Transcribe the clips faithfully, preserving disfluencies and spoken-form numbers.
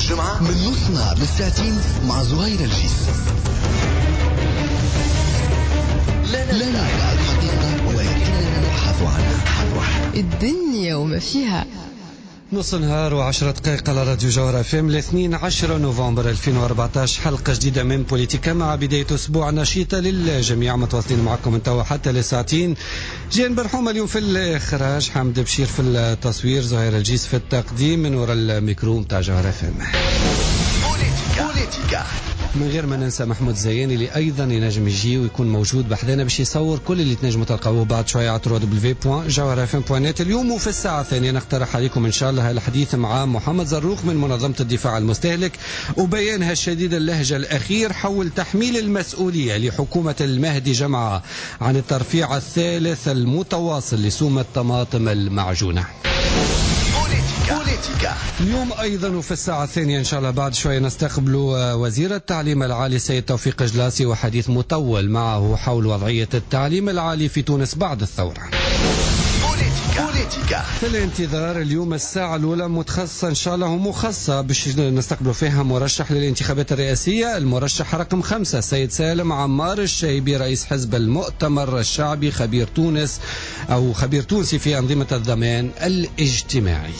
للجمعة من نص نهار للساعتين مع زهير الجيس. لا لا لا الحقيقة ولكننا نبحث عنها. الدنيا وما فيها. نص نهار وعشرة دقائق على راديو جوهر اف ام الاثنين عشرة نوفمبر ألفين وأربعطاش، حلقة جديدة من بوليتيكا مع بداية أسبوع نشيطة للجميع. متواصلين معكم من توا حتى لساعتين. جين برحومة اليوم في الإخراج، حمد بشير في التصوير، زهير الجيس في التقديم من وراء الميكرو متاع جوهر اف ام. بوليتيكا من غير ما ننسى محمود زياني اللي ايضا ينجم يجي ويكون موجود بحذانا باش يصور كل اللي تنجموا تلقاوه بعد شويه على دبليو دبليو دبليو دوت جوهر اف ام دوت نت. اليوم وفي الساعه الثانيه نقترح عليكم ان شاء الله الحديث مع محمد زروق من منظمه الدفاع المستهلك، وبيانها الشديد اللهجه الاخير حول تحميل المسؤوليه لحكومه المهدي جمعه عن الترفيع الثالث المتواصل لسوم الطماطم المعجونه. بوليتيكا اليوم أيضا وفي الساعة الثانية إن شاء الله بعد شوية نستقبل وزير التعليم العالي السيد توفيق جلاسي وحديث مطول معه حول وضعية التعليم العالي في تونس بعد الثورة. بوليتيكا في الانتظار اليوم الساعة الأولى متخصصة إن شاء الله ومخصصة باش نستقبل فيها مرشح للانتخابات الرئاسية، المرشح رقم خمسة السيد سالم عمار الشيبي رئيس حزب المؤتمر الشعبي، خبير تونس أو خبير تونسي في أنظمة الضمان الاجتماعي.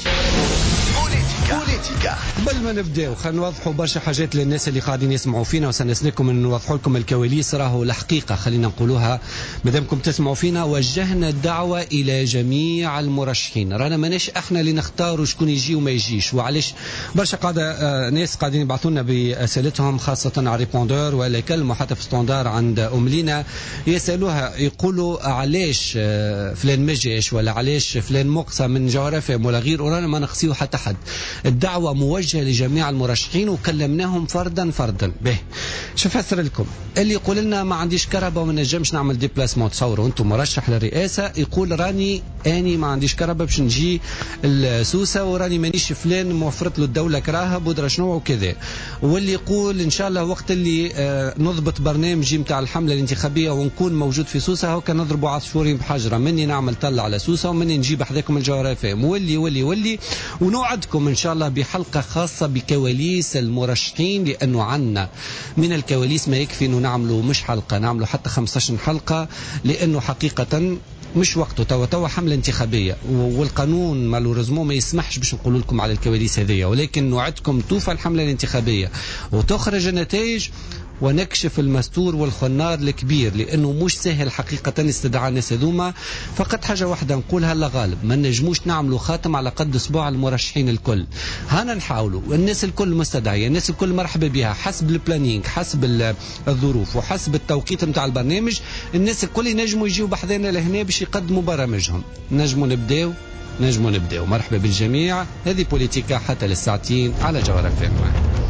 بوليتيكا قبل ما نبداو خلينا نوضحوا برشا حاجات للناس اللي قاعدين يسمعوا فينا وسنسلكم ان نوضحوا لكم الكواليس. راهو الحقيقه خلينا نقولوها مادامكم تسمعوا فينا، وجهنا الدعوه الى جميع المرشحين. رانا ماناش احنا اللي نختاروا شكون يجي وما يجيش، وعلاش برشا قاعده آه ناس قاعدين يبعثوا لنا باسئلتهم خاصه على ريبوندور ولا يكلموا حتى في ستاندار عند ام لينا يسالوها يقولوا علاش آه فلان ما جاش ولا علاش فلان مقصى من جوهر اف ام ولا غير، ورانا ما نقصيو حتى حد. الدعوة موجهة لجميع المرشحين وكلمناهم فردا فردا. به شوف فسر لكم اللي يقول لنا ما عنديش كهرباء وما نجمش نعمل ديبلاسمون، تصوروا انتم مرشح للرئاسة يقول راني اني ما عنديش كهرباء باش نجي السوسة وراني مانيش فلان موفرت له الدولة كراهه بودرة شنو وكذا، واللي يقول ان شاء الله وقت اللي آه نضبط برنامجي متاع الحملة الانتخابية ونكون موجود في سوسة هكا نضربوا عصفورين بحجرة، مني نعمل طلع على سوسة ومني نجيب حذاكم الجوهر اف ام واللي واللي واللي ونوعدكم ان شاء الله بحلقة خاصة بكواليس المرشحين، لأنه عنا من الكواليس ما يكفي أنه نعمله مش حلقة، نعمله حتى خمسة عشر حلقة، لأنه حقيقة مش وقته توا توا حملة انتخابية والقانون مالوريزمون ما يسمحش باش نقول لكم على الكواليس هذية، ولكن نوعدكم توفى الحملة الانتخابية وتخرج النتائج ونكشف المستور والخنار الكبير، لأنه مش سهل حقيقة استدعاء الناس هذوما. فقط حاجة واحدة نقولها لا غالب، ما نجموش نعملوا خاتم على قد أسبوع المرشحين الكل. هانا نحاولوا الناس الكل مستدعية، الناس الكل مرحبا بها حسب البلانينج حسب الظروف وحسب التوقيت متاع البرنامج. الناس الكل ينجموا يجيوا بحذانا لهنا باش يقدموا برامجهم. نجموا نبداو نجموا نبداو مرحبا بالجميع. هذه بوليتيكا حتى للساعتين على جوهر اف ام.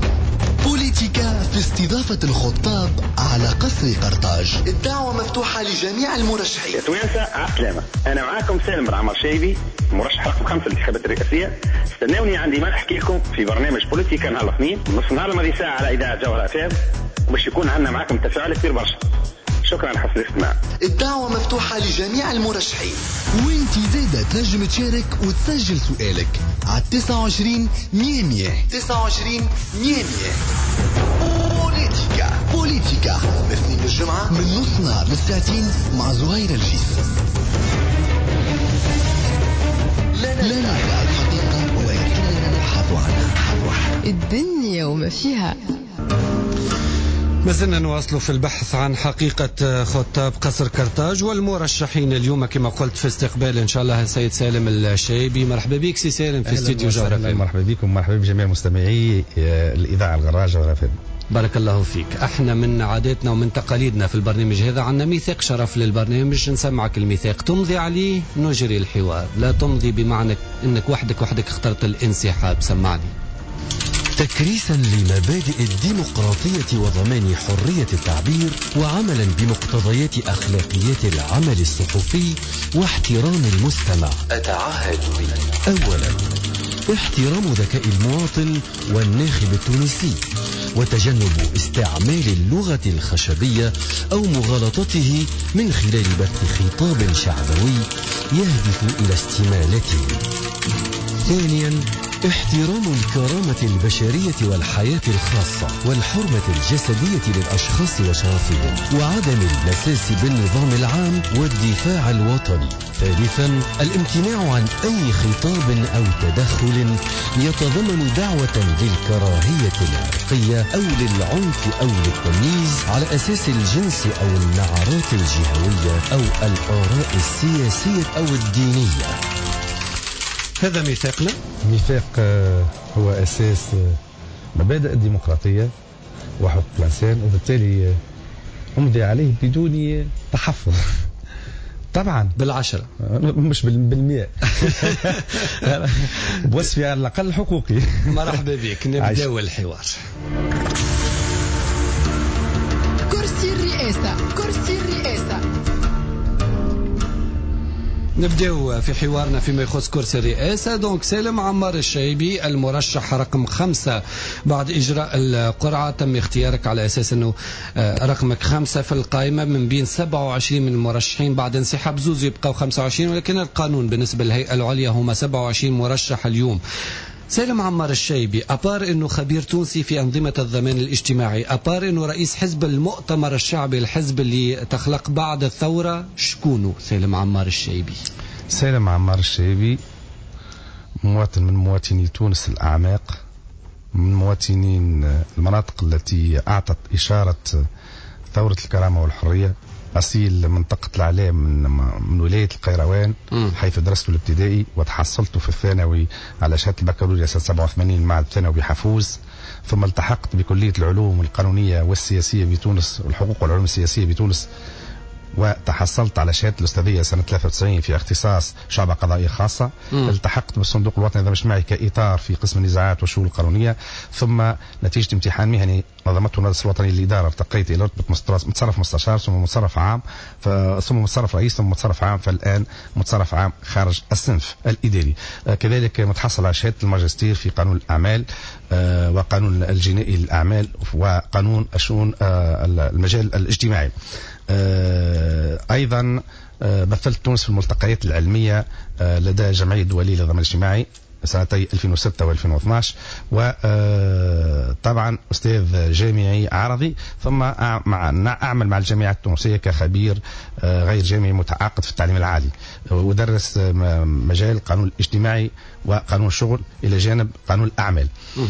بوليتيكا في استضافة الخطاب على قصر قرطاج. الدعوة مفتوحة لجميع المرشحين. يا توانسة عسلامة، أنا معاكم سالم بن عمار شيبي مرشح رقم خمسة الانتخابات الرئاسية. استناوني عندي ما نحكي لكم في برنامج بوليتيكا نهار الاثنين نص نهار الماضي ساعة على إذاعة جوهر اف ام، وباش يكون عندنا معاكم تفاعل كثير برشا. شكرا على حسن الاستماع. الدعوة مفتوحة لجميع المرشحين، وانتي زادة تنجم تشارك وتسجل سؤالك على تسعة وعشرين مية مية تسعة وعشرين مية مية. بوليتيكا بوليتيكا الاثنين الجمعة من نص نهار للساعتين مع زهير الجيس. لا لا لا الحقيقة ولكننا نبحث عنها. الدنيا وما فيها. ما زلنا نواصلوا في البحث عن حقيقة خطاب قصر قرطاج والمرشحين اليوم كما قلت في استقبال إن شاء الله السيد سالم الشيبي. مرحبا بك سي سالم في استديو جوهر اف ام. مرحبا بكم، مرحبا بجميع مستمعي الإذاعة الغراء جوهر اف ام. بارك الله فيك. احنا من عاداتنا ومن تقاليدنا في البرنامج هذا عندنا ميثاق شرف للبرنامج، نسمعك الميثاق تمضي عليه نجري الحوار، لا تمضي بمعنى انك وحدك وحدك اخترت الانسحاب. سمعني. تكريسا لمبادئ الديمقراطية وضمان حرية التعبير، وعملا بمقتضيات أخلاقيات العمل الصحفي واحترام المستمع. أتعهد بي: أولا احترام ذكاء المواطن والناخب التونسي، وتجنب استعمال اللغة الخشبية أو مغالطته من خلال بث خطاب شعبوي يهدف إلى استمالته. ثانيا احترام الكرامة البشرية والحياة الخاصة والحرمة الجسدية للأشخاص وشرفهم، وعدم المساس بالنظام العام والدفاع الوطني. ثالثا الامتناع عن أي خطاب أو تدخل يتضمن دعوة للكراهية العرقية أو للعنف أو للتمييز على أساس الجنس أو النعرات الجهوية أو الآراء السياسية أو الدينية. هذا ميثاقنا. ميثاق هو أساس مبادئ الديمقراطية وحقوق الإنسان، وبالتالي أمضي عليه بدون تحفظ. طبعا بالعشرة مش بالمئة. بوصفي على الأقل حقوقي. مرحبا بك، نبدأ الحوار. كرسي الرئاسة، كرسي الرئاسة. نبدأ في حوارنا فيما يخص كرسي الرئاسة. دونك سالم عمار الشايبي المرشح رقم خمسة بعد إجراء القرعة، تم اختيارك على أساس أنه رقمك خمسة في القائمة من بين سبعة وعشرين من المرشحين. بعد انسحاب زوز يبقوا خمسة وعشرين، ولكن القانون بالنسبة للهيئة العليا هم سبعة وعشرين مرشح اليوم. سالم عمار الشايبي، أبار أنه خبير تونسي في أنظمة الضمان الاجتماعي، أبار أنه رئيس حزب المؤتمر الشعبي، الحزب اللي تخلق بعد الثورة، شكونه سالم عمار الشايبي؟ سالم عمار الشايبي مواطن من مواطني تونس الأعماق، من مواطنين المناطق التي أعطت إشارة ثورة الكرامة والحرية. أصيل منطقة العلام من, من ولاية القيروان، حيث درست الابتدائي وتحصلت في الثانوي على شهادة البكالوريا سنة سبعة وثمانين مع الثانوي بحفوز، ثم التحقت بكلية العلوم القانونية والسياسية بتونس والحقوق والعلوم السياسية بتونس، وتحصلت على شهادة الأستاذية سنة ثلاثة وتسعين في اختصاص شعبة قضائية خاصة. م. التحقت بالصندوق الوطني للنظام الاجتماعي كإطار في قسم النزاعات والشؤون القانونية، ثم نتيجة امتحان مهني نظمته المجلس الوطني للإدارة ارتقيت إلى رتبة متصرف مستشار، ثم متصرف عام، ثم متصرف رئيس، ثم متصرف عام، فالآن متصرف عام خارج الصنف الإداري. آه كذلك متحصل على شهادة الماجستير في قانون الأعمال آه وقانون الجنائي للأعمال وقانون الشؤون آه المجال الاجتماعي. آه أيضا آه مثلت تونس في الملتقيات العلمية آه لدى جمعية دولية للضمان الاجتماعي سنتي ألفين وستة وألفين واثني عشر، وطبعا أستاذ جامعي عرضي، ثم أعمل مع الجامعة التونسية كخبير غير جامعي متعاقد في التعليم العالي، ودرس مجال القانون الاجتماعي وقانون الشغل إلى جانب قانون الأعمال.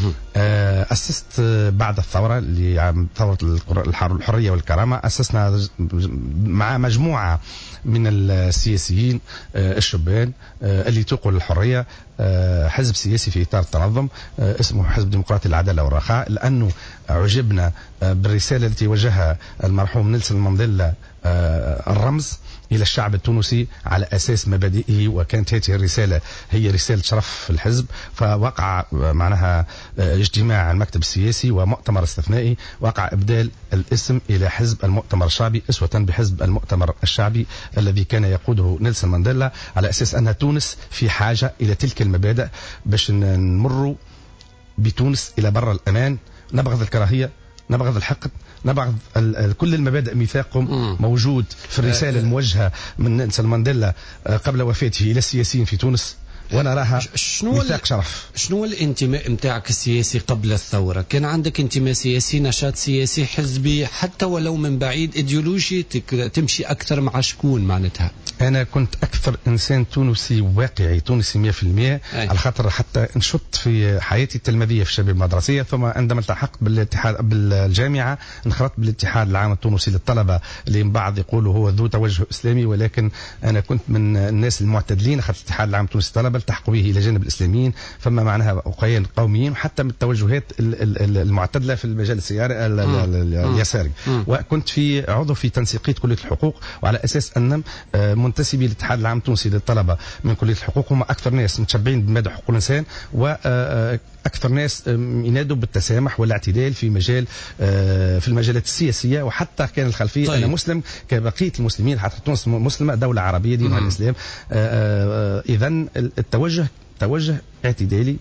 أسست بعد الثورة لعام ثورة الحرية والكرامة، أسسنا مع مجموعة من السياسيين الشبان اللي تقول الحرية حزب سياسي في إطار التنظم اسمه حزب ديمقراطي العدالة والرخاء، لأنه عجبنا بالرسالة التي وجهها المرحوم نيلسون مانديلا الرمز إلى الشعب التونسي على أساس مبادئه، وكانت هذه الرسالة هي رسالة شرف في الحزب. فوقع معناها اجتماع المكتب السياسي ومؤتمر استثنائي، وقع إبدال الاسم إلى حزب المؤتمر الشعبي أسوة بحزب المؤتمر الشعبي الذي كان يقوده نيلسون مانديلا، على أساس أن تونس في حاجة إلى تلك المبادئ باش نمر بتونس إلى بر الأمان. نبغض الكراهية، نبغض الحقد، نبغض كل المبادئ. ميثاقهم موجود في الرسالة الموجهة من نيلسون مانديلا قبل وفاته إلى السياسيين في تونس، وانا راها ميثاق شرف. شنو الانتماء متاعك السياسي قبل الثورة؟ كان عندك انتماء سياسي، نشاط سياسي، حزبي، حتى ولو من بعيد، ايديولوجي تمشي اكثر مع شكون معناتها؟ انا كنت اكثر انسان تونسي واقعي، تونسي مية في المية، على خاطر حتى نشط في حياتي التلميذية في الشباب المدرسية، ثم عندما التحقت بالاتحاد بالجامعة انخرطت بالاتحاد العام التونسي للطلبة اللي من بعض يقولوا هو ذو توجه اسلامي، ولكن انا كنت من الناس المعتدلين. اخذت الاتحاد العام التونسي للطلبة التحقوا به الى جانب الاسلاميين، فما معناها وقيان قوميين، وحتى من التوجهات المعتدله في المجال السياري اليساري. وكنت في عضو في تنسيقيه كليه الحقوق، وعلى اساس ان منتسبي للاتحاد العام التونسي للطلبه من كليه الحقوق هم اكثر ناس متشبعين بمبادئ حقوق الانسان، واكثر ناس ينادوا بالتسامح والاعتدال في مجال في المجالات السياسيه. وحتى كان الخلفيه طيب. انا مسلم كبقيه المسلمين، حتى تونس مسلمه دوله عربيه دينها الاسلام. اذا التوجه توجه اعتدالي،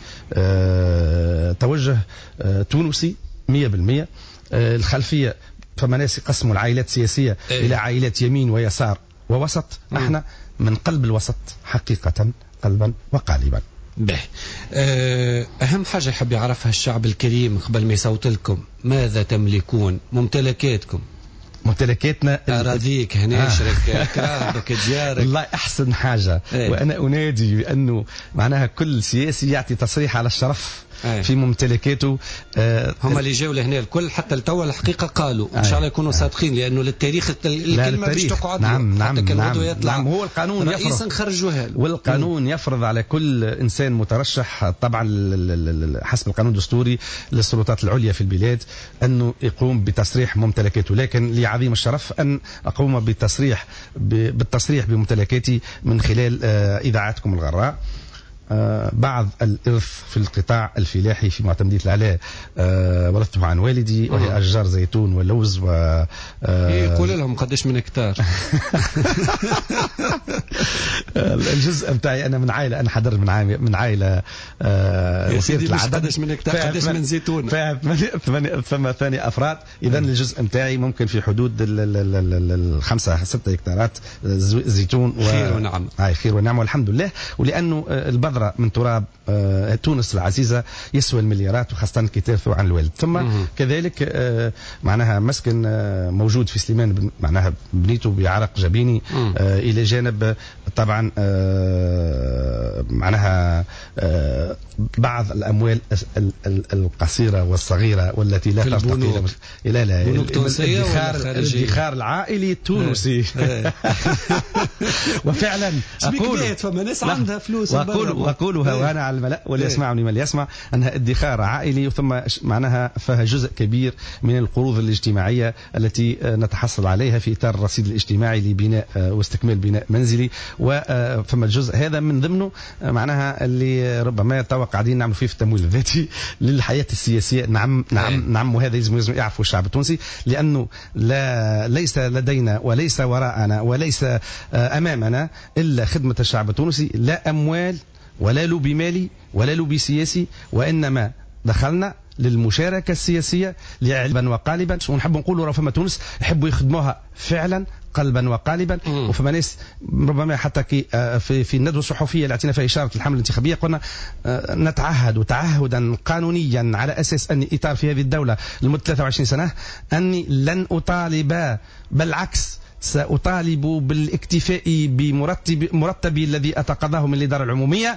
أه توجه أه تونسي مية بالمية. أه الخلفية فما ناس يقسموا العائلات السياسية إيه؟ إلى عائلات يمين ويسار ووسط. مم. احنا من قلب الوسط حقيقة، قلبا وقالبا. به. أهم حاجة يحب يعرفها الشعب الكريم قبل ما يصوت لكم، ماذا تملكون؟ ممتلكاتكم، ممتلكاتنا، أراضيك هنا، آه. شركة كرابك، ديارك. والله أحسن حاجة. ايه. وأنا أنادي بأنه معناها كل سياسي يعطي تصريح على الشرف أيه. في ممتلكاته. آه هم اللي جاوا لهنا الكل حتى التوا الحقيقة قالوا أيه. إن شاء الله يكونوا صادقين، لأنه للتاريخ الكلمة مش تقعد. نعم نعم حتى كان نعم, يطلع نعم هو القانون رئيسا خرجوها له، والقانون يفرض على كل إنسان مترشح طبعا حسب القانون الدستوري للسلطات العليا في البلاد أنه يقوم بتصريح ممتلكاته. لكن لي عظيم الشرف أن أقوم بالتصريح بالتصريح بممتلكاتي من خلال آه إذاعتكم الغراء. آه بعض الإرث في القطاع الفلاحي في معتمدية العلاء آه ورثته عن والدي، وهي أشجار زيتون ولوز و آه يقول لهم قديش من هكتار. الجزء بتاعي أنا من عائلة، أنا حضر من عائلة من عائلة آه وسيرة العدد. قديش من هكتار، قديش من زيتون، ثم ثاني أفراد. إذا الجزء بتاعي ممكن في حدود الخمسة ستة هكتارات زيتون. خير ونعم. هاي خير ونعم والحمد لله. ولأنه البذرة من تراب آه تونس العزيزة يسوى المليارات، وخاصة كي ترثوا عن الوالد. ثم مم. كذلك آه معناها مسكن آه موجود في سليمان، معناها بنيته بعرق جبيني آه إلى جانب طبعا آه معناها آه بعض الأموال القصيرة والصغيرة والتي لا ترتقي إلى لا الادخار العائلي التونسي. وفعلا أقول فما ناس عندها فلوس، وأقول وأقولها وأنا على الملأ ولا يسمعني من يسمع أنها ادخار عائلي، ثم معناها فيها جزء كبير من القروض الاجتماعية التي نتحصل عليها في إطار الرصيد الاجتماعي لبناء واستكمال بناء منزلي. وفما الجزء هذا من ضمنه معناها اللي ربما تو قاعدين نعمل فيه في التمويل الذاتي للحياة السياسية. نعم نعم نعم وهذا لازم يعرفوا الشعب التونسي، لأنه لا ليس لدينا وليس وراءنا وليس أمامنا إلا خدمة الشعب التونسي، لا أموال ولا لوبي مالي ولا لوبي سياسي، وإنما دخلنا للمشاركة السياسية لعلبا وقالبا. ونحب نقولوا راه فما تونس يحبوا يخدموها فعلا قلبا وقالبا. وفما ناس ربما حتى كي في في الندوه الصحفيه اللي اعطينا فيها اشاره الحمله الانتخابيه قلنا نتعهد تعهدا قانونيا على اساس اني اطار في هذه الدوله لمده ثلاثة وعشرين سنه اني لن اطالب، بالعكس سأطالب بالاكتفاء بمرتب مرتبي الذي أتقاضاه من الإدارة العمومية،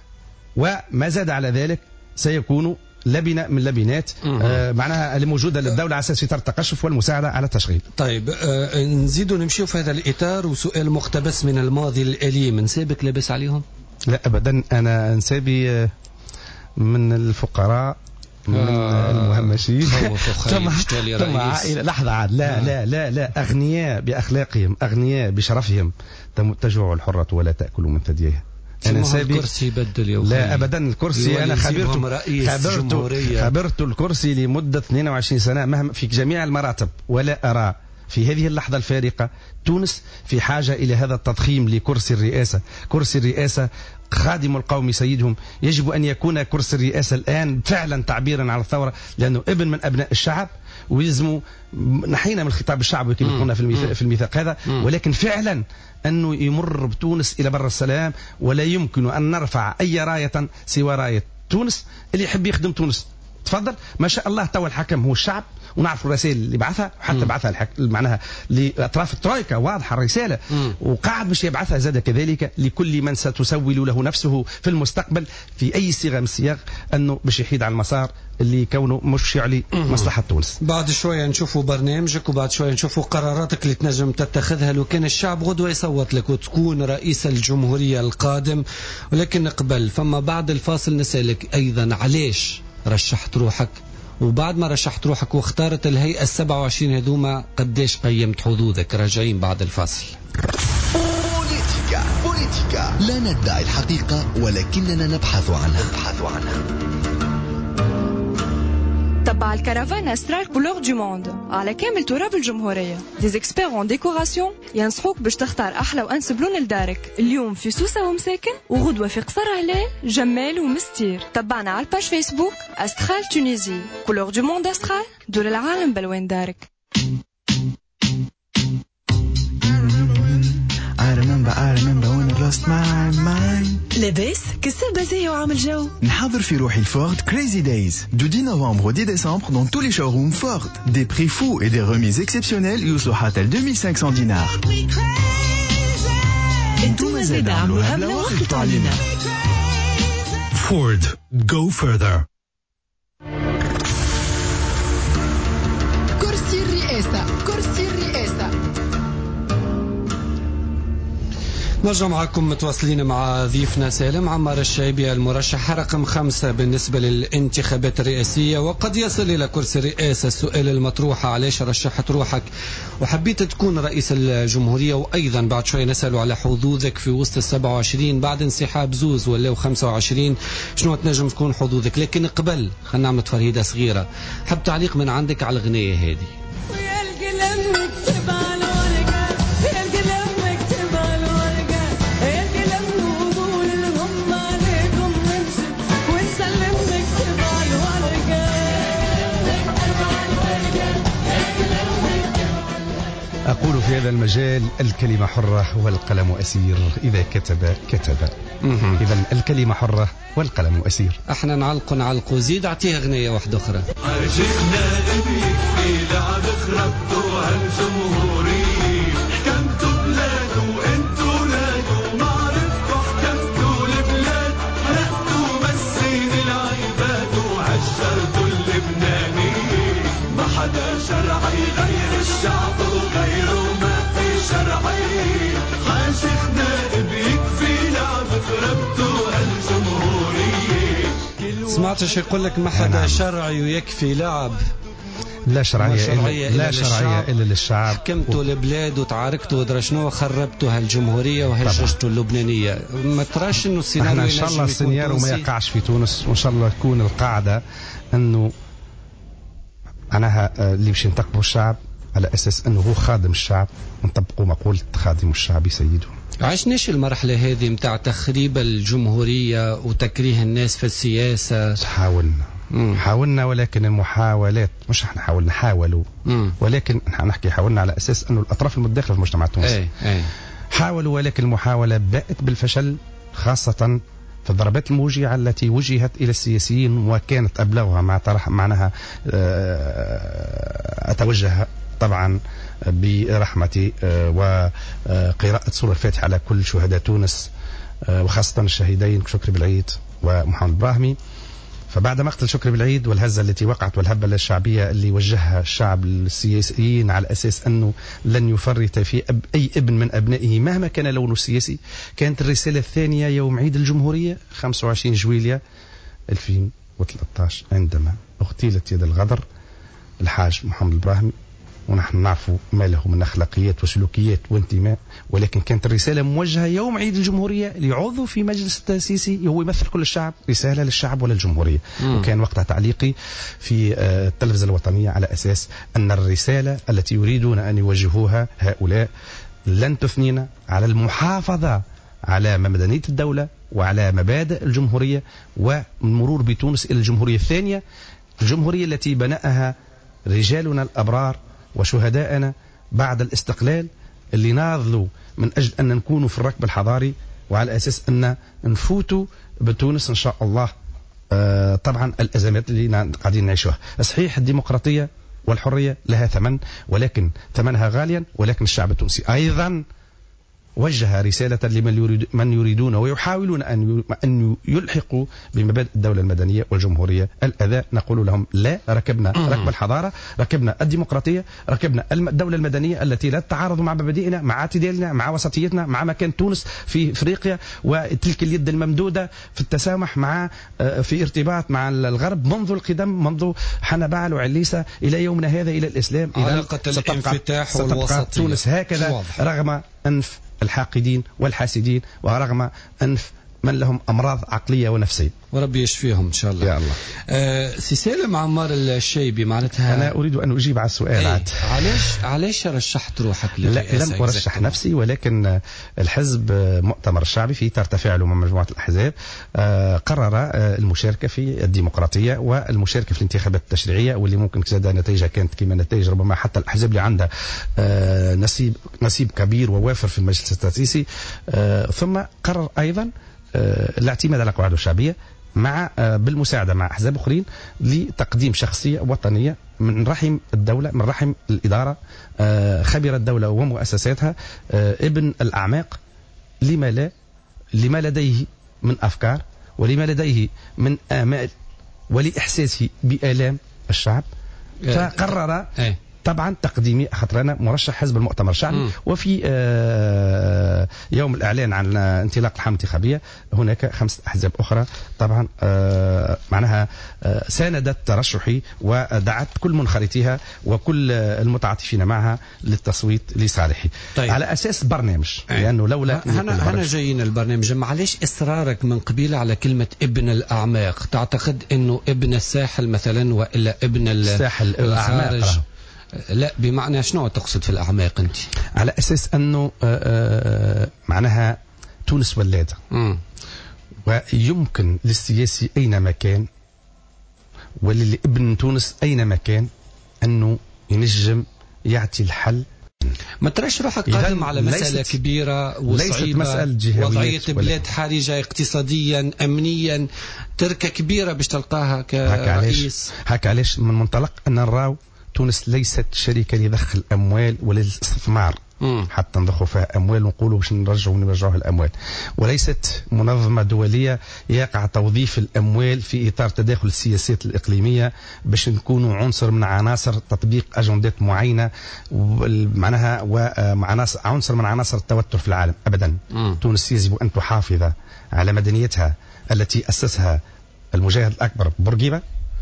وما زاد على ذلك سيكون لبنة من لبنات آه معناها الموجودة للدولة على أساس إطار التقشف والمساعدة على التشغيل. طيب آه نزيدوا نمشيو في هذا الإطار. وسؤال مقتبس من الماضي الأليم، نسابك لابس عليهم؟ لا أبدا، أنا نسابي من الفقراء من آه المهمشين ثم عائلة. لحظة عاد لا, آه. لا لا لا أغنياء بأخلاقهم، أغنياء بشرفهم، تجوع الحرة ولا تأكل من ثديها. أنا سابق الكرسي بدل يوم. لا أبدا الكرسي أنا خبرت خبرت خبرت الكرسي لمدة اثنين وعشرين سنة مهما في جميع المراتب، ولا أرى في هذه اللحظة الفارقة تونس في حاجة إلى هذا التضخيم لكرسي الرئاسة. كرسي الرئاسة خادم القوم سيدهم، يجب أن يكون كرسي الرئاسة الآن فعلا تعبيرا على الثورة، لأنه ابن من أبناء الشعب، ويلزموا نحينا من الخطاب الشعبي كما قلنا في الميثاق, في الميثاق هذا، ولكن فعلا أنه يمر بتونس إلى بر السلام، ولا يمكن أن نرفع أي راية سوى راية تونس. اللي يحب يخدم تونس تفضل، ما شاء الله. توا الحكم هو الشعب، ونعرف الرسائل اللي بعثها، وحتى بعثها الحك... معناها لأطراف الترويكا، واضحة الرسالة، وقاعد باش يبعثها زاد كذلك لكل من ستسول له نفسه في المستقبل في أي صيغة من الصياغ، أنه باش يحيد على المسار اللي كونه مش يعلي مصلحة تونس. بعد شوية نشوفوا برنامجك، وبعد شوية نشوفوا قراراتك اللي تنجم تتخذها لو كان الشعب غدوة يصوت لك وتكون رئيس الجمهورية القادم. ولكن قبل فما بعد الفاصل نسألك أيضا علاش رشحت روحك، وبعد ما رشحت روحك واختارت الهيئة السبعة وعشرين هذوما قديش قيمت حظوظك. راجعين بعد الفاصل. بوليتيكا بوليتيكا، لا ندعي الحقيقة ولكننا نبحث عنها نبحث عنها تبع الكرفان أسترال كولور دو موند على كامل تراب الجمهورية. ديز اكسبير اون ديكوراسيون ينصحوك باش تختار أحلى وأنسب لون لدارك. اليوم في سوسة ومساكن، وغدوة في قصر هلال جمال ومستير. تبعنا على الباج فيسبوك أسترال تونيزي. كولور دو موند أسترال، دور العالم بلوين دارك. I remember, I remember when I lost my mind. لاباس كسر بازايا وعامل جو. نحضر في روحي الفورد كريزي دايز دو دix novembre au dix décembre dans tous les showrooms Ford. Des prix fous et des remises exceptionnelles يوصلوا حتى ل deux mille cinq cents دينار. انتم زاد عملوها بلا وقت علينا. Ford, go further. كرسي الرئاسة كرسي الرئاسة. نرجع معكم متواصلين مع ضيفنا سالم عمار الشعيبي المرشح رقم خمسة بالنسبة للانتخابات الرئاسية، وقد يصل إلى كرسي الرئاسة. السؤال المطروح: علاش رشحت روحك وحبيت تكون رئيس الجمهورية؟ وأيضا بعد شوي نسأل على حظوظك في وسط السبعة وعشرين بعد انسحاب زوز ولا خمسة وعشرين، شنو تنجم تكون حظوظك؟ لكن قبل خلينا نعمل تفرهيدة صغيرة. حب تعليق من عندك على الغنية هذه. أقول في هذا المجال: الكلمة حرة والقلم أسير، إذا كتب كتب. إذا الكلمة حرة والقلم أسير. احنا نعلق نعلق وزيد اعطيها غنية واحدة أخرى. عشقنا نبيك في لعب خربتوها الجمهورية، حكمتوا بلاد وانتوا نادوا معرفتوا، حكمتوا البلاد حرقتوا مسين العباد وعشرتوا اللبنانية. ما حدا شرعي غير الشعب وغيره ما في شرعي، عاشقنا بيك في لعب خربتوها الجمهورية. سمعت ايش يقول لك؟ ما حدا شرعي ويكفي لعب. لا شرعية, شرعية إلا, لا شرعية إلا للشعب. حكمتوا و... البلاد وتعاركتوا ودرا شنو، خربتوا هالجمهورية وهججتوا اللبنانية. ما تراش انه السيناريو ان شاء الله السيناريو ما يقعش في تونس، وان شاء الله تكون القاعدة انه معناها اللي باش ينتقبوا الشعب على اساس انه هو خادم الشعب، نطبقوا مقولة خادم الشعب سيده. عشناش المرحلة هذه متاع تخريب الجمهورية وتكريه الناس في السياسة؟ حاولنا مم. حاولنا ولكن المحاولات مش احنا حاولنا حاولوا مم. ولكن احنا نحكي حاولنا على اساس انه الاطراف المتداخلة في المجتمع التونسي ايه ايه. حاولوا ولكن المحاولة بائت بالفشل، خاصة في الضربات الموجعة التي وجهت إلى السياسيين، وكانت أبلغها مع طرح معناها أتوجه طبعا برحمتي وقراءة سورة الفاتحة على كل شهداء تونس، وخاصة الشهيدين شكري بالعيد ومحمد البراهمي. فبعد مقتل شكري بالعيد والهزة التي وقعت والهبة الشعبية اللي وجهها الشعب للسياسيين على أساس أنه لن يفرط في أب أي ابن من أبنائه مهما كان لونه السياسي، كانت الرسالة الثانية يوم عيد الجمهورية خمسة وعشرين جويلية ألفين وثلاثة عشر عندما اغتيلت يد الغدر الحاج محمد البراهمي، ونحن نعرف ما له من أخلاقيات وسلوكيات وانتماء، ولكن كانت الرسالة موجهة يوم عيد الجمهورية لعضو في مجلس التأسيسي هو يمثل كل الشعب، رسالة للشعب وللجمهورية. مم. وكان وقتها تعليقي في التلفزة الوطنية على أساس أن الرسالة التي يريدون أن يوجهوها هؤلاء لن تثنينا على المحافظة على مدنية الدولة وعلى مبادئ الجمهورية والمرور بتونس إلى الجمهورية الثانية، الجمهورية التي بناها رجالنا الأبرار وشهداءنا بعد الاستقلال، اللي ناضلوا من أجل أن نكونوا في الركب الحضاري، وعلى أساس أن نفوتوا بتونس إن شاء الله. آه طبعا الأزمات اللي قاعدين نعيشوها، صحيح الديمقراطية والحرية لها ثمن، ولكن ثمنها غاليا، ولكن الشعب التونسي أيضا وجه رسالة لمن يريد من يريدون ويحاولون أن أن يلحقوا بمبادئ الدولة المدنية والجمهورية الأذى. نقول لهم لا، ركبنا ركب الحضارة، ركبنا الديمقراطية، ركبنا الدولة المدنية التي لا تتعارض مع مبادئنا، مع اعتدالنا، مع وسطيتنا، مع مكان تونس في أفريقيا، وتلك اليد الممدودة في التسامح مع في ارتباط مع الغرب منذ القدم، منذ حنبال وعليسة إلى يومنا هذا إلى الإسلام. علاقة الانفتاح والوسطية تونس هكذا رغم أنف الحاقدين والحاسدين، ورغم أنف من لهم أمراض عقلية ونفسية، وربي يشفيهم إن شاء الله يا الله. آه سي سالم عمار الشعيبي، معناتها أنا أريد أن أجيب على السؤال. ايه؟ علاش علاش رشحت روحك للرئاسة؟ لم أرشح نفسي، ولكن الحزب مؤتمر الشعبي في إطار تفاعله مع مجموعة الأحزاب آه قرر آه المشاركة في الديمقراطية والمشاركة في الانتخابات التشريعية، واللي ممكن كذا نتائجها كانت كما نتائج ربما حتى الأحزاب اللي عندها آه نصيب نصيب كبير ووافر في المجلس التأسيسي. آه ثم قرر أيضا الاعتماد على قواعده الشعبيه مع بالمساعده مع احزاب اخرين لتقديم شخصيه وطنيه من رحم الدوله، من رحم الاداره، خبير الدوله ومؤسساتها، ابن الاعماق، لما لا، لما لديه من افكار ولما لديه من امال ولاحساسه بالام الشعب، فقرر طبعا تقديمي، خاطر انا مرشح حزب المؤتمر الشعبي، وفي آه يوم الاعلان عن انطلاق الحمله الانتخابيه هناك خمس احزاب اخرى طبعا آه معناها آه ساندت ترشحي ودعت كل منخرطيها وكل المتعاطفين معها للتصويت لصالحي. طيب. على اساس برنامج، لانه لولا هنا هنا جايين البرنامج. معلش اصرارك من قبيل على كلمه ابن الاعماق، تعتقد انه ابن الساحل مثلا والا ابن الساحل الاعماق؟ لا، بمعنى شنو تقصد في الأعماق أنت؟ على أساس أنه معناها تونس ولادة، ويمكن للسياسي أينما كان وللابن تونس أينما كان أنه ينجم يعطي الحل. ما تراش روحك قادم على مسألة كبيرة وصعيبة، وضعية بلاد حرجة اقتصاديا أمنيا، تركة كبيرة باش تلقاها كرئيس؟ هكا علاش من منطلق أن نراو تونس ليست شركة لضخ الأموال ولا الاستثمار حتى نضخوا فيها أموال ونقولوا باش نرجعوا ونرجعوا الأموال، وليست منظمة دولية يقع توظيف الأموال في إطار تداخل السياسات الإقليمية باش نكونوا عنصر من عناصر تطبيق أجندات معينة معناها وعناصر عنصر من عناصر التوتر في العالم أبدا. مم. تونس يجب أن تحافظ على مدنيتها التي أسسها المجاهد الأكبر بورقيبة،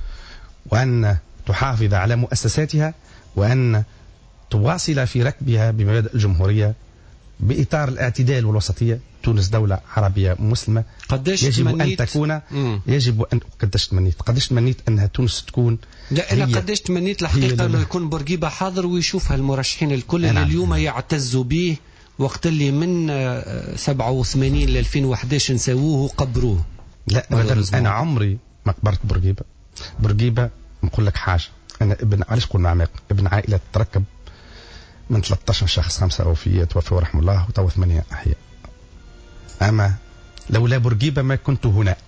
وأن تحافظ على مؤسساتها، وأن تواصل في ركبها بمبادئ الجمهورية بإطار الاعتدال والوسطية. تونس دولة عربية مسلمة، قداش يجب تمنيت أن تكون مم. يجب أن قداش تمنيت قداش تمنيت أنها تونس تكون. لا أنا قداش تمنيت الحقيقة أنه يكون بورقيبة حاضر ويشوفها المرشحين الكل اللي اليوم يعتزوا به، وقت اللي من سبعة وثمانين ل ألفين وأحد عشر نساووه وقبروه. لا أبدا، أنا عمري ما قبرت بورقيبة. بورقيبة نقول لك حاجة، أنا ابن، علاش قلنا عماق، ابن عائلة تركب من ثلاثة عشر شخص، خمسة وفية توفوا رحمه الله وتو ثمانية أحياء. أما لولا بورقيبة ما كنت هنا،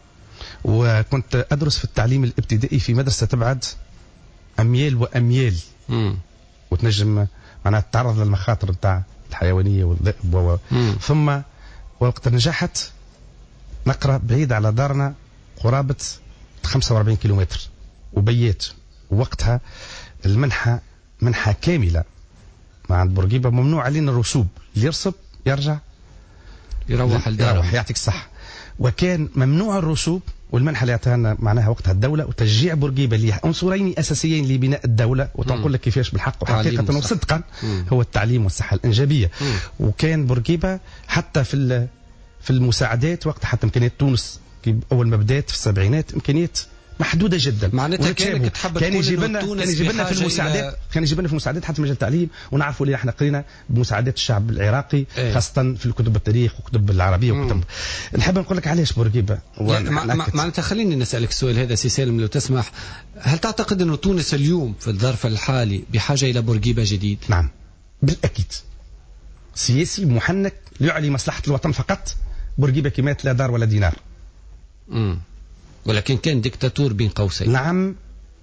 وكنت أدرس في التعليم الابتدائي في مدرسة تبعد أميال وأميال، م. وتنجم معناها تتعرض للمخاطر نتاع الحيوانية والذئب و... ثم وقت نجحت نقرأ بعيد على دارنا قرابة خمسة وأربعين كيلومتر وبيات، ووقتها المنحة منحة كاملة مع عند بورقيبة، ممنوع علينا الرسوب، اللي يرسب يرجع يروح الدار يعطيك الصحة، وكان ممنوع الرسوب. والمنحة اللي اعطاها معناها وقتها الدولة وتشجيع بورقيبة اللي عنصرين أساسيين لبناء الدولة، وتنقول لك كيفاش بالحق وحقيقة وصدقا هو التعليم والصحة الإنجابية. مم. وكان بورقيبة حتى في في المساعدات وقتها، حتى إمكانيات تونس أول ما بدأت في السبعينات إمكانيات محدودة جدا، معناتها كانك تحب كان يجيب لنا كان يجيب لنا في المساعدات كان يجيب لنا في المساعدات حتى في مجال التعليم، ونعرفوا اللي احنا قرينا بمساعدات الشعب العراقي ايه. خاصة في الكتب التاريخ وكتب العربية وكتب. نحب نقول لك علاش بورقيبة. معناتها خليني نسألك السؤال هذا سي سالم لو تسمح، هل تعتقد أن تونس اليوم في الظرف الحالي بحاجة إلى بورقيبة جديد؟ نعم بالأكيد. سياسي محنك يعلي مصلحة الوطن فقط، بورقيبة كمات لا دار ولا دينار. امم ولكن كان ديكتاتور بين قوسين. نعم،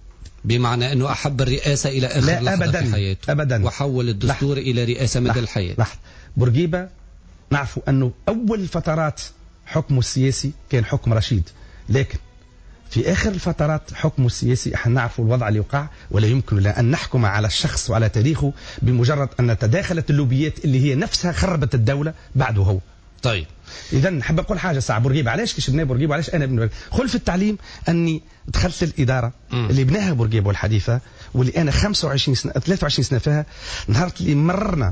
بمعنى أنه أحب الرئاسة إلى آخر لا لحظة أبداً في حياته أبداً، وحول الدستور لحظة. إلى رئاسة مدى الحياة. لحظة. بورقيبة نعرف أنه أول فترات حكمه السياسي كان حكم رشيد، لكن في آخر الفترات حكمه السياسي احنا نعرف الوضع اللي وقع، ولا يمكن لنا أن نحكم على الشخص وعلى تاريخه بمجرد أن تداخلت اللوبيات اللي هي نفسها خربت الدولة بعده هو. طيب اذا نحب نقول حاجه ساعه بورقيبه، علاش كشفنا بورقيبه، علاش انا ابن خل في التعليم اني دخلت الاداره م. اللي بناها بورقيبه والحديثه، واللي انا خمسة وعشرين سنه ثلاثة وعشرين سنه فيها. نهار اللي مررنا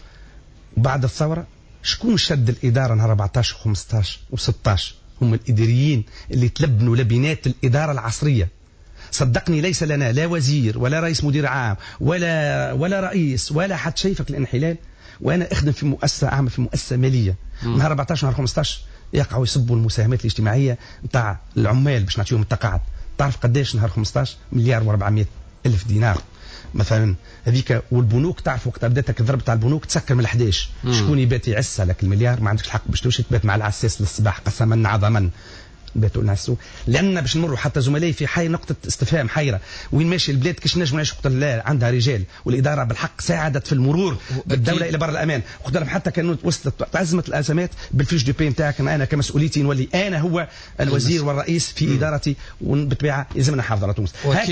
بعد الثوره شكون شد الاداره نهار أربعطاش وخمسطاش وستطاش؟ هم الاداريين اللي تلبنوا لبنات الاداره العصريه. صدقني ليس لنا لا وزير ولا رئيس مدير عام ولا ولا رئيس ولا حد شايفك الانحلال، وانا اخدم في مؤسسه اعمل في مؤسسه ماليه. نهار أربعطاش نهار خمسطاش يقعوا يصبوا المساهمات الاجتماعيه نتاع العمال باش نعطيهم التقاعد. تعرف قداش نهار خمسطاش؟ مليار وأربعمائة الف دينار. مثلا هذيك، والبنوك تعرف وقت بداتك الضرب تاع البنوك تسكر من الحداش، شكون يبات يعسى لك المليار؟ ما عندكش الحق باش تمشي تبات مع العساس للصباح قسما عظما باتوا نعسوا. لان باش نمروا حتى زملائي في حي نقطه استفهام حيره، وين ماشي البلاد كاش نجم نعيش؟ وقت لا عندها رجال، والاداره بالحق ساعدت في المرور بالدوله الى بر الامان. وقت لهم حتى كانوا وصلت ازمه الازمات بالفيش دو بي نتاعك، انا كمسؤوليتي نولي انا هو الوزير والرئيس في م. ادارتي، وبالطبيعه يلزمنا نحافظ على تونس.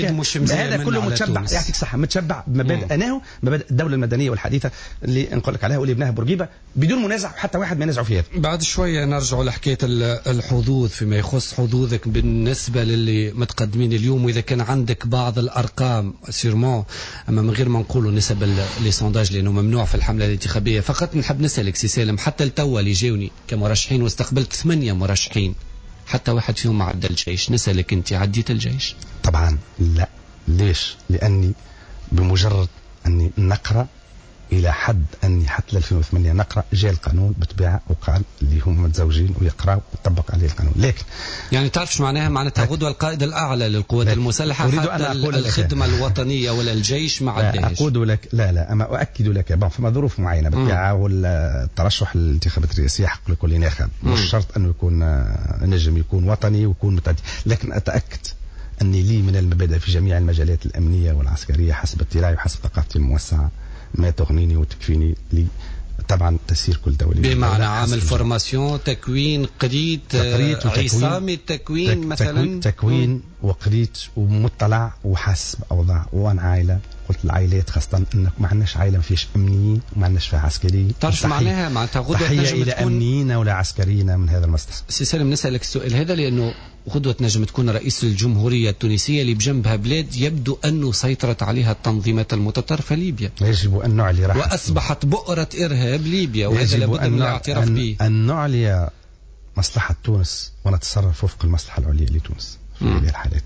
هذا كله متشبع، يعطيك صحه، متشبع بمبادئ انه مبادئ الدوله المدنيه والحديثه اللي نقول لك عليها واللي بناها بورقيبه بدون منازع، حتى واحد ما ينازعوا فيها. بعد شويه نرجعوا لحكايه الحظوظ فيما يخص حظوظك بالنسبه للي متقدمين اليوم، واذا كان عندك بعض الارقام سيرمون، اما من غير ما نقولوا نسب لي سونداج لانه ممنوع في الحمله الانتخابيه. فقط نحب نسالك سي سالم، حتى التوا اللي جاوني كمرشحين واستقبلت ثمانيه مرشحين، حتى واحد فيهم ما عدى الجيش، نسالك انت عديت الجيش؟ طبعا لا. ليش؟ لاني بمجرد اني نقرا الى حد اني حتى ألفين وثمانية نقرا، جاء القانون بطبيعه وقال اللي هم متزوجين ويقراوا ويطبق عليه القانون. لكن يعني تعرفش معناها معناتها غدوه القائد الاعلى للقوات المسلحه حتى الخدمه الوطنيه ولا الجيش ما عداش؟ اقول لك لا لا، اما اؤكد لك بون فما ظروف معينه بالطبيعه، والترشح للانتخابات الرئاسيه حق لكل ناخب، مش شرط انه يكون نجم يكون وطني ويكون متعدي. لكن اتاكد اني لي من المبادئ في جميع المجالات الامنيه والعسكريه حسب اطلاعي وحسب ثقافتي الموسعه ما تغنيني وتكفيني لي طبعا تسير كل دولة. بمعنى عامل فورماسيون، تكوين، قريت عصامي التكوين تك مثلا تكوين, تكوين مم. وقريت ومطلع وحاسب اوضاع. وانا عائله قلت العائلات خاصه انك ما عندناش عائله ما فيش امنيين وما عندناش فيها عسكريين. تعرف معناها معناتها غدوه تحيه الى امنيين ولا عسكريين من هذا المصدر. سي سالم نسالك السؤال هذا لانه غدوه نجم تكون رئيس الجمهوريه التونسيه اللي بجنبها بلاد يبدو انه سيطرت عليها التنظيمات المتطرفه ليبيا، يجب ان نعلي راحة واصبحت بؤره ارهاب ليبيا، وهذا لابد من الاعتراف به. ان نعلي مصلحه تونس ونتصرف وفق المصلحه العليا لتونس في هذه الحالات.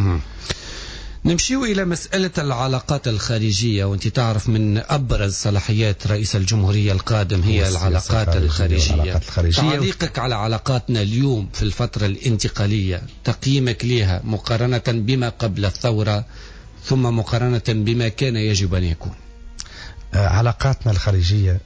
نمشيو إلى مسألة العلاقات الخارجية، وانت تعرف من أبرز صلاحيات رئيس الجمهورية القادم هي العلاقات الخارجية. تعليقك على علاقاتنا اليوم في الفترة الانتقالية، تقييمك لها مقارنة بما قبل الثورة ثم مقارنة بما كان يجب أن يكون؟ علاقاتنا الخارجية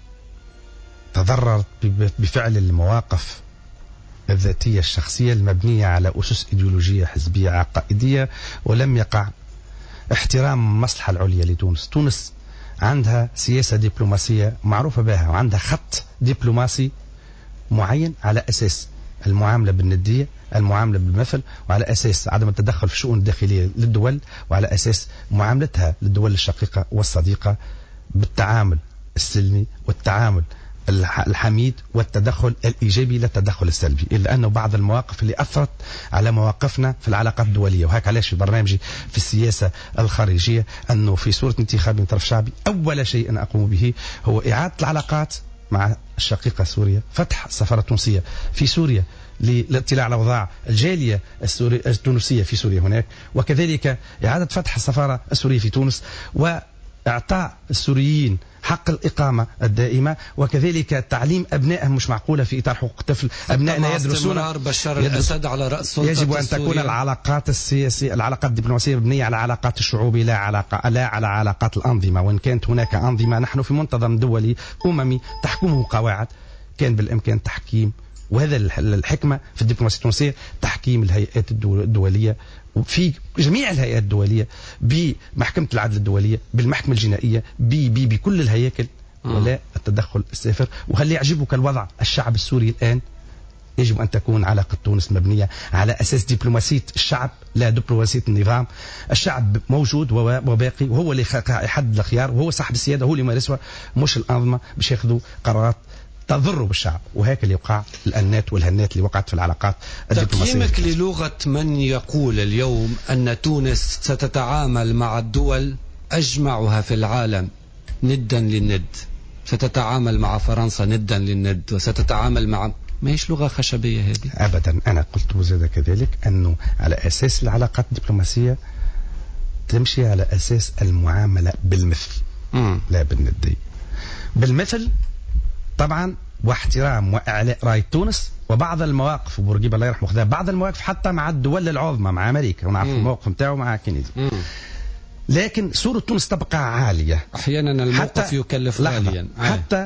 تضررت بفعل المواقف الذاتية الشخصية المبنية على أسس إيديولوجية حزبية عقائدية، ولم يقع احترام المصلحة العليا لتونس. تونس عندها سياسة دبلوماسية معروفة بها، وعندها خط دبلوماسي معين على أساس المعاملة بالندية، المعاملة بالمثل، وعلى أساس عدم التدخل في الشؤون الداخلية للدول، وعلى أساس معاملتها للدول الشقيقة والصديقة بالتعامل السلمي والتعامل الحميد والتدخل الإيجابي لا التدخل السلبي. إلا أنه بعض المواقف اللي أثرت على مواقفنا في العلاقات الدولية، وهيك علاش في برنامجي في السياسة الخارجية أنه في صورة انتخاب من طرف شعبي أول شيء أنا أقوم به هو إعادة العلاقات مع الشقيقة سوريا، فتح السفارة التونسية في سوريا للاطلاع على أوضاع الجالية السوري التونسية في سوريا هناك، وكذلك إعادة فتح السفارة السورية في تونس، وإعطاء السوريين حق الإقامة الدائمة، وكذلك تعليم أبنائهم. مش معقولة في إطار حقوق الطفل أبنائنا يدرسون بشار الأسد على رأس سلطة يجب أن تكون العلاقات السياسية العلاقات الدبلوماسية مبنية على علاقات الشعوب لا علاقة لا على علاقات الأنظمة. وإن كانت هناك أنظمة، نحن في منتظم دولي أممي تحكمه قواعد، كان بالإمكان تحكيم، وهذا الحكمة في الدبلوماسية التونسية، تحكيم الهيئات الدولية في جميع الهيئات الدولية، بمحكمة العدل الدولية، بالمحكمة الجنائية، بكل الهياكل، ولا التدخل السافر. وهل يعجبك الوضع الشعب السوري الآن؟ يجب أن تكون علاقة تونس مبنية على أساس دبلوماسية الشعب لا دبلوماسية النظام. الشعب موجود وباقي، وهو اللي يحدد الخيار، وهو صاحب السيادة، هو اللي يمارسها، مش الأنظمة باش ياخذوا قرارات تضر بالشعب. وهيك اللي وقع الأنات والهنات اللي وقعت في العلاقات الدبلوماسية. تقييمك للغة من يقول اليوم أن تونس ستتعامل مع الدول أجمعها في العالم ندا للند، ستتعامل مع فرنسا ندا للند، وستتعامل مع ما هيش لغة خشبية هذه أبدا. أنا قلت وزاد كذلك أنه على أساس العلاقات الدبلوماسية تمشي على أساس المعاملة بالمثل م. لا بالندي. بالمثل طبعا، واحترام واعلاء راي تونس، وبعض المواقف بورقيبه الله يرحمه خذا بعض المواقف حتى مع الدول العظمى، مع امريكا ونعرف الموقف نتاعو مع كندي. لكن صورة تونس تبقى عالية. أحيانا الموقف يكلف غاليا. حتى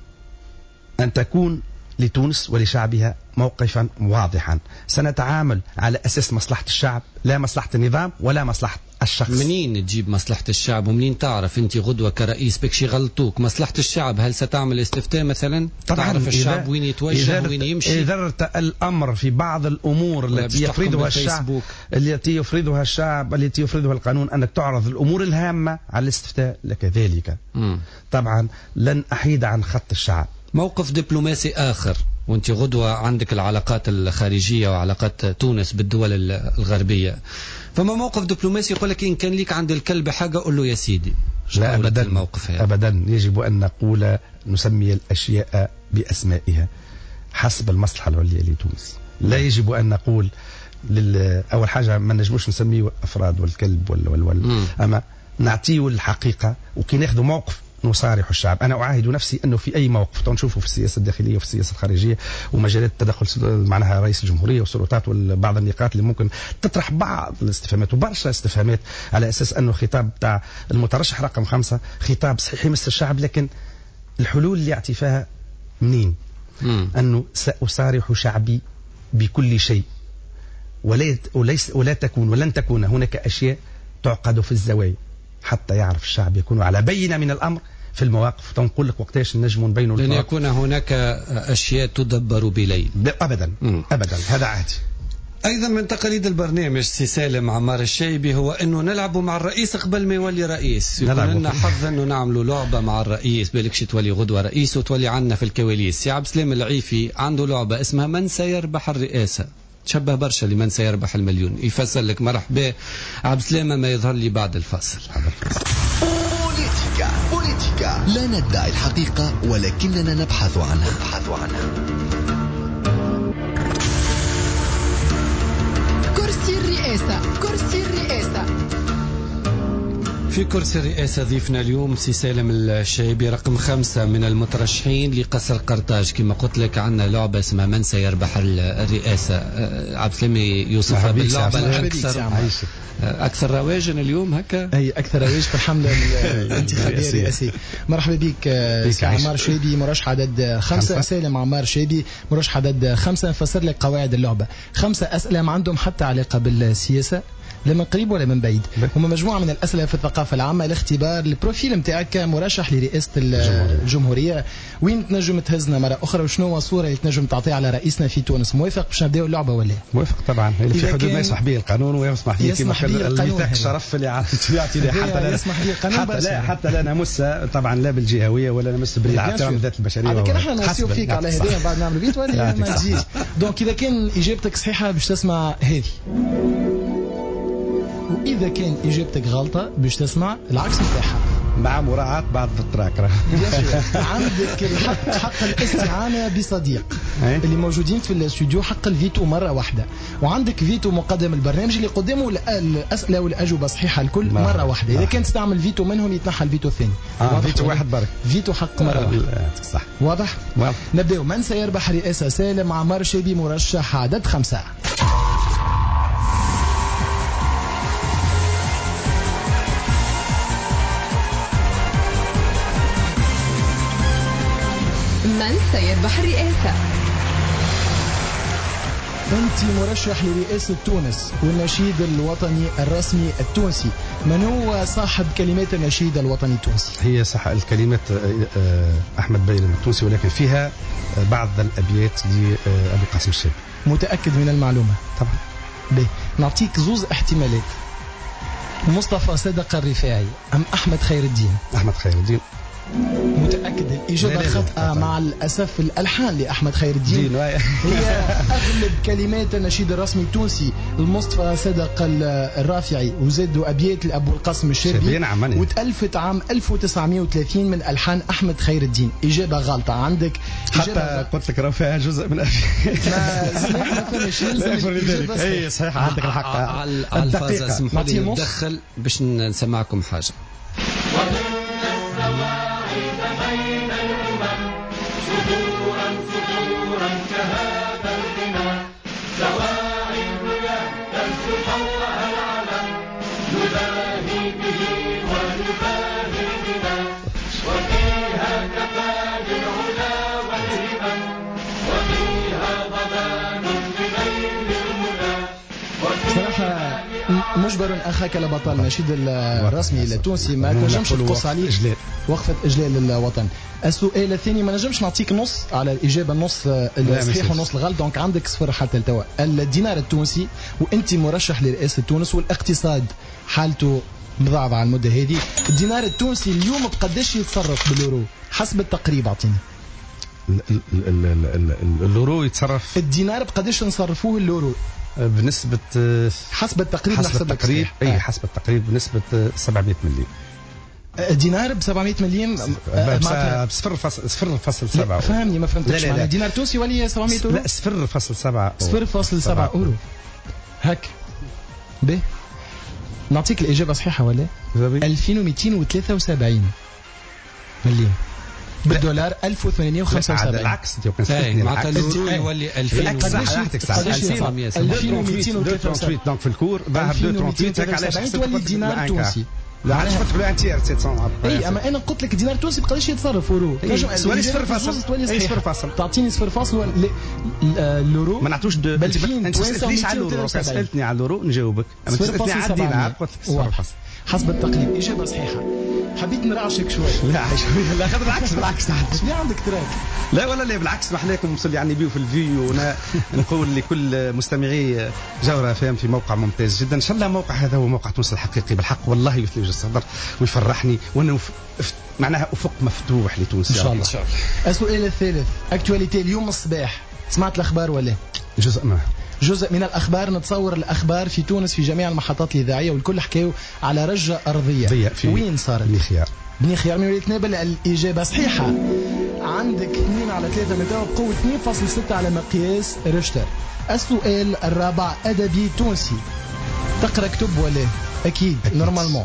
أن تكون لتونس ولشعبها موقفا واضحا، سنتعامل على أساس مصلحة الشعب لا مصلحة النظام ولا مصلحة الشخص. منين تجيب مصلحة الشعب ومنين تعرف أنت غدوة كرئيس بكش يغلطوك؟ مصلحة الشعب هل ستعمل استفتاء مثلا؟ تعرف الشعب وين يتوجه وين يمشي؟ إذا الأمر في بعض الأمور التي يفرضها الشعب التي يفرضها الشعب التي يفرضها القانون أنك تعرض الأمور الهامة على الاستفتاء لكذلك. م. طبعا لن أحيد عن خط الشعب. موقف دبلوماسي آخر، وانت غدوة عندك العلاقات الخارجية وعلاقات تونس بالدول الغربية، فما موقف دبلوماسي يقول لك إن كان ليك عند الكلب حاجة قل له يا سيدي. لا أبدا الموقف هذا. أبدا يجب أن نقول نسمي الأشياء بأسمائها حسب المصلحة العليا لتونس. لا يجب أن نقول أول حاجة ما نجموش نسميه أفراد والكلب وال وال وال أما نعطيه الحقيقة، وكي ناخذ موقف نصارح الشعب. أنا أعاهد نفسي أنه في أي موقف نشوفه في السياسة الداخلية وفي السياسة الخارجية ومجالات التدخل معناها رئيس الجمهورية والسلطات وبعض النقاط اللي ممكن تطرح بعض الاستفهامات وبرشا استفهامات على أساس أنه خطاب بتاع المترشح رقم خمسة خطاب صحيح يمس الشعب، لكن الحلول اللي يعطي فيها منين؟ مم. أنه سأصارح شعبي بكل شيء ولا وليس ولا تكون ولن تكون هناك أشياء تعقد في الزوايا حتى يعرف الشعب يكون على بينة من الأمر في المواقف. تنقول لك وقتاش نجم بين لن يكون هناك أشياء تدبر بليل أبدا. مم. أبدا هذا عادي. أيضا من تقاليد البرنامج سي سالم عمار الشايبي هو أنه نلعب مع الرئيس قبل ما يولي رئيس. يكون لنا حظ أنه نعملوا لعبة مع الرئيس، بالكش تولي غدوة رئيس وتولي عنا في الكواليس. يا عبد السلام العيفي عنده لعبة اسمها من سيربح الرئاسة، تشبه برشا لمن سيربح المليون. يفسر لك مرحبا عبد السلام ما يظهر لي بعد الفصل. بوليتيكا بوليتيكا لا ندعي الحقيقة ولكننا نبحث عنها نبحث عنها كرسي الرئاسة كرسي الرئاسة. في كرسي الرئاسة ضيفنا اليوم سي سالم الشايبي رقم خمسة من المترشحين لقصر قرطاج. كما قلت لك عندنا لعبة اسمها من سيربح الرئاسة. عبد السلام يوصفها باللعبة الأكثر أكثر رواجا اليوم هكا. هي أكثر رواج في الحملة الانتخابية الرئاسية. مرحبا بك سي عمار شايبي مرشح عدد خمسة. سالم عمار شايبي مرشح عدد خمسة. نفسر لك قواعد اللعبة. خمسة أسئلة ما عندهم حتى علاقة بالسياسة لا من قريب ولا من بعيد، هم مجموعة من الأسئلة في الثقافة العامة لاختبار البروفيل متاعك كمرشح لرئاسة الجمهورية. وين تنجم تهزنا مرة أخرى وشنو هو الصورة اللي تنجم تعطيها على رئيسنا في تونس؟ موافق باش نبداو اللعبة ولا؟ موافق طبعا، اللي في حدود ما يسمح به القانون ويسمح به كما الميثاق الشرف اللي يعطي لي حتى لا يسمح به القانون حتى لا حتى لا نمس طبعا لا بالجهوية ولا نمس بالاحترام الذات البشرية. لكن احنا نوصيو فيك على هذه بعد نعمل بيت ولا ما تجيش. دونك إذا كان إجابتك صحيحة باش تسمع هذه، وإذا كان إجابتك غلطة باش تسمع العكس بتاعها مع مراعاة بعض التراك. عندك الحق حق الاستعانة بصديق اللي موجودين في الاستوديو، حق الفيتو مرة واحدة، وعندك فيتو مقدم البرنامج اللي قدامه الأسئلة والأجوبة صحيحة الكل مرة واحدة. إذا كان تستعمل فيتو منهم يتنحى الفيتو الثاني. آه فيتو واحد برك. فيتو حق مرة واحدة. صح. واضح؟ واضح. نبدأ. من سيربح رئاسة؟ سالم عمار شايبي مرشح عدد خمسة. من سيربح الرئاسة؟ أنت مرشح لرئاسة تونس والنشيد الوطني الرسمي التونسي. من هو صاحب كلمات النشيد الوطني التونسي؟ هي صح الكلمات أحمد بيلم التونسي، ولكن فيها بعض الأبيات لأبو قاسم الشابي. متأكد من المعلومة؟ طبعا. بيه. نعطيك زوز احتمالات، مصطفى صدق الرفاعي أم أحمد خير الدين؟ أحمد خير الدين. متأكد؟ الإجابة خطأ مع الأسف. الألحان لأحمد خير الدين هي أغلب كلمات النشيد الرسمي التونسي المصطفى صدق الرافعي، وزادوا أبيات لأبو القاسم الشابي وتألفت عام ألف وتسعمائة وثلاثين من ألحان أحمد خير الدين. إجابة غلطة. عندك حتى قلت لك رافع جزء من أبيات ما سمعنا فمش يلزم. أي صحيح عندك الحق. على الفاز اسمحوا لي ندخل باش نسمعكم حاجة. نباهي به صراحة مجبر أخاك لبطل النشيد الرسمي التونسي ما تنجمش تقص عليه وقفة إجلال الوطن. السؤال الثاني ما نجمش نعطيك نص على الإجابة، النص الصحيح ونص الغلط، دونك عندك صفر حتى التوا. الدينار التونسي وأنت مرشح لرئاسة تونس والاقتصاد حالته مضاعفة على المدة هذه، الدينار التونسي اليوم بقداش يتصرف باليورو حسب التقريب؟ أعطيني. اليورو يتصرف، الدينار بقداش نصرفوه اليورو بنسبة حسب التقريب؟ حسب التقريب اي حسب التقريب بنسبة سبعمائة مليون. دينار ب سبعمائة مليون بصفر فاصل صفر فاصل سبعة. فهمني ما فهمتش معناها دينار تونسي ولا سبعمائة يورو؟ لا صفر فاصل سبعة صفر فاصل سبعة اورو هك. ب نعطيك الإجابة صحيحة ولا؟ ألفين ومئتين وثلاثة وسبعين مليون بالدولار ألف وثمانمائة وخمسة وسبعين. العكس انت كنستثني معناتها اليورو يولي ألفين ومئتين وثلاثة وسبعين. دونك في الكور ظهر مئتين وثلاثة وثلاثين علاش تولي دينار تونسي. لا علاش فتحوا لها انتير سبعمائة؟ اي اما انا قلت لك دينار تونسي بقداش يتصرف اورو؟ سؤالي صفر فاصل صفر فاصل. تعطيني صفر فاصل اليورو ما نعطوش انت سالتنيش على اليورو، سالتني على اليورو نجاوبك. اما تسالني على الدينار قلت لك صفر فاصل. حسب التقريب إجابة صحيحة. حبيت نرعشك شوي. لا شوي لا خذ بالعكس بالعكس ليه عندك تراك؟ لا ولا لا بالعكس محلاكم مصلي على النبي في الفيديو. وانا نقول لكل مستمعي جوهرة فام في موقع ممتاز جدا ان شاء الله. موقع هذا هو موقع تونس الحقيقي بالحق والله يثلج الصدر ويفرحني وانا معناها افق مفتوح لتونس ان شاء الله. السؤال الثالث اكتواليتي اليوم الصباح سمعت الاخبار ولا؟ جزء ما جزء من الأخبار. نتصور الأخبار في تونس في جميع المحطات الإذاعية والكل حكاوا على رجة أرضية. وين صارت؟ بني خيار. بني خيار من ولاية نابل. الإجابة صحيحة. عندك اثنين على ثلاثة من توا بقوة اثنين فاصلة ستة على مقياس ريشتر. السؤال الرابع أدبي تونسي. تقرأ كتب ولا؟ أكيد, أكيد. نورمالمون.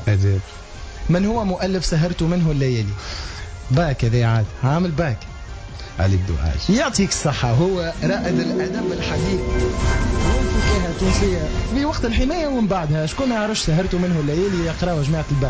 من هو مؤلف سهرت منه الليالي؟ باك هذا عاد عامل باك علي الدعاء. يعطيك الصحة. هو رائد الأدب الحديث والفكاهة التونسية في وقت الحماية ومن بعدها. شكون ما يعرفش سهرت منه الليالي يقراوا جماعة الباك.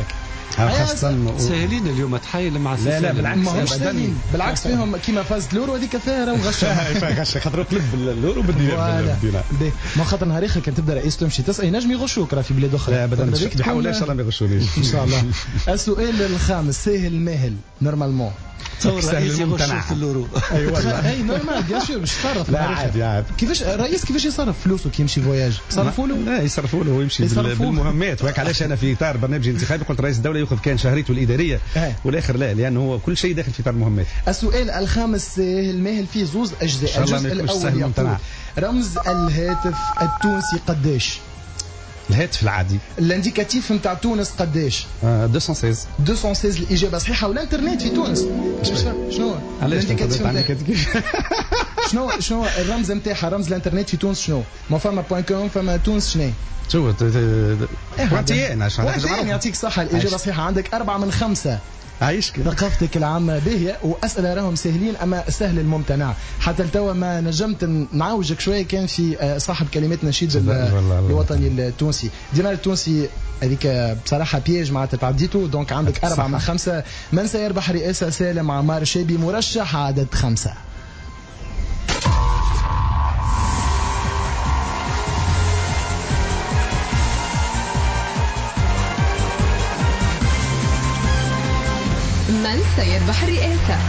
خاصة سهلين اليوم تحايل مع لا لا بالعكس ما همش سهلين بالعكس فيهم كيما فازت لورو هذيك فيها راهو غشة غشة خاطر قلب اللورو بالدينار. ما خاطر نهار اخر كان تبدا رئيس تمشي تسأل ينجم يغشوك راه في بلاد اخرى. لا ابدا بحاول ان شاء الله ما يغشونيش ان شاء الله. السؤال الخامس سهل ماهل نورمالمون. تصور رئيس يغشوا في اللورو. اي والله اي نورمال بيان سور باش يتصرف. لا عادي عادي. كيفاش رئيس كيفاش يصرف فلوسه كي يمشي فواياج؟ يصرفوا له؟ لا يصرفوا له ويمشي بالمهمات. وهيك علاش انا في اطار برنامج انتخابي قلت رئيس الدوله ياخذ كان شهريته الاداريه والاخر لا لانه هو كل شيء داخل في اطار المهمات. السؤال الخامس سهل ماهل فيه زوز اجزاء. الجزء الاول يقول رمز الهاتف التونسي قداش؟ الهاتف العادي الانديكاتيف نتاع تونس قداش؟ آه مئتين وستة عشر. مئتين وستة عشر الإجابة صحيحة. والانترنت في تونس شنو؟ الانديكاتيف شنو شنو الرمز نتاعها؟ رمز الانترنت في تونس شنو؟ ما فما بوين كوم فما تونس شنو؟ شو بوانتيين عشان يعطيك صحة. الإجابة صحيحة. عندك أربعة من خمسة. عايشك. ثقافتك العامة باهية وأسئلة راهم سهلين أما سهل الممتنع. حتى التوا ما نجمت نعوجك شوية كان في صاحب كلمات نشيد الوطني التونسي. دينار التونسي هذيك بصراحة بياج معناتها تعديته. دونك عندك أربعة من خمسة. من سيربح رئاسة؟ سالم عمار شابي مرشح عدد خمسة. من سيربح الرئاسة؟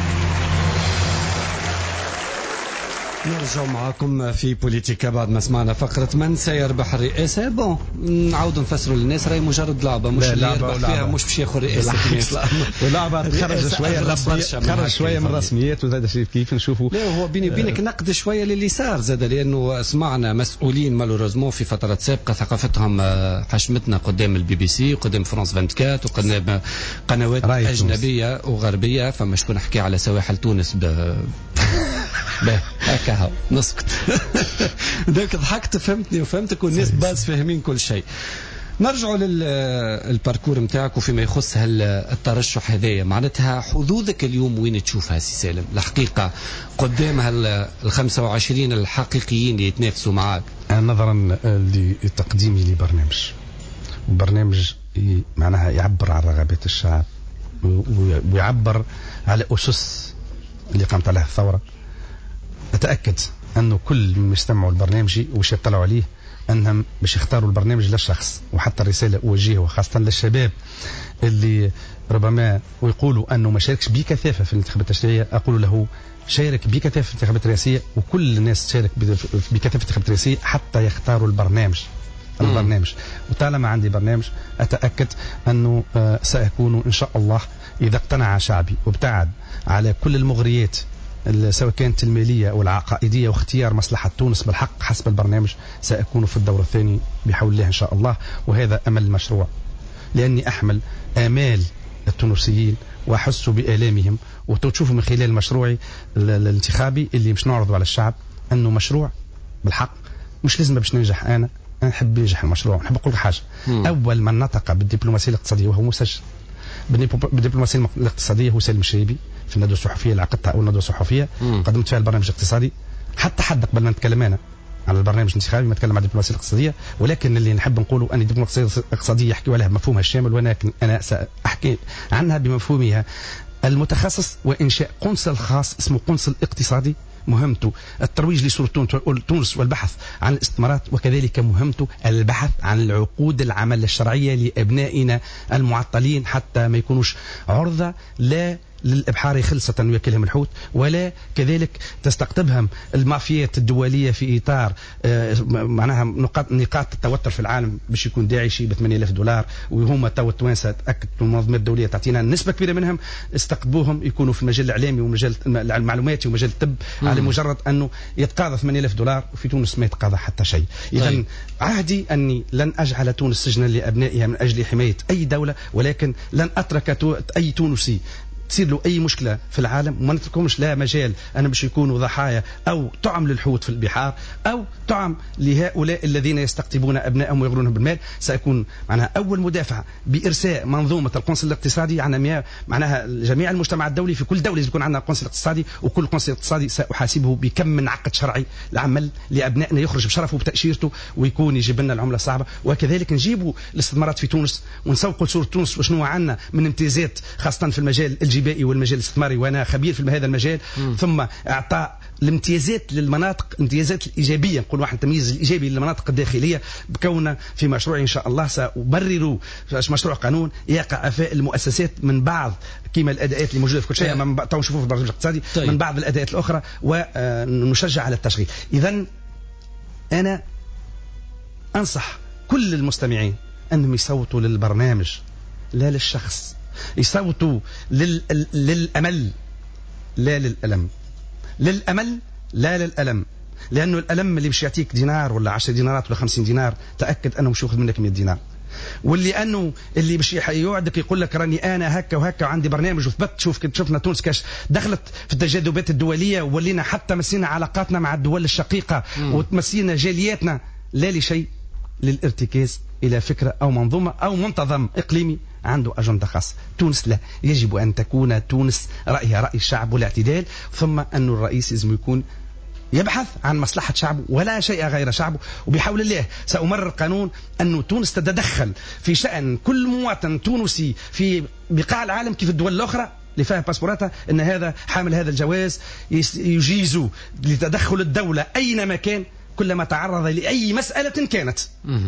نرجع معكم في بوليتيكا بعد ما سمعنا فقرة من سيربح الرئاسة. بون نعاود نفسروا للناس راهي مجرد لعبة مش اللي يربح فيها مش باش ياخذ رئاسة. ولعبة تخرج شوية تخرج شوية من الرسميات وزاد شيء كيف نشوفوا. لا هو بيني وبينك نقد شوية لليسار زاد لأنه سمعنا مسؤولين مالوريزمون في فترات سابقة ثقافتهم حشمتنا قدام البي بي سي وقدام فرانس أربعة وعشرين وقدام قنوات أجنبية وغربية. فما شكون حكي على سواحل تونس ب به هكا نسكت. داك ضحكت فهمتني وفهمتك والناس باز فاهمين كل شيء. نرجع للباركور نتاعك وفيما يخص الترشح هذايا معناتها حظوظك اليوم وين تشوفها سي سالم الحقيقة قدام هال خمسة وعشرين الحقيقيين اللي يتنافسوا معاك؟ نظرا لتقديمي لبرنامج برنامج معناها يعبر عن رغبات الشعب ويعبر على أسس اللي قامت عليها الثورة. أتأكد أنه كل من يستمعوا البرنامج وش يطلعوا عليه أنهم باش يختاروا البرنامج للشخص. وحتى الرسالة أوجهها خاصة للشباب اللي ربما ويقولوا أنه ما شاركش بكثافة في الانتخابات التشريعية، أقول له شارك بكثافة في الانتخابات الرئاسية، وكل الناس تشارك بكثافة في الانتخابات الرئاسية حتى يختاروا البرنامج. البرنامج وطالما عندي برنامج أتأكد أنه سأكون إن شاء الله إذا اقتنع شعبي وابتعد على كل المغريات سواء كانت المالية أو العقائدية واختيار مصلحة تونس بالحق حسب البرنامج، سأكون في الدور الثاني بحول الله إن شاء الله. وهذا أمل المشروع، لأني أحمل آمال التونسيين وأحس بآلامهم. وتشوفوا من خلال مشروعي الانتخابي اللي مش نعرضه على الشعب أنه مشروع بالحق مش لازم باش ننجح أنا أنا نحب ينجح المشروع. نحب أقول حاجة، مم. أول من نطق بالدبلوماسية الاقتصادية وهو مسجل بالدبلوماسية الاقتصادية هو سالم الشريبي في الندوة الصحفية اللي عقدتها أول ندوة صحفية مم. قدمت فيها البرنامج الاقتصادي. حتى حد قبل ما نتكلم أنا على البرنامج الانتخابي ما نتكلم عن الدبلوماسية الاقتصادية، ولكن اللي نحب نقوله أن الدبلوماسية الاقتصادية يحكي عليها بمفهومها الشامل، ولكن أنا سأحكي عنها بمفهومها المتخصص، وإنشاء قنصل خاص اسمه قنصل اقتصادي مهمته الترويج لصورة تونس والبحث عن الاستثمارات، وكذلك مهمته البحث عن العقود العمل الشرعية لأبنائنا المعطلين حتى ما يكونوش عرضة لا للإبحار خلصة ويأكلهم الحوت، ولا كذلك تستقطبهم المافيات الدولية في إطار معناها نقاط نقاط التوتر في العالم باش يكون داعشي ب ثمانية آلاف دولار، وهم تو التوانسة تأكد المنظمات الدولية تعطينا نسبة كبيرة منهم استقطبوهم يكونوا في المجال الإعلامي ومجال المعلوماتي ومجال الطب مم. على مجرد أنه يتقاضى ثمانية آلاف دولار وفي تونس ما يتقاضى حتى شيء. إذا طيب. عهدي أني لن أجعل تونس سجنا لأبنائها من أجل حماية أي دولة، ولكن لن أترك أي تونسي تصير له أي مشكلة في العالم وما نتركهمش لا مجال أنا باش يكونوا ضحايا أو طعم للحوت في البحار أو طعم لهؤلاء الذين يستقطبون أبنائهم ويغرونهم بالمال. سأكون معناها أول مدافع بإرساء منظومة القنصل الاقتصادي عن معناها جميع المجتمع الدولي. في كل دولة يكون عندنا قنصل اقتصادي، وكل قنصل اقتصادي سأحاسبه بكم من عقد شرعي العمل لأبنائنا يخرج بشرفه وبتأشيرته ويكون يجيب لنا العملة الصعبة، وكذلك نجيبوا الاستثمارات في تونس ونسوقوا صورة تونس وشنو عندنا من امتيازات خاصة في المجال الجبائي والمجال الاستثماري، وانا خبير في هذا المجال. مم. ثم اعطاء الامتيازات للمناطق، امتيازات الايجابيه، نقول واحد التمييز الايجابي للمناطق الداخليه، بكون في مشروع ان شاء الله سأبرر مشروع قانون يقع اعفاء المؤسسات من بعض كما الاداءات اللي موجوده في كل شيء ما تو نشوفوه في البرنامج الاقتصادي طيب. من بعض الاداءات الاخرى ونشجع على التشغيل. اذا انا انصح كل المستمعين انهم يصوتوا للبرنامج لا للشخص، يصوتوا لل... للأمل لا للألم، للأمل لا للألم، لأنه الألم اللي باش يعطيك دينار ولا عشر دينارات ولا خمسين دينار تأكد أنه مش ياخذ منك مئة دينار، واللي أنه اللي باش يوعدك يقول لك راني أنا هكا وهكا وعندي برنامج وثبت. شوف كنت شفنا تونس كاش دخلت في التجاذبات الدولية ولينا حتى مسينا علاقاتنا مع الدول الشقيقة وتمسينا جالياتنا لا لشيء، للارتكاز إلى فكرة أو منظومة أو منتظم إقليمي عنده أجندة خاصة. تونس لا، يجب أن تكون تونس رأيها رأي الشعب والاعتدال، ثم أن الرئيس لازم يكون يبحث عن مصلحة شعبه ولا شيء غير شعبه. وبحول الله سأمرر قانون أن تونس تتدخل في شأن كل مواطن تونسي في بقاع العالم كيف الدول الأخرى اللي فيها باسبوراتها، أن هذا حامل هذا الجواز يجيز لتدخل الدولة أينما كان كلما تعرض لأي مسألة كانت.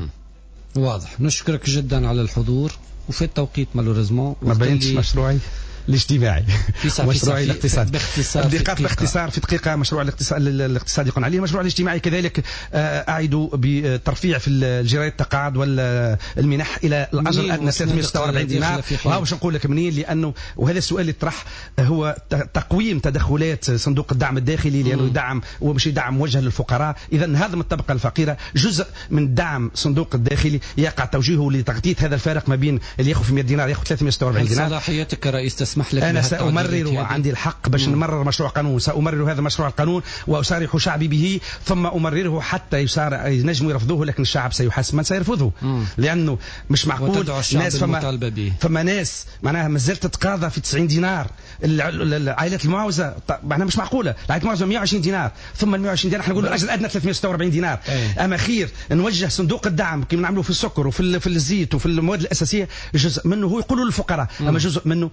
واضح. نشكرك جدا على الحضور وفي التوقيت مالوريزمون ما بينش مشروعي الاجتماعي مشروعي الاقتصادي باختصار باختصار في دقيقة. مشروع الاقتصاد الاقتصادي قلنا عليه. المشروع الاجتماعي كذلك أعيد بالترفيع في الجرايات التقاعد والمنح إلى الأجر الأدنى ثلاثمئة وستة وأربعين دينار. وهاوش نقول لك منين، لأنه وهذا السؤال اللي طرح هو تقويم تدخلات صندوق الدعم الداخلي لأنه يدعم ومش يدعم موجه للفقراء. إذا هذا الطبقة الفقيرة جزء من دعم صندوق الداخلي يقع توجيهه لتغطية هذا الفارق ما بين اللي ياخذ في مئة دينار ياخذ ثلاثمئة وستة وأربعين دينار. صلاحيتك كرئيس تسمح لك؟ أنا سأمرر عندي الحق باش نمرر مشروع قانون، سأمرر هذا مشروع القانون وأسارح شعبي به، ثم أمرره حتى يسار ينجموا يرفضوه، لكن الشعب سيحاسب من سيرفضه. مم. لأنه مش معقول ناس فما, فما ناس معناها مازالت تتقاضى في تسعين دينار. العائلات المعوزة معناها مش معقولة، العائلات المعوزة مئة وعشرين دينار، ثم ال مئة وعشرين دينار احنا نقول الأجر الأدنى ثلاثمئة وستة وأربعين دينار. أي. أما خير نوجه صندوق الدعم كما نعمله في السكر وفي في الزيت وفي المواد الأساسية، جزء منه هو يقولوا للفقراء، أما جزء منه باش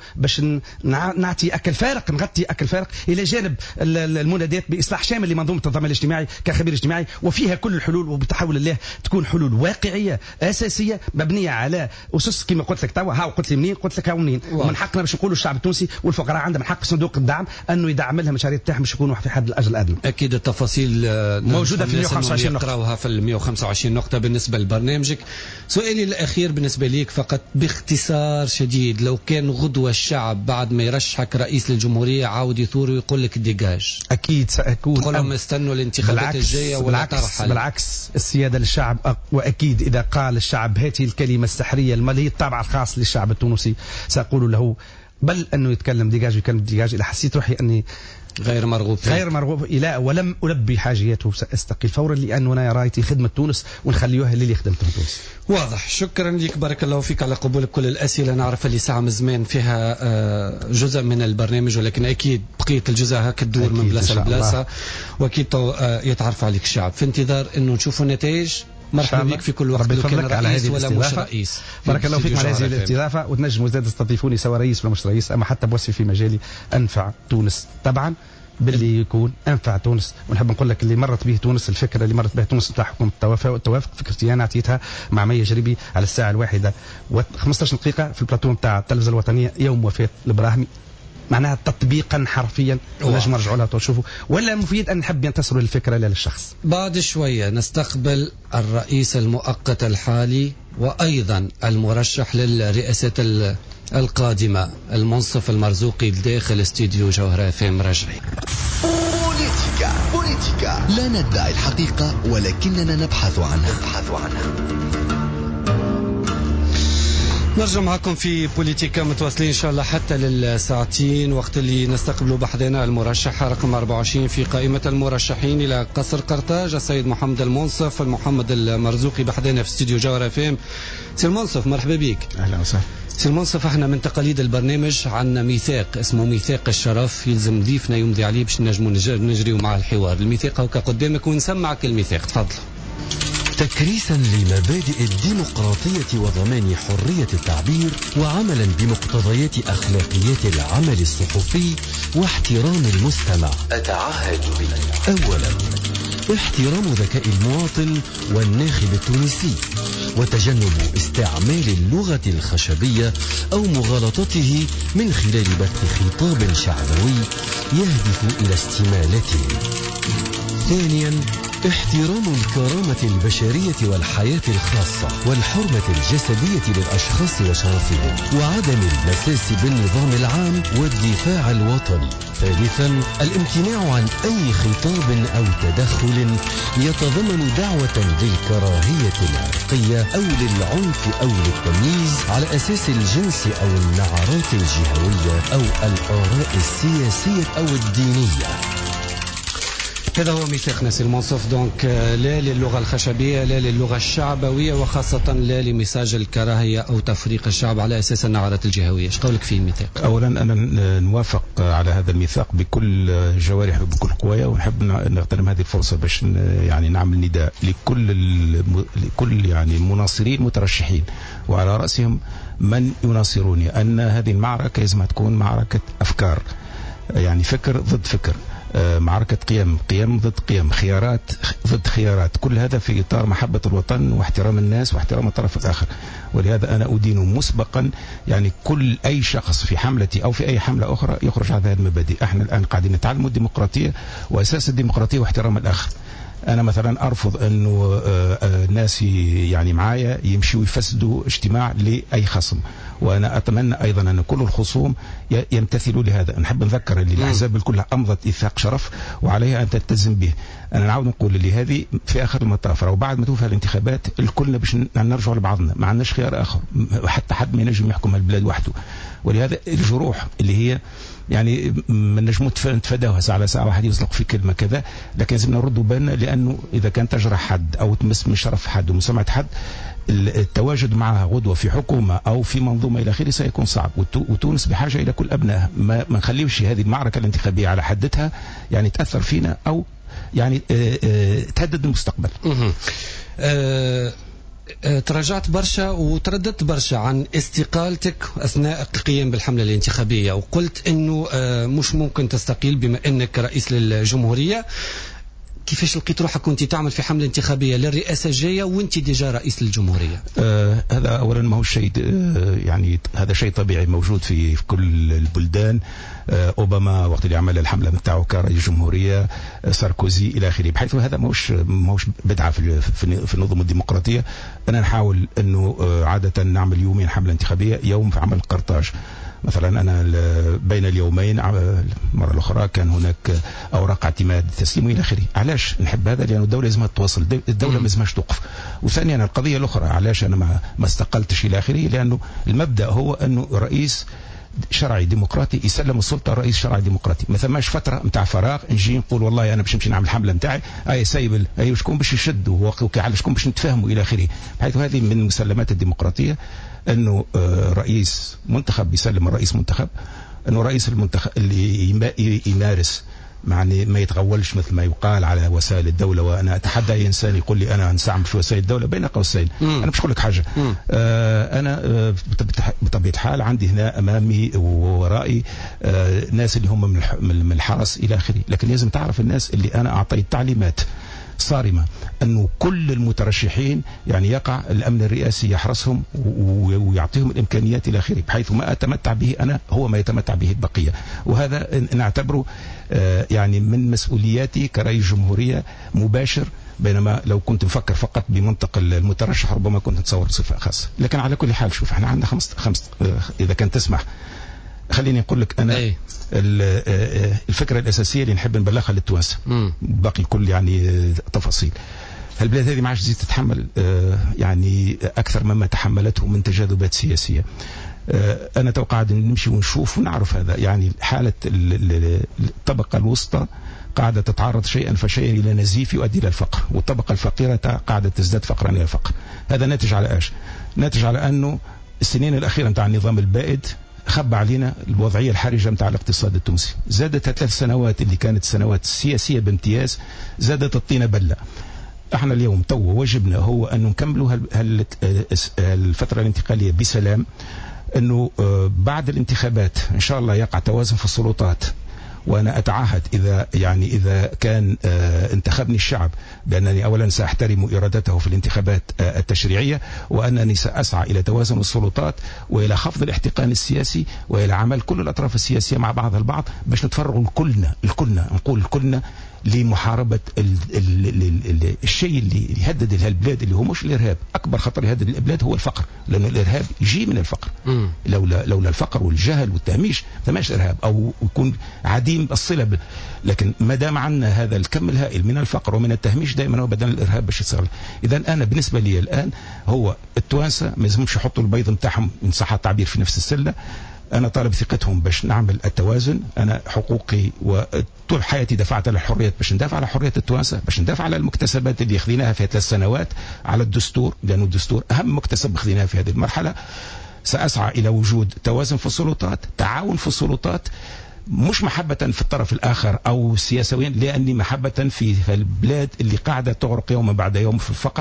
باش نعطي اكل فارق، نغطي اكل فارق الى جانب المنادات باصلاح شامل لمنظومه الضمان الاجتماعي كخبير اجتماعي، وفيها كل الحلول، وبتحول الله تكون حلول واقعيه اساسيه مبنيه على اسس كما قلت لك توا. هاو قلت لي منين؟ قلت لك هاو منين. ومن حقنا باش نقولوا الشعب التونسي والفقراء عندهم حق صندوق الدعم انه يدعم لها مشاريع تاعهم باش يكونوا في حد الاجر الادنى. اكيد التفاصيل موجوده في مئة وخمسة وعشرين نقطه، يقراوها في ال مئة وخمسة وعشرين نقطه بالنسبه لبرنامجك. سؤالي الاخير بالنسبه ليك فقط باختصار شديد، لو كان غدوه الشعب بعد ما يرشحك رئيس للجمهوريه عاود يثور ويقول لك ديجاج، اكيد ساكون تقول لهم استنوا الانتخابات الجايه ولا بالعكس ترحل؟ بالعكس السياده للشعب، واكيد اذا قال الشعب هذه الكلمه السحريه الماليه الطابع الخاص للشعب التونسي ساقول له بل انه يتكلم ديجاج ويكلم ديجاج. اذا حسيت روحي اني غير مرغوب فيه. غير مرغوب إلى ولم ألبي حاجيته سأستقيل فورا، لأنه أنا رايتي خدمة تونس ونخليوها اللي خدمتهم تونس. واضح. شكرا لك، بارك الله فيك على قبولك كل الأسئلة. نعرف اللي ساعة من زمان فيها جزء من البرنامج، ولكن أكيد بقية الجزء هكا تدور من بلاصة لبلاصة، وأكيد يتعرف عليك الشعب. في انتظار أنه نشوفوا نتائج. مرحبا بك في كل وقت، لو كان رئيس ولا مش رئيس. بارك الله فيك على هذه الاستضافة، وتنجموا زاد تستضيفوني سواء رئيس ولا مش رئيس، أما حتى بوصفي في مجالي أنفع تونس طبعا باللي يكون أنفع تونس. ونحب نقول لك اللي مرت به تونس، الفكرة اللي مرت بها تونس نتاع حكومة التوافق والتوافق فكرتي أنا عطيتها مع مي جريبي على الساعة الواحدة وخمسة عشر دقيقة في البلاتون نتاع التلفزة الوطنية يوم وفاة البراهمي، معناها تطبيقا حرفيا. ونجم نرجعوا لها تشوفوا، ولا مفيد أن نحب ينتصروا للفكرة لا للشخص. بعد شوية نستقبل الرئيس المؤقت الحالي وأيضا المرشح للرئاسة القادمة المنصف المرزوقي داخل استديو جوهرة فيم رجعي. بوليتيكا بوليتيكا، لا ندعي الحقيقة ولكننا نبحث عنها نبحث عنها نرجع معكم في بوليتيكا، متواصلين إن شاء الله حتى للساعتين، وقت اللي نستقبلوا بحثنا المرشح رقم أربعة وعشرين في قائمة المرشحين إلى قصر قرطاج، السيد محمد المنصف المحمد المرزوقي بحثنا في استديو جوهرة فيم. سي المنصف مرحبا بك. أهلا وسهلا. سي المنصف، احنا من تقاليد البرنامج عندنا ميثاق اسمه ميثاق الشرف، يلزم ضيفنا يمضي عليه باش نجموا نجريوا معه الحوار. الميثاق هكا قدامك ونسمعك الميثاق، تفضل. تكريسا لمبادئ الديمقراطية وضمان حرية التعبير، وعملا بمقتضيات أخلاقيات العمل الصحفي واحترام المستمع. أتعهد بي: أولا، احترام ذكاء المواطن والناخب التونسي، وتجنب استعمال اللغة الخشبية أو مغالطته من خلال بث خطاب شعبوي يهدف إلى استمالته. ثانيا، احترام الكرامة البشرية والحياة الخاصة والحرمة الجسدية للأشخاص وشرفهم، وعدم المساس بالنظام العام والدفاع الوطني. ثالثا، الامتناع عن أي خطاب أو تدخل يتضمن دعوة للكراهية العرقية أو للعنف أو للتمييز على أساس الجنس أو النعرات الجهوية أو الآراء السياسية أو الدينية. هذا هو ميثاقنا سي المنصف، دونك لا للغة الخشبية لا للغة الشعبوية، وخاصة لا لمساج الكراهية أو تفريق الشعب على أساس النعرات الجهوية. ايش قولك في الميثاق؟ أولا أنا نوافق على هذا الميثاق بكل جوارح وبكل قوايا، ونحب نغتنم هذه الفرصة باش يعني نعمل نداء لكل لكل يعني مناصرين مترشحين، وعلى رأسهم من يناصروني، أن هذه المعركة لازم تكون معركة أفكار، يعني فكر ضد فكر، معركة قيم قيم ضد قيم، خيارات ضد خيارات، كل هذا في إطار محبة الوطن واحترام الناس واحترام الطرف الآخر. ولهذا أنا أدين مسبقا يعني كل أي شخص في حملتي أو في أي حملة أخرى يخرج على هذه المبادئ. احنا الآن قاعدين نتعلم الديمقراطية، وأساس الديمقراطية واحترام الآخر. أنا مثلا أرفض أنه الناس يعني معايا يمشوا يفسدوا اجتماع لأي خصم، وأنا أتمنى أيضا أن كل الخصوم يمتثلوا لهذا. نحب نذكر أن الأحزاب الكل أمضت إيثاق شرف وعليها أن تلتزم به. أنا نعود نقول اللي هذه في آخر المطاف أو بعد ما توفى الانتخابات الكلنا باش نرجع لبعضنا، ما عندناش خيار آخر، حتى حد ما ينجم يحكم البلاد وحده. ولهذا الجروح اللي هي يعني ما نجمو نتفاداوها ساعة على ساعة واحد يزلق في كلمة كذا، لكن لازم نردوا بالنا، لأنه إذا كان تجرح حد أو تمس من شرف حد ومسامحة حد، التواجد معها غدوة في حكومة أو في منظومة إلى آخره سيكون صعب. وتونس بحاجة إلى كل أبنائها، ما ما نخليوش هذه المعركة الانتخابية على حدتها يعني تأثر فينا أو يعني تهدد المستقبل. أه تراجعت برشا وترددت برشا عن استقالتك أثناء القيام بالحملة الانتخابية، وقلت أنه مش ممكن تستقيل بما أنك رئيس للجمهورية. كيفاش لقيت روحك كنت تعمل في حملة انتخابية للرئاسة الجاية وانت ديجا رئيس للجمهورية؟ آه هذا أولا ما هو شيء آه يعني هذا شيء طبيعي موجود في, في كل البلدان. آه أوباما وقت اللي عمل الحملة بتاعه كرئيس جمهورية، آه ساركوزي إلى آخره، بحيث هذا ماهوش ماهوش بدعة في في النظم الديمقراطية. أنا نحاول أنه آه عادة نعمل يومين حملة انتخابية، يوم في عمل قرطاج. مثلا أنا بين اليومين المرة الأخرى كان هناك أوراق اعتماد تسليم إلى آخره. علاش نحب هذا؟ لأن الدولة لازمها تواصل، الدولة ما لازمهاش توقف. وثانيا القضية الأخرى علاش أنا ما ما استقلتش إلى آخره، لأنه المبدأ هو أنه رئيس شرعي ديمقراطي يسلم السلطة رئيس شرعي ديمقراطي. ما ثماش فترة متاع فراغ نجي نقول والله أنا باش نمشي نعمل الحملة متاعي أي سايب أي شكون باش يشد وعلى شكون باش نتفاهموا إلى آخره. بحيث هذه من المسلمات الديمقراطية، أنه رئيس منتخب يسلم الرئيس منتخب، أنه رئيس المنتخب اللي يمارس يعني ما يتغولش مثل ما يقال على وسائل الدولة. وأنا أتحدى أي إنسان يقول لي أنا نستعمل في وسائل الدولة بين قوسين. أنا مش أقول لك حاجة. آه أنا آه بطبيعة الحال عندي هنا أمامي وورائي آه ناس اللي هم من الحرس إلى آخره، لكن لازم تعرف الناس اللي أنا أعطيت تعليمات صارمة أنه كل المترشحين يعني يقع الأمن الرئاسي يحرسهم ويعطيهم الإمكانيات إلى آخره، بحيث ما أتمتع به أنا هو ما يتمتع به البقية. وهذا نعتبره يعني من مسؤولياتي كرئيس جمهورية مباشر، بينما لو كنت مفكر فقط بمنطق المترشح ربما كنت نتصور بصفة خاصة. لكن على كل حال شوف احنا عندنا خمس خمس إذا كان تسمح خليني أقول لك أنا أي. الفكرة الأساسية اللي نحب نبلغها للتوانسة، باقي كل يعني تفاصيل. البلاد هذه ما عادش تزيد تتحمل يعني أكثر مما تحملته من تجاذبات سياسية. أنا توقع نمشي ونشوف ونعرف هذا، يعني حالة الطبقة الوسطى قاعدة تتعرض شيئا فشيئا إلى نزيف يؤدي إلى الفقر، والطبقة الفقيرة قاعدة تزداد فقرا إلى الفقر. هذا ناتج على إيش؟ ناتج على أنه السنين الأخيرة متاع النظام البائد خب علينا الوضعية الحرجة متاع الاقتصاد التونسي. زادت ثلاث سنوات اللي كانت سنوات سياسية بامتياز، زادت الطينة بلة. احنا اليوم تو واجبنا هو أن نكملوا الفترة الانتقالية بسلام، أنه بعد الانتخابات إن شاء الله يقع توازن في السلطات. وأنا أتعهد إذا يعني إذا كان انتخبني الشعب بأنني أولا سأحترم إرادته في الانتخابات التشريعية، وأنني سأسعى إلى توازن السلطات وإلى خفض الاحتقان السياسي وإلى عمل كل الأطراف السياسية مع بعض البعض باش نتفرغوا الكلنا الكلنا نقول الكلنا لمحاربة ال ال ال ال الشيء اللي يهدد البلاد، اللي هو مش الإرهاب. أكبر خطر يهدد البلاد هو الفقر، لأنه الإرهاب يجي من الفقر. م. لولا لولا الفقر والجهل والتهميش فماش إرهاب، أو يكون عديم الصلة. لكن ما دام عندنا هذا الكم الهائل من الفقر ومن التهميش دائما هو بدل الإرهاب باش يتصل. إذا أنا بالنسبة لي الآن هو التوانسة ما يلزمش يحطوا البيض نتاعهم إن صح التعبير في نفس السلة. أنا طالب ثقتهم باش نعمل التوازن. أنا حقوقي وطول حياتي دفعت على الحريات باش ندافع على حرية التوانسة، باش ندافع على المكتسبات اللي خذيناها في ثلاث سنوات، على الدستور لأنه الدستور أهم مكتسب خذيناه في هذه المرحلة. سأسعى إلى وجود توازن في السلطات، تعاون في السلطات، مش محبة في الطرف الآخر أو سياسيا، لأني محبة في البلاد اللي قاعدة تغرق يوم بعد يوم في الفقر.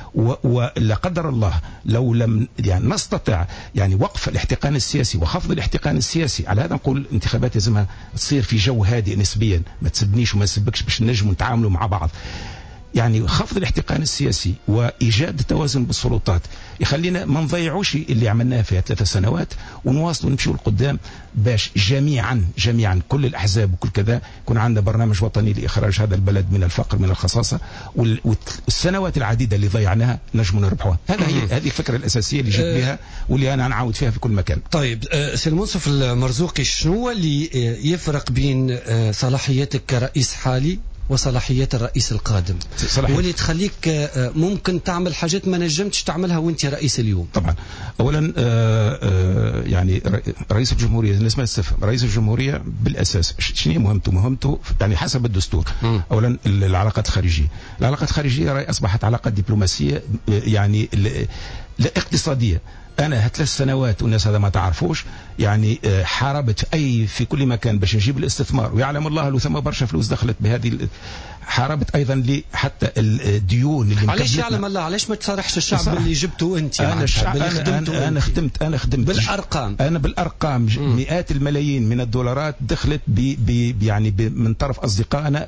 ولا قدر الله لو لم يعني نستطع يعني وقف الاحتقان السياسي وخفض الاحتقان السياسي، على هذا نقول الانتخابات لازمها تصير في جو هادئ نسبيا، ما تسبنيش وما تسبكش باش نجموا نتعاملوا مع بعض. يعني خفض الاحتقان السياسي وإيجاد توازن بالسلطات يخلينا ما نضيعوش اللي عملناه في ثلاث سنوات، ونواصلوا نمشوا لقدام باش جميعا جميعا كل الأحزاب وكل كذا يكون عندنا برنامج وطني لإخراج هذا البلد من الفقر من الخصاصة، والسنوات العديدة اللي ضيعناها نجموا نربحوها. هذا هي هذه الفكرة الأساسية اللي جيت بها واللي أنا نعاود فيها في كل مكان. طيب سي المنصف المرزوقي، شنو اللي يفرق بين صلاحياتك كرئيس حالي وصلاحيات الرئيس القادم واللي تخليك ممكن تعمل حاجات ما نجمتش تعملها وانت رئيس اليوم؟ طبعا اولا آآ آآ يعني رئيس الجمهوريه الناس ما تستفهم. رئيس الجمهوريه بالاساس شنو مهمته؟ مهمته يعني حسب الدستور م. اولا العلاقات الخارجيه. العلاقات الخارجيه اصبحت علاقات دبلوماسيه يعني لا اقتصادية. أنا ثلاث سنوات والناس هذا ما تعرفوش يعني حاربت في أي في كل مكان باش نجيب الاستثمار، ويعلم الله لو ثم برشا فلوس دخلت بهذه. حاربت أيضا لي حتى الديون اللي علاش يعلم الله علاش ما تصرحش الشعب اللي جبته أنت؟ أنا الشعب أنا, أنا, أنا خدمت أنا خدمت بالأرقام أنا بالأرقام م. مئات الملايين من الدولارات دخلت بي بي يعني بي من طرف أصدقائنا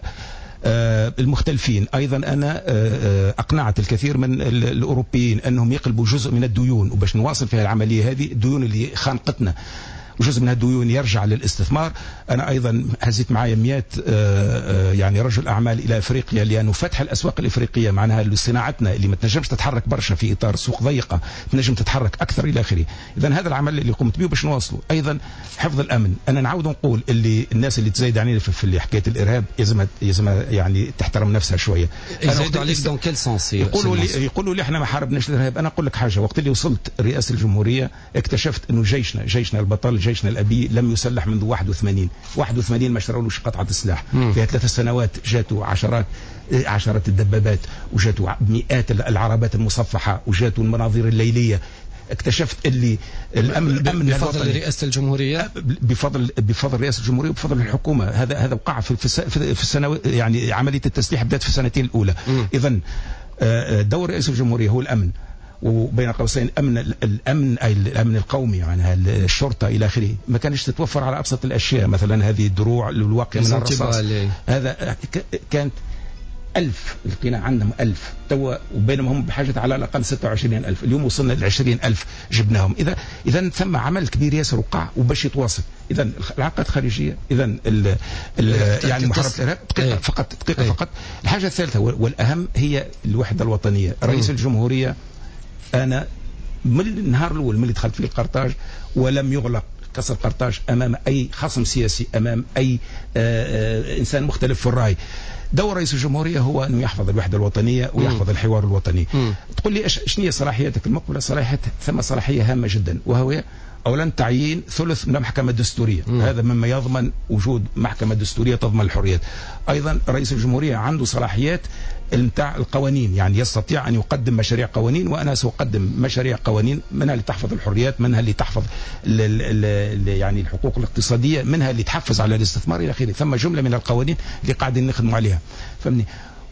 المختلفين. أيضا أنا أقنعت الكثير من الأوروبيين أنهم يقلبوا جزء من الديون، وباش نواصل في العملية هذه الديون اللي خانقتنا وجزء من الديون يرجع للاستثمار. أنا أيضا هزيت معايا مئات يعني رجل أعمال إلى أفريقيا لأنه فتح الأسواق الإفريقية معناها صناعتنا اللي ما تنجمش تتحرك برشا في إطار سوق ضيقة تنجم تتحرك أكثر إلى آخره. إذن هذا العمل اللي قمت به باش نواصله. أيضا حفظ الأمن. أنا نعود نقول اللي الناس اللي تزايد علينا في اللي حكاية الإرهاب يلزم يلزم يعني تحترم نفسها شوية. يزيدوا عليك دون كيل سونس؟ يقولوا لي يقولوا لي إحنا ما حاربناش الإرهاب. أنا أقول لك حاجة، وقت اللي وصلت رئاسة الجمهورية اكتشفت إنه جيشنا جيشنا البطل جيشنا الأبي لم يسلح منذ واحد وثمانين واحد وثمانين ما شرولوش قطعة السلاح. في ثلاث سنوات جاتوا عشرات عشرات الدبابات، وجاتوا مئات العربات المصفحة، وجاتوا المناظير الليلية. اكتشفت اللي الامن الامن بفضل رئاسه الجمهوريه بفضل بفضل رئاسه الجمهوريه وبفضل الحكومه. هذا هذا وقع في في السنوات يعني عمليه التسليح بدات في السنتين الاولى. اذا دور رئيس الجمهوريه هو الامن، وبين قوسين امن الامن اي الامن القومي يعني الشرطه الى اخره. ما كانش تتوفر على ابسط الاشياء، مثلا هذه الدروع الواقيه من الرصاص. هذا كانت ألف، لقينا عندهم ألف توا، وبينما هم بحاجة على الأقل ستة وعشرين ألف. اليوم وصلنا لعشرين ألف جبناهم. إذا إذا ثم عمل كبير ياسر وقع وباش يتواصل. إذا العلاقات الخارجية، إذا ال ال يعني محاربة الإرهاب دقيقة فقط دقيقة فقط. الحاجة الثالثة والأهم هي الوحدة الوطنية. رئيس الجمهورية أنا من النهار الأول من اللي دخلت في القرطاج ولم يغلق كسر قرطاج أمام أي خصم سياسي، أمام أي آآ آآ إنسان مختلف في الرأي. دور رئيس الجمهورية هو أنه يحفظ الوحدة الوطنية ويحفظ الحوار الوطني. م. تقول لي شنو هي صلاحياتك المقبلة؟ صلاحيات ثم صلاحية هامة جدا، وهو أولا تعيين ثلث من المحكمة الدستورية. م. هذا مما يضمن وجود محكمة دستورية تضمن الحريات. أيضا رئيس الجمهورية عنده صلاحيات المتاع القوانين، يعني يستطيع أن يقدم مشاريع قوانين، وأنا سأقدم مشاريع قوانين منها اللي تحفظ الحريات، منها اللي تحفظ ال ال يعني الحقوق الاقتصادية، منها اللي تحفز على الاستثمار إلى آخره. ثم جملة من القوانين اللي قاعدين نخدموا عليها، فهمني.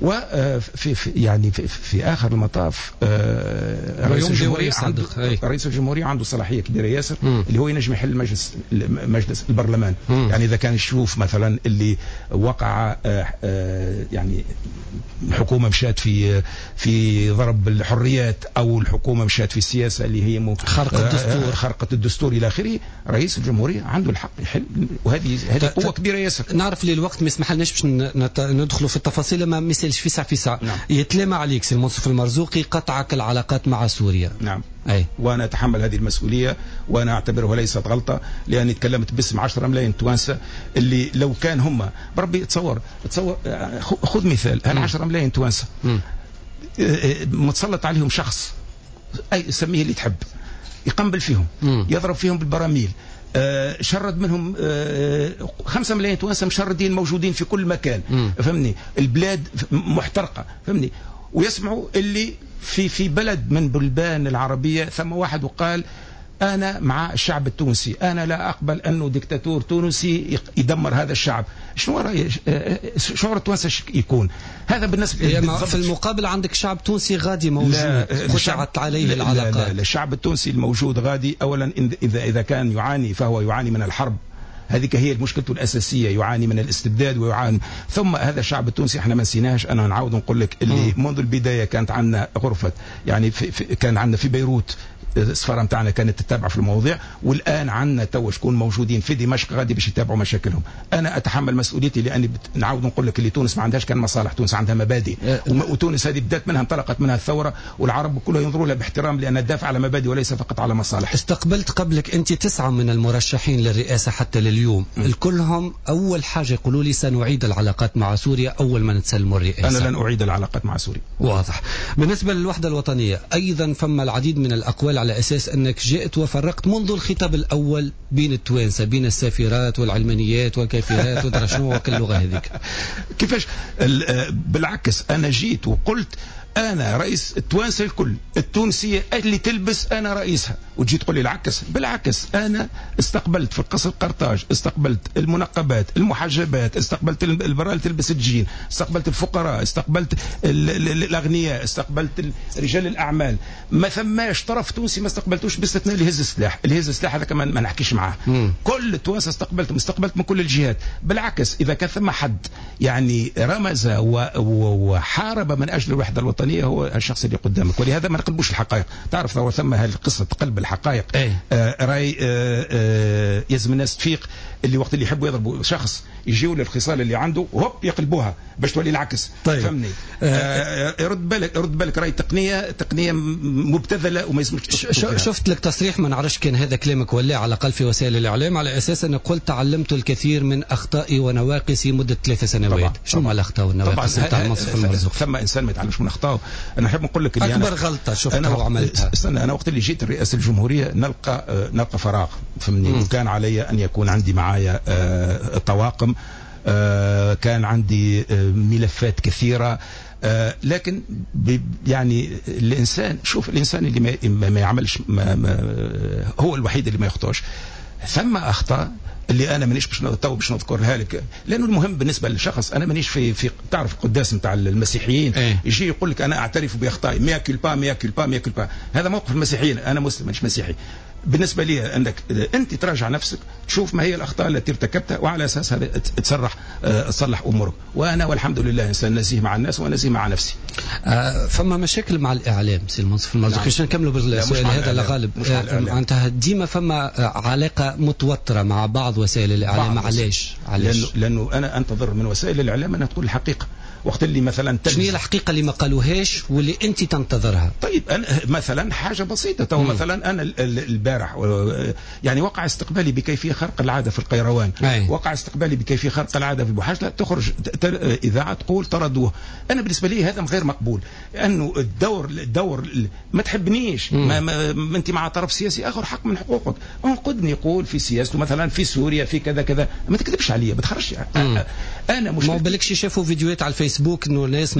وفي في يعني في, في آخر المطاف رئيس الجمهورية عنده رئيس الجمهورية عنده صلاحية كبيرة ياسر، م. اللي هو ينجم يحل مجلس مجلس البرلمان. م. يعني إذا كان يشوف مثلا اللي وقع يعني الحكومة مشات في في ضرب الحريات، أو الحكومة مشات في السياسة اللي هي خرق الدستور خرقة الدستور إلى آخره، رئيس الجمهورية عنده الحق يحل. وهذه هذه قوة كبيرة ياسر. نعرف لي الوقت ما يسمح لناش باش ندخلوا في التفاصيل، ما مثلش في ساعة في ساعة. نعم. يتلام عليك سي المنصف المرزوقي قطعك العلاقات مع سوريا. نعم. أي. وأنا أتحمل هذه المسؤولية، وأنا أعتبرها ليست غلطة، لأني تكلمت باسم عشرة ملايين توانسة اللي لو كان هم بربي تصور تصور خذ مثال هال عشرة ملايين توانسة متسلط عليهم شخص أي سميه اللي تحب يقنبل فيهم، م. يضرب فيهم بالبراميل، آه شرد منهم آه خمسة ملايين توانسة مشردين موجودين في كل مكان. م. فهمني البلاد محترقة، فهمني. ويسمعوا اللي في في بلد من بلدان العربية ثم واحد وقال أنا مع الشعب التونسي، أنا لا أقبل أنه ديكتاتور تونسي يدمر هذا الشعب. شنو رأي شعور التوانسة يكون هذا بالنسبة في المقابل؟ عندك شعب تونسي غادي موجود خشعت عليه العلاقات. لا, لا, لا الشعب التونسي الموجود غادي أولا إذا إذا كان يعاني فهو يعاني من الحرب، هذه هي مشكلته الأساسية، يعاني من الاستبداد ويعاني. ثم هذا الشعب التونسي احنا ما نسيناش. أنا نعاود نقول لك اللي منذ البداية كانت عندنا غرفة يعني في في كان عندنا في بيروت السفارة متاعنا كانت تتابع في المواضيع، والآن عندنا تو شكون موجودين في دمشق غادي باش يتابعوا مشاكلهم. أنا أتحمل مسؤوليتي لأني نعاود نقول لك اللي تونس ما عندهاش كان مصالح، تونس عندها مبادئ، وتونس هذه بدات منها انطلقت منها الثورة، والعرب كلها ينظروا لها باحترام لأنها تدافع على مبادئ وليس فقط على مصالح. استقبلت قبلك أنت تسعة من المرشحين للرئاسة حتى لليوم، م. الكلهم أول حاجة يقولوا لي سنعيد العلاقات مع سوريا أول ما نتسلموا الرئاسة. أنا لن أعيد العلاقات مع سوريا. واضح. بالنسبة للوحدة الوطنية أيضا فما العديد من الأقوال على أساس أنك جئت وفرقت منذ الخطاب الأول بين التوانسة، بين السافرات والعلمانيات والكافرات ودرا شنو وكل اللغة هذيك. كيفاش؟ بالعكس أنا جيت وقلت انا رئيس التوانسه الكل، التونسيه اللي تلبس انا رئيسها، وتجي تقول لي العكس. بالعكس انا استقبلت في القصر قرطاج، استقبلت المنقبات المحجبات، استقبلت المراه اللي تلبس الجين، استقبلت الفقراء، استقبلت الاغنياء، استقبلت رجال الاعمال. ما ثماش طرف تونسي ما استقبلتوش باستثناء اللي يهز السلاح. اللي يهز السلاح هذا كمان ما نحكيش معاه. كل التوانسه استقبلتهم، استقبلت من كل الجهات. بالعكس اذا كان ثم حد يعني رمز وحارب من اجل الوحده الوطنيه هو الشخص اللي قدامك. ولهذا ما نقلبوش الحقائق. تعرف لو ثم هذه القصه قلب الحقائق. آه راي آه آه يلزم الناس تفيق. اللي وقت اللي يحبوا يضربوا شخص يجيوا للخصال اللي عنده وهوب يقلبوها باش تولي العكس. طيب. فهمني. آه يرد بالك يرد بالك راي تقنيه تقنيه مبتذله وما يسمحش. شفت لك تصريح، ما نعرفش كان هذا كلامك ولا على الاقل في وسائل الاعلام، على اساس انك قلت تعلمت الكثير من اخطائي ونواقصي مده ثلاث سنوات. شو مع الاخطاء والنواقص نتاع المنصف المرزوق؟ ثم انسان ما يتعلمش من اخطائه. انا نحب نقول لك اللي اكبر أنا غلطه شفتها وعملتها. استنى، انا وقت اللي جيت الرئاسه الجمهوريه نلقى نلقى فراغ. فهمني. وكان علي ان يكون عندي معايا آه طواقم، آه كان عندي آه ملفات كثيره. آه لكن يعني الانسان، شوف الانسان اللي ما, ما يعملش ما ما هو الوحيد اللي ما يخطاش. ثم اخطاء اللي انا مانيش باش تو باش نذكرها لك، لانه المهم بالنسبه للشخص. انا مانيش في في تعرف القداس نتاع المسيحيين ايه؟ يجي يقول لك انا اعترف باخطائي، ميا كولبا ميا كولبا ميا كولبا. هذا موقف المسيحيين. انا مسلم مش مسيحي. بالنسبه لي انك انت تراجع نفسك، تشوف ما هي الاخطاء التي ارتكبتها، وعلى اساس هذا تسرح تصلح امورك. وانا والحمد لله انسان نزيه مع الناس ونزيه مع نفسي. آه فما مشاكل مع الاعلام سي المنصف المرزوق. باش نكملوا بالسؤال هذا لغالب. معناتها ديما فما علاقه متوتره مع بعض وسائل الاعلام. علاش؟ علاش؟ لانه, لأنه انا انتظر من وسائل الاعلام انها تقول الحقيقه. وقت اللي مثلا شنو هي الحقيقه اللي ما قالوهاش واللي انت تنتظرها؟ طيب أنا مثلا حاجه بسيطه. تو مثلا انا البارح يعني وقع استقبالي بكيفيه خرق العاده في القيروان. أي. وقع استقبالي بكيفيه خرق العاده في بوحاج. لا تخرج اذاعه تقول طردوه. انا بالنسبه لي هذا غير مقبول. انه الدور الدور ما تحبنيش، ما, ما, ما انت مع طرف سياسي اخر حق من حقوقك. انقدني يقول في سياسته مثلا في سوريا في كذا كذا، ما تكذبش عليا، ما تخرجش. انا مش ما بالكش شافوا فيديوهات على الفيسبوك انه الناس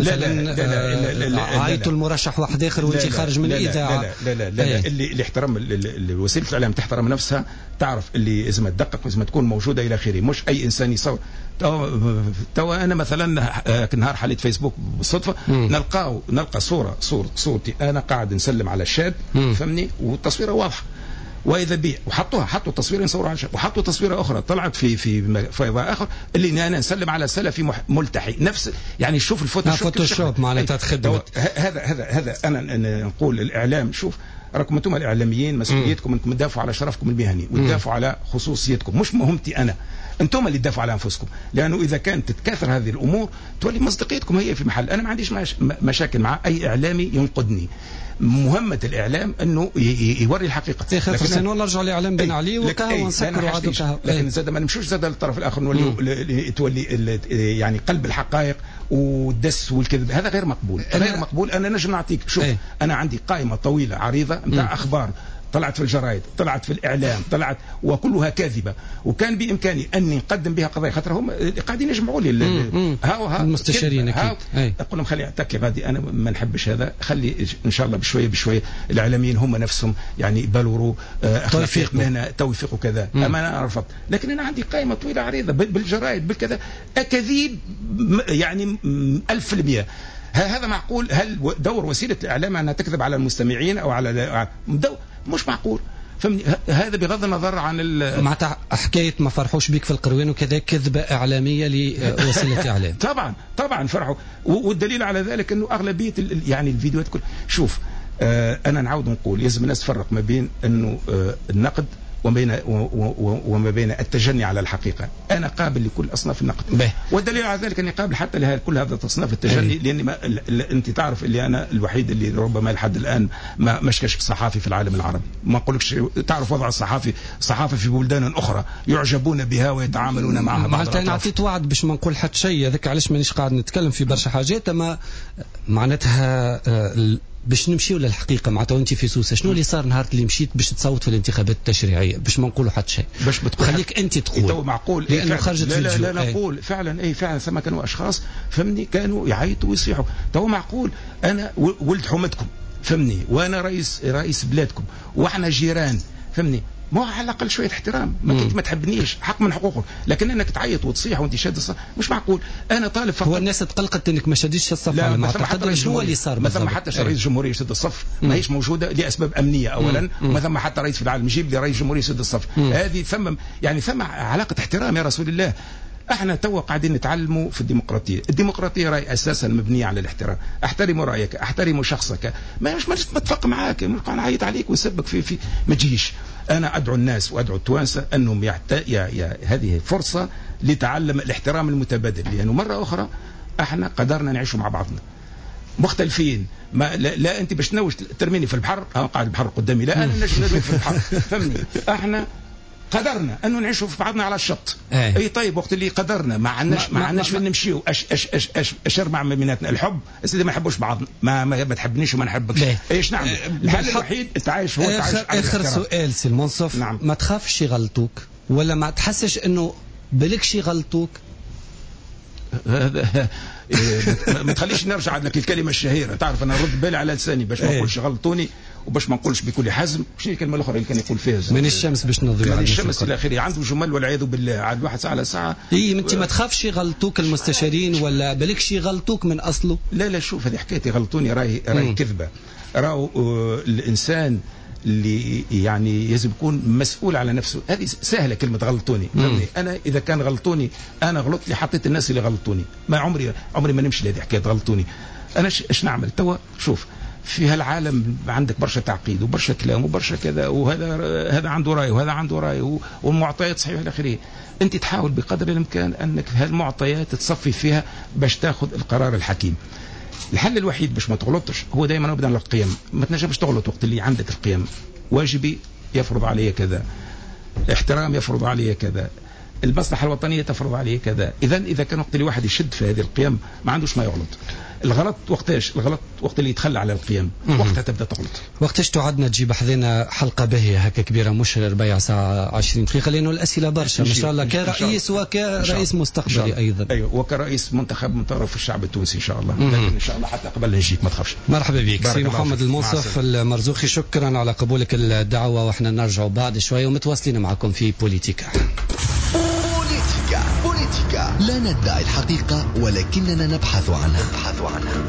مثلا عايطوا المرشح واحد اخر وانت خارج من الاذاعه. لا لا لا, لا, لا, لا اللي اللي احترم وسيله الاعلام تحترم نفسها، تعرف اللي لازم تدقق لازم تكون موجوده الى اخره. مش اي انسان يصور. تو, تو انا مثلا نهار حليت فيسبوك بالصدفه نلقاه نلقى صوره صور صورتي انا قاعد نسلم على الشاب. فهمني. والتصويره واضحه. واذا بي وحطوها حطوا تصوير نصوروا على الشاب، وحطوا تصويره اخرى طلعت في في فيضاء اخر اللي انا نسلم على سلفي ملتحي. نفس يعني شوف الفوتوشوب. فوتوشوب معناتها تخدمت. هذا هذا هذا انا نقول الاعلام. شوف راكم انتم الاعلاميين مسؤوليتكم انكم تدافعوا على شرفكم المهني وتدافعوا على خصوصيتكم. مش مهمتي انا، انتم اللي تدافعوا على انفسكم. لانه اذا كانت تتكاثر هذه الامور تولي مصداقيتكم هي في محل. انا ما عنديش مشاكل مع اي اعلامي ينقدني. مهمة الإعلام أنه يوري الحقيقة. لكن والله رجع الإعلام بن علي وكهو ونسكر وعدو كهو. لكن زاد ما نمشوش زاد للطرف الآخر نولي تولي يعني قلب الحقائق والدس والكذب. هذا غير مقبول. غير مقبول. أنا نجم نعطيك. شوف ايه؟ أنا عندي قائمة طويلة عريضة نتاع أخبار طلعت في الجرايد، طلعت في الإعلام، طلعت وكلها كاذبة، وكان بإمكاني أني نقدم بها قضايا. خاطر هم قاعدين يجمعوا لي هاو هاو المستشارين هاو أقول لهم خلي اعتكي غادي. أنا ما نحبش هذا. خلي إن شاء الله بشوية بشوية الإعلاميين هم نفسهم يعني يبلوروا توفيق مهنة توفيق وكذا. أما أنا رفضت. لكن أنا عندي قائمة طويلة عريضة بالجرايد بالكذا أكاذيب يعني ألف في المئة. هذا معقول؟ هل دور وسيلة الإعلام أنها تكذب على المستمعين أو على دور؟ مش معقول. فهمني. هذا بغض النظر عن معناتها حكايه ما فرحوش بيك في القروان وكذا كذبه اعلاميه لوسيله اعلام. طبعا طبعا فرحوا. والدليل على ذلك انه اغلبيه يعني الفيديوهات كل شوف آه انا نعاود نقول لازم الناس تفرق ما بين انه آه النقد وما بين وما بين التجني على الحقيقه. انا قابل لكل اصناف النقد. والدليل على ذلك اني قابل حتى لكل هذا اصناف التجني. لاني ما انت تعرف اللي انا الوحيد اللي ربما لحد الان ما مشكش صحافي في العالم العربي. ما اقولكش تعرف وضع الصحافي الصحافه في بلدان اخرى يعجبون بها ويتعاملون معها. معناتها انا اعطيت وعد باش ما نقول حتى شيء. هذاك علاش مانيش قاعد نتكلم في برشا حاجات. اما معناتها باش نمشيو للحقيقه معناتها وانت في سوسه شنو اللي صار نهار اللي مشيت باش تصوت في الانتخابات التشريعيه باش ما نقولوا حتى شيء باش بتقول خليك انت تقول تو معقول لانه خرجت لا في لا, لا نقول فعلا اي فعلا ثم كانوا اشخاص فهمني كانوا يعيطوا ويصيحوا تو معقول انا ولد حومتكم فهمني وانا رئيس رئيس بلادكم واحنا جيران فهمني ما على الاقل شويه احترام ما كنت ما تحبنيش حق من حقوقك لكن انك تعيط وتصيح وانت شاد الصف مش معقول انا طالب فقط هو الناس تقلقت انك ما شاديش الصف لا ما ثم شو اللي صار ما ثم حتى رئيس الجمهوريه يشد الصف ما هيش موجوده لاسباب امنيه اولا وما ثم حتى رئيس في العالم يجيب لي رئيس جمهوريه يشد الصف هذه ثم يعني ثم علاقه احترام يا رسول الله احنا تو قاعدين نتعلموا في الديمقراطيه الديمقراطيه راي اساسا مبنيه على الاحترام احترم رايك احترم شخصك ما مش متفق معاك مش نعيط عليك ونسبك في في ما تجيش انا ادعو الناس وادعو التوانسه انهم يعت... يا... يا... هذه فرصه لتعلم الاحترام المتبادل لانه يعني مره اخرى احنا قدرنا نعيش مع بعضنا مختلفين ما لا, لا انت باش تنوش ترميني في البحر اه قاعد البحر قدامي لا انا نجم نرميك في البحر فهمني احنا قدرنا انه نعيشوا في بعضنا على الشط ايه. اي طيب وقت اللي قدرنا ما عندناش ما عندناش فين نمشيو اش اش اش اش اشرمع من بيناتنا الحب سيدي ما نحبوش بعضنا ما ما, ما تحبنيش وما نحبكش ايش نعمل اه الحل الوحيد التعايش هو التعايش على اخر سؤال سي المنصف نعم. ما تخافش يغلطوك ولا ما تحسش انه بلكش يغلطوك هذا ما تخليش نرجع لك الكلمه الشهيره تعرف انا نرد بالي على لساني باش ما نقولش غلطوني وباش ما نقولش بكل حزم شنو الكلمه الاخرى اللي كان يقول فيها من الشمس باش نضيع من الشمس الى اخره عنده جمل والعياذ بالله عاد واحد ساعه على ساعه اي انت ما تخافش يغلطوك المستشارين ولا بالكش يغلطوك من اصله لا لا شوف هذه حكايه يغلطوني راهي راهي كذبه راهو الانسان اللي يعني لازم يكون مسؤول على نفسه هذه سهله كلمه غلطوني فهمني انا اذا كان غلطوني انا غلطت لي حطيت الناس اللي غلطوني ما عمري عمري ما نمشي لهذه حكايه غلطوني انا ايش نعمل توا شوف في هالعالم عندك برشا تعقيد وبرشا كلام وبرشا كذا وهذا هذا عنده راي وهذا عنده راي والمعطيات صحيحه الى اخره انت تحاول بقدر الامكان انك هالمعطيات تصفي فيها باش تاخذ القرار الحكيم الحل الوحيد باش ما تغلطش هو دائما ابدا على القيم ما تنجمش تغلط وقت اللي عندك القيم واجبي يفرض علي كذا احترام يفرض علي كذا المصلحه الوطنيه تفرض عليه كذا اذا اذا كان وقت اللي واحد يشد في هذه القيم ما عندوش ما يغلط الغلط وقتاش الغلط وقت اللي يتخلى على القيم وقتها تبدا تغلط وقتاش تعدنا تجيب حذينا حلقه باهيه هكا كبيره مش ربيع ساعه عشرين دقيقه لانه الاسئله برشا ان شاء الله كرئيس وكرئيس مستقبلي ايضا ايوه وكرئيس منتخب من طرف الشعب التونسي ان شاء الله لكن ان شاء الله حتى قبل نجيك ما تخافش مرحبا بك سي محمد المنصف المرزوقي شكرا على قبولك الدعوه واحنا نرجع بعد شويه ومتواصلين معكم في بوليتيكا بوليتيكا بوليتيكا لا ندعي الحقيقة ولكننا نبحث عنها نبحث عنها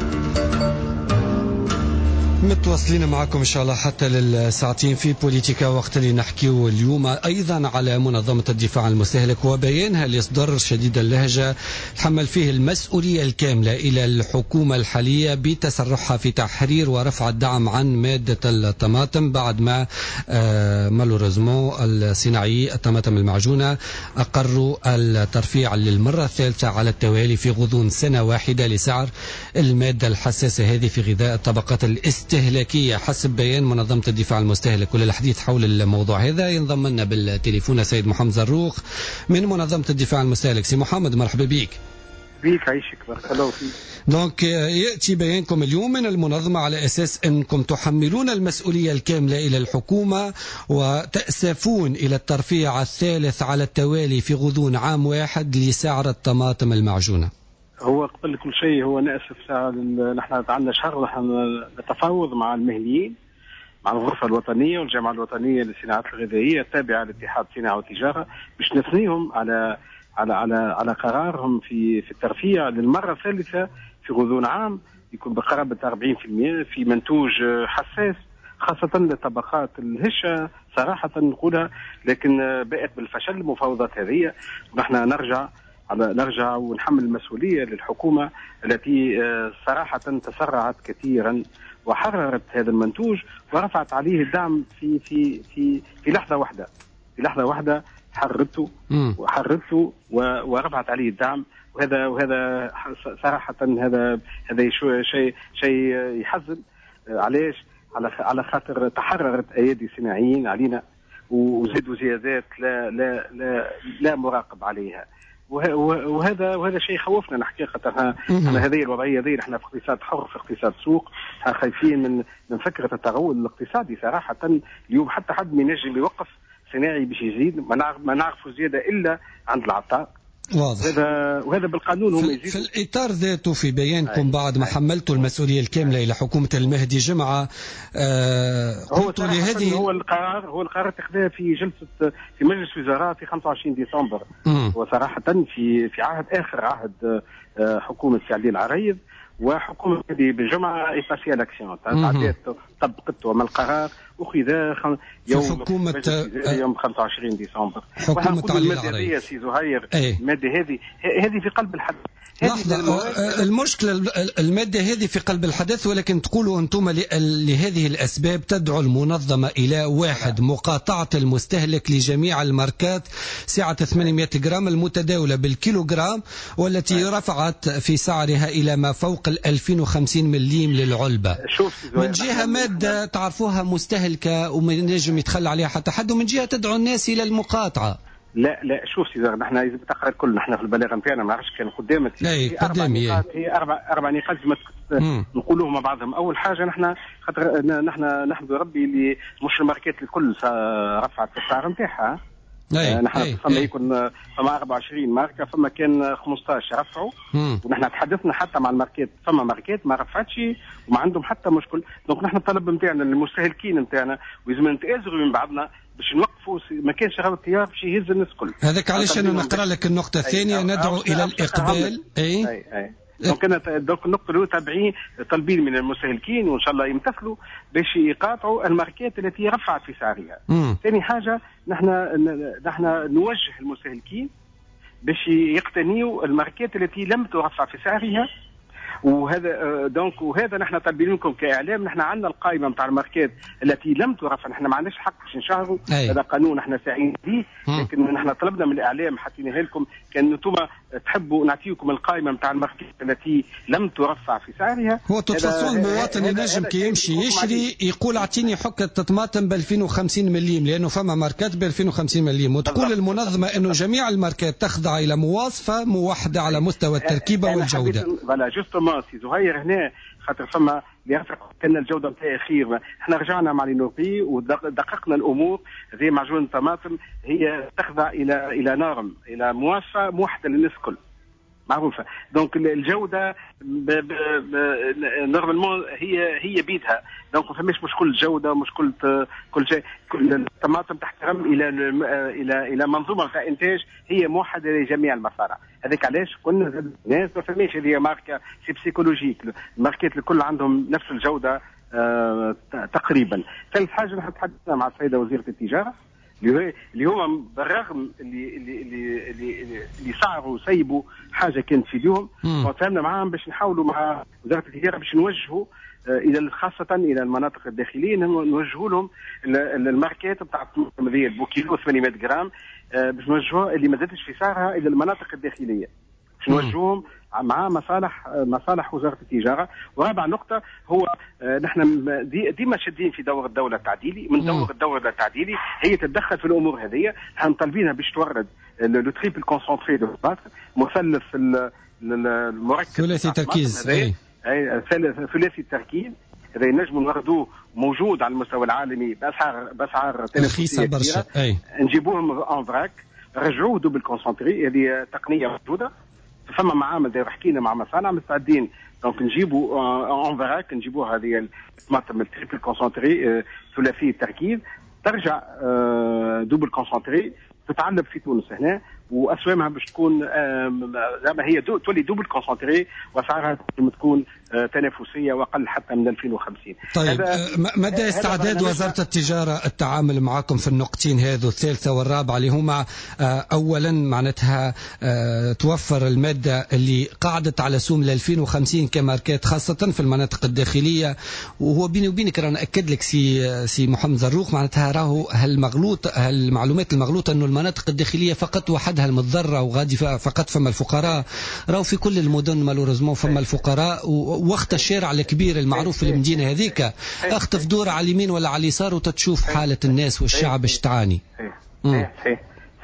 متواصلين معكم إن شاء الله حتى للساعتين في بوليتيكا وقت اللي نحكيه اليوم أيضا على منظمة الدفاع عن المستهلك وبيانها اللي صدر شديد اللهجة تحمل فيه المسؤولية الكاملة إلى الحكومة الحالية بتسرعها في تحرير ورفع الدعم عن مادة الطماطم بعد ما مالوريزمون الصناعي الطماطم المعجونة أقروا الترفيع للمرة الثالثة على التوالي في غضون سنة واحدة لسعر المادة الحساسة هذه في غذاء الطبقات الاستهلاكية استهلاكية حسب بيان منظمة الدفاع عن المستهلك. وللحديث حول الموضوع هذا ينضم لنا بالتليفون السيد محمد زروق من منظمة الدفاع عن المستهلك. سي محمد مرحبا بك. بيك عيشك بارك الله فيك. دونك يأتي بيانكم اليوم من المنظمة على أساس أنكم تحملون المسؤولية الكاملة إلى الحكومة وتأسفون إلى الترفيع الثالث على التوالي في غضون عام واحد لسعر الطماطم المعجونة. هو قبل كل شيء هو نأسف ساعة نحن عندنا شهر نحن نتفاوض مع المهنيين مع الغرفة الوطنية والجامعة الوطنية للصناعات الغذائية التابعة لاتحاد الصناعة والتجارة باش نثنيهم على على على على قرارهم في في الترفيع للمرة الثالثة في غضون عام يكون بقرابة أربعين بالمئة في منتوج حساس خاصة للطبقات الهشة صراحة نقولها، لكن بقت بالفشل المفاوضات هذه ونحن نرجع على نرجع ونحمل المسؤولية للحكومة التي صراحة تسرعت كثيرا وحررت هذا المنتوج ورفعت عليه الدعم في في في في لحظة واحدة في لحظة واحدة حررته وحررته ورفعت عليه الدعم، وهذا وهذا صراحة هذا هذا شيء شيء يحزن. علاش؟ على على خاطر تحررت ايادي صناعيين علينا وزادوا زيادات لا لا لا لا مراقب عليها. وهذا وهذا شيء خوفنا حقيقه. أنا هذه الوضعيه ذي نحن في اقتصاد حر، في اقتصاد سوق، خايفين من من فكره التغول الاقتصادي صراحه. اليوم حتى حد من ينجم يوقف صناعي باش يزيد، ما نعرف ما نعرفوا زياده الا عند العطاء. واضح. هذا وهذا بالقانون هم يزيدوا. في الإطار ذاته في بيانكم بعد ما حملتوا المسؤولية الكاملة إلى حكومة المهدي جمعة، آه هو لهذه هو القرار هو القرار اتخذه في جلسة في مجلس وزراء في خمسة وعشرين ديسمبر. وصراحة في في عهد آخر عهد آه حكومة سعدي العريض وحكومة المهدي بالجمعة إيباسي الأكسيون تعديت طبقت وما القرار أخذ يوم حكومة يوم خمسة وعشرين ديسمبر. حكومة علي العريض. سي زهير المادة هذه هذه في قلب الحدث. لحظة، المشكلة المادة هذه في قلب الحدث، ولكن تقولوا أنتم لهذه الأسباب تدعو المنظمة إلى واحد مقاطعة المستهلك لجميع الماركات سعة ثمانمائة جرام المتداولة بالكيلوغرام، والتي رفعت في سعرها إلى ما فوق ال ألفين وخمسين مليم للعلبة. من جهة مادة تعرفوها مستهلكة وما نجم يتخلى عليها حتى حد، ومن جهة تدعو الناس إلى المقاطعة. لا لا شوف سيدي، نحن اذا بتقرا الكل نحن في البلاغه نتاعنا ما نعرفش كان قدامك في اربع نقاط، هي اربع اربع نقاط نقولوهم مع بعضهم. اول حاجه نحن خاطر نحن نحمد ربي اللي مش الماركات الكل رفعت السعر نتاعها. نحن فما يكون فما أربعة وعشرين ماركه، فما كان خمسطاش رفعوا، ونحن تحدثنا حتى مع الماركات، فما ماركات ما رفعتش وما عندهم حتى مشكل. دونك نحن الطلب نتاعنا للمستهلكين نتاعنا ولازم نتآزروا من بعضنا باش نوقفوا، ما كانش غير التيار باش يهز الناس الكل. هذاك علاش انا نقرا لك النقطه الثانيه، ندعو الى الاقبال. اي اي, أي. دونك انا دونك النقطه الاولى تابعين طالبين من المستهلكين وان شاء الله يمتثلوا باش يقاطعوا الماركات التي رفعت في سعرها. ثاني حاجه نحن نحن نوجه المستهلكين باش يقتنيوا الماركات التي لم ترفع في سعرها. وهذا دونك وهذا نحن طالبين منكم كاعلام، نحن عندنا القائمه نتاع الماركات التي لم ترفع، نحن ما عندناش حق باش نشهروا، هذا قانون نحن ساعين به، لكن نحن طلبنا من الاعلام حطيناها لكم، كان انتم تحبوا نعطيكم القائمه نتاع الماركات التي لم ترفع في سعرها. هو تتصل المواطن ينجم كي يمشي يشري يقول اعطيني حكه طماطم ب ألفين وخمسين مليم، لانه فما ماركات ب ألفين وخمسين مليم، وتقول المنظمه انه جميع الماركات تخضع الى مواصفه موحده على مستوى التركيبه والجوده. فوالا جوستومون سي زهير هنا خاطر فما يرفق كان الجوده نتاعها خير، احنا رجعنا مع لينوبي ودققنا الامور. هذه معجون الطماطم هي تخضع الى الى نورم، الى مواصفه موحده للناس الكل معروفه. دونك الجوده نورمالمون هي هي بيدها، دونك ما فماش مشكل الجوده، مشكل كل شيء. كل الطماطم تحترم الى الى الى منظومه تاع انتاج هي موحده لجميع المصانع. هذاك علاش قلنا الناس ما فماش هذه ماركه سي بسيكولوجيك، الماركات الكل عندهم نفس الجوده آه تقريبا. ثالث حاجه نحن تحدثنا مع السيده وزيره التجاره اللي هو بالرغم اللي اللي اللي اللي, اللي صعروا وسيبوا حاجه كانت في ايديهم، وتفاهمنا معاهم باش نحاولوا مع وزاره التجاره باش نوجهوا الى خاصه الى المناطق الداخليه، نوجهوا لهم الماركات بتاع الطماطم هذه البوكيلو ثمانمائة جرام باش نوجهوها اللي ما زادتش في سعرها الى المناطق الداخليه، باش نوجهوهم مع مصالح مصالح وزاره التجاره. ورابع نقطه هو نحن دي ديما شادين في دور الدوله التعديلي، من دور الدوله التعديلي هي تتدخل في الامور هذه. نحن طالبينها باش تورد لو تريبل كونسونتري دو باتر، مثلث المركب ثلاثي تركيز، اي ثلاثي التركيز، هذا نجم نوردوه موجود على المستوى العالمي باسعار باسعار رخيصه برشا، نجيبوهم ان فراك رجعوه دوبل كونسونتري. هذه تقنيه موجوده، فما معامل داير حكينا مع مصانع مستعدين دونك نجيبوا اون فراك نجيبوا هذه الطماطم التريبل كونسونتري ثلاثي التركيز، ترجع دوبل كونسونتري، تتعلب في تونس هنا، واسوامها باش تكون زعما هي دو تولي دوبل كونسونتري، واسعارها تكون تنافسيه واقل حتى من ألفين وخمسين. طيب مدى استعداد وزاره التجاره التعامل معكم في النقطتين هذو الثالثه والرابعه اللي هما اولا معناتها توفر الماده اللي قعدت على سوم ل ألفين وخمسين كماركات خاصه في المناطق الداخليه، وهو بيني وبينك رانا ناكد لك سي سي محمد زروق معناتها راهو هالمغلوط هالمعلومات المغلوطه انه المناطق الداخليه فقط وحدها المتضرره وغادي فقط فما الفقراء، راهو في كل المدن مالوريزمون فما الفقراء، ووقت الشارع الكبير المعروف في المدينه هذيك اخطف دور على اليمين ولا على اليسار وتتشوف حاله الناس والشعب اش تعاني. صحيح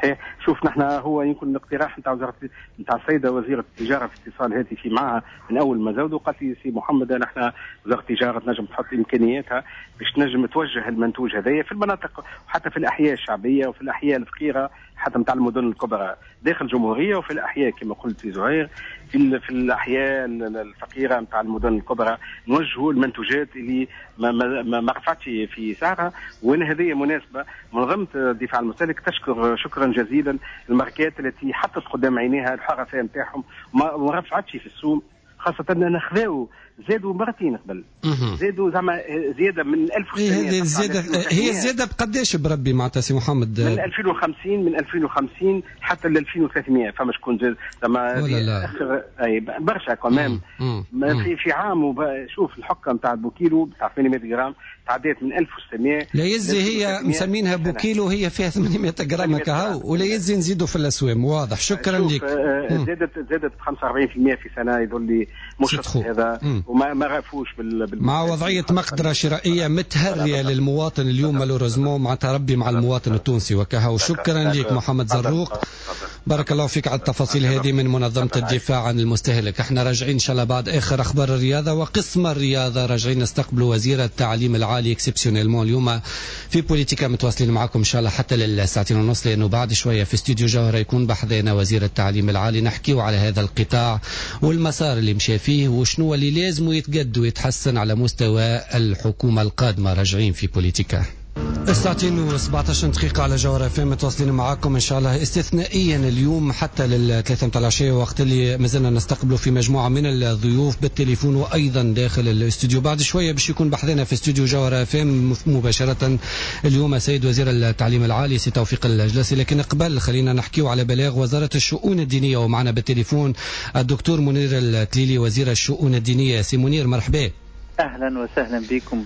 صحيح. شوف نحن هو يمكن الاقتراح نتاع وزاره نتاع السيده وزيره التجاره في اتصال هاتفي معها من اول ما زودوا، قالت لي سي محمد نحن وزاره التجاره تنجم تحط امكانياتها باش تنجم توجه المنتوج هذايا في المناطق وحتى في الاحياء الشعبيه وفي الاحياء الفقيره حتى نتاع المدن الكبرى داخل الجمهوريه، وفي الاحياء كما قلت في زهير في في الاحياء الفقيره نتاع المدن الكبرى نوجهوا المنتوجات اللي ما ما ما رفعتش في سعرها. وين هذه مناسبه منظمه الدفاع عن المستهلك تشكر شكرا جزيلا الماركات التي حطت قدام عينيها الحرفاء نتاعهم ما رفعتش في السوم، خاصه اننا خذاو زادوا مرتين قبل، زادوا زعما زياده من ألف وستمائة. هذه الزياده هي زياده بقداش بربي معناتها سي محمد؟ من ألفين وخمسين من ألفين وخمسين حتى ل ألفين وثلاثمائة فما شكون زاد زعما اخر اي برشا كمان في في عام. وشوف الحكه نتاع بوكيلو بتاع ثمانمائة غرام تعديت من ألف وستمائة. لا يزي هي مسمينها بوكيلو هي فيها ثمانمائة غرام كهو، ولا يزي نزيدوا في الاسوام. واضح. شكرا لك. زادت زادت خمسة وأربعين بالمئة في سنه يظل لي مش هذا وما ما غافوش بال, بال مع وضعيه مقدره شرائيه متهريه للمواطن اليوم مالوريزمون معناتها ربي مع المواطن التونسي وكهو. شكرا لك محمد زروق، بارك الله فيك على التفاصيل هذه من منظمه الدفاع عن المستهلك. احنا راجعين ان شاء الله بعد اخر اخبار الرياضه وقسم الرياضه، راجعين نستقبلوا وزير التعليم العالي اكسبسيونيلمون اليوم في بوليتيكا، متواصلين معكم ان شاء الله حتى للساعتين ونص، لانه بعد شويه في استوديو جوهره يكون بحذنا وزير التعليم العالي نحكيوا على هذا القطاع والمسار اللي مشى فيه وشنو اللي لازم يتجد ويتحسن على مستوى الحكومه القادمه. راجعين في بوليتيكا. الساعتين وسبعة عشر دقيقة على جوهر اف ام، متواصلين معكم ان شاء الله استثنائيا اليوم حتى للثلاثة متاع العشية، وقت اللي مازلنا نستقبلوا في مجموعة من الضيوف بالتليفون وايضا داخل الاستوديو. بعد شوية باش يكون بحثنا في استوديو جوهر اف ام مباشرة اليوم سيد وزير التعليم العالي سي توفيق الجلاسي، لكن قبل خلينا نحكيو على بلاغ وزارة الشؤون الدينية ومعنا بالتليفون الدكتور منير التليلي وزير الشؤون الدينية. سي منير مرحبا. أهلا وسهلا بكم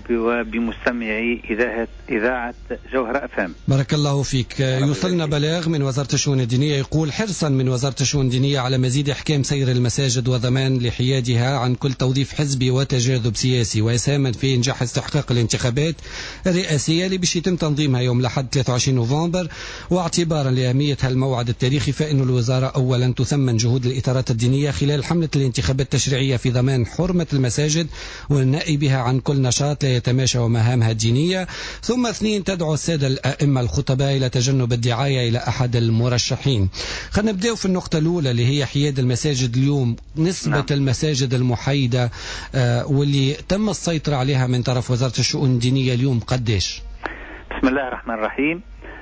بمستمعي إذاعة إذاعة جوهر أف ام. بارك الله فيك. يوصلنا بلاغ من وزارة الشؤون الدينية يقول حرصا من وزارة الشؤون الدينية على مزيد إحكام سير المساجد وضمان لحيادها عن كل توظيف حزبي وتجاذب سياسي، ويساهم في إنجاح استحقاق الانتخابات الرئاسية اللي باش يتم تنظيمها يوم الأحد ثلاثة وعشرين نوفمبر. واعتبارا لأهمية هالموعد التاريخي فإن الوزارة أولا تثمن جهود الإطارات الدينية خلال حملة الانتخابات التشريعية في ضمان حرمة المساجد والنائي بها عن كل نشاط لا يتماشى ومهامها الدينية. ثم اثنين تدعو السادة الأئمة الخطباء إلى تجنب الدعاية إلى أحد المرشحين. خلينا نبدأ في النقطة الأولى اللي هي حياد المساجد. اليوم نسبة نعم. المساجد المحايدة آه واللي تم السيطرة عليها من طرف وزارة الشؤون الدينية اليوم قديش؟ بسم الله الرحمن الرحيم.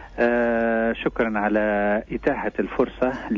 آه شكرا على إتاحة الفرصة ل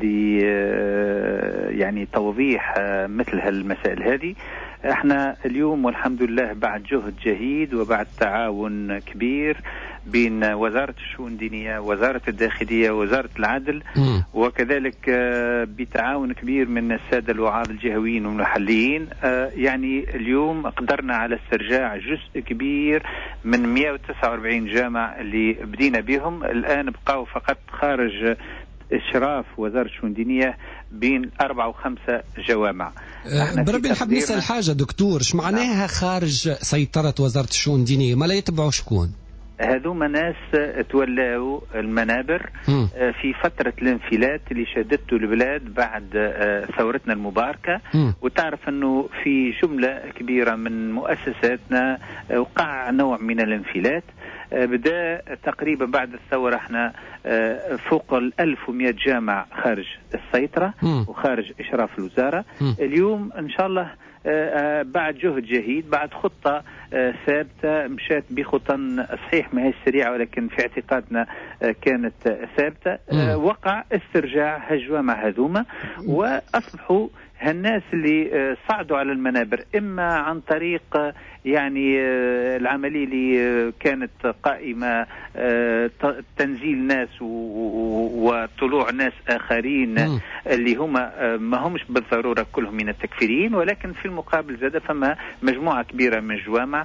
آه يعني توضيح آه مثل هالمسائل هذه. احنا اليوم والحمد لله بعد جهد جهيد وبعد تعاون كبير بين وزارة الشؤون الدينية وزارة الداخلية ووزارة العدل م. وكذلك بتعاون كبير من السادة الوعاظ الجهويين والمحليين، يعني اليوم قدرنا على استرجاع جزء كبير من مئة وتسعة وأربعين جامع اللي بدينا بهم. الآن بقوا فقط خارج إشراف وزارة الشؤون الدينية بين أربعة وخمسة جوامع. أه بربي نحب نسأل حاجة دكتور، ايش معناها خارج سيطرة وزارة الشؤون الدينية؟ ما لا يتبعوا شكون؟ هذوما ناس تولاوا المنابر م. في فترة الانفلات اللي شهدته البلاد بعد ثورتنا المباركة م. وتعرف أنه في جملة كبيرة من مؤسساتنا وقع نوع من الانفلات. بدأ تقريبا بعد الثورة احنا فوق الألف ومئة جامع خارج السيطرة م. وخارج إشراف الوزارة. م. اليوم إن شاء الله بعد جهد جهيد بعد خطة ثابتة مشات بخطى صحيح ما هي سريعة ولكن في اعتقادنا كانت ثابتة. وقع استرجاع هالجوامع هذوما وأصبحوا هالناس اللي صعدوا على المنابر إما عن طريق يعني العملية اللي كانت قائمة تنزيل ناس وطلوع ناس آخرين اللي هم ما همش بالضرورة كلهم من التكفيريين، ولكن في المقابل زاد فما مجموعة كبيرة من الجوامع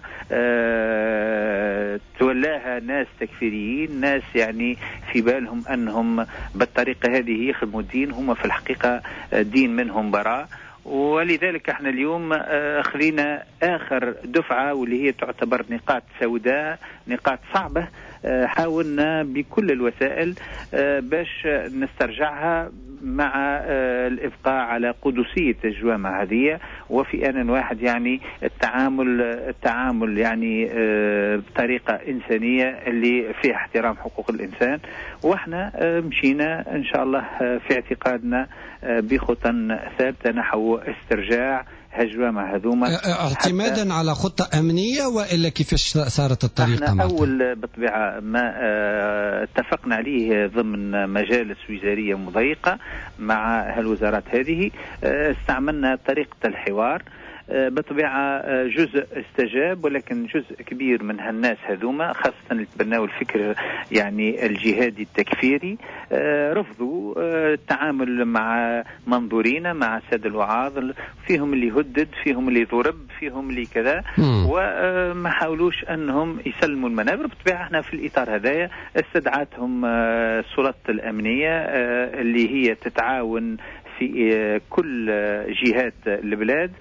تولاها ناس تكفيريين، ناس يعني في بالهم أنهم بالطريقة هذه يخدموا الدين، هم في الحقيقة دين منهم براء. ولذلك احنا اليوم خلينا آخر دفعة واللي هي تعتبر نقاط سوداء، نقاط صعبة حاولنا بكل الوسائل باش نسترجعها مع الإبقاء على قدسية الجوامع هذه، وفي آن واحد يعني التعامل التعامل يعني بطريقة إنسانية اللي فيها احترام حقوق الإنسان. واحنا مشينا إن شاء الله في اعتقادنا بخطى ثابتة نحو استرجاع هالجوامع هذوما اعتمادا على خطة أمنية وإلا كيفاش صارت الطريقة؟ احنا أول بطبيعة ما اه اتفقنا عليه ضمن مجالس وزارية مضيقة مع هالوزارات هذه، اه استعملنا طريقة الحوار. بطبيعة جزء استجاب، ولكن جزء كبير من هالناس هذوما خاصة اللي تبنوا الفكر يعني الجهادي التكفيري رفضوا التعامل مع منظورين، مع السادة الوعاظ، فيهم اللي هدد، فيهم اللي ضرب، فيهم اللي كذا، وما حاولوش أنهم يسلموا المنابر. بطبيعة احنا في الإطار هذايا استدعتهم السلطات الأمنية اللي هي تتعاون في كل جهات البلاد،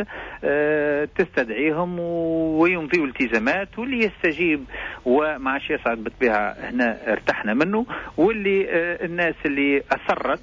تستدعيهم ويمضيوا التزامات، واللي يستجيب وما عادش يصعد بطبيعة هنا ارتحنا منه، واللي الناس اللي أصرت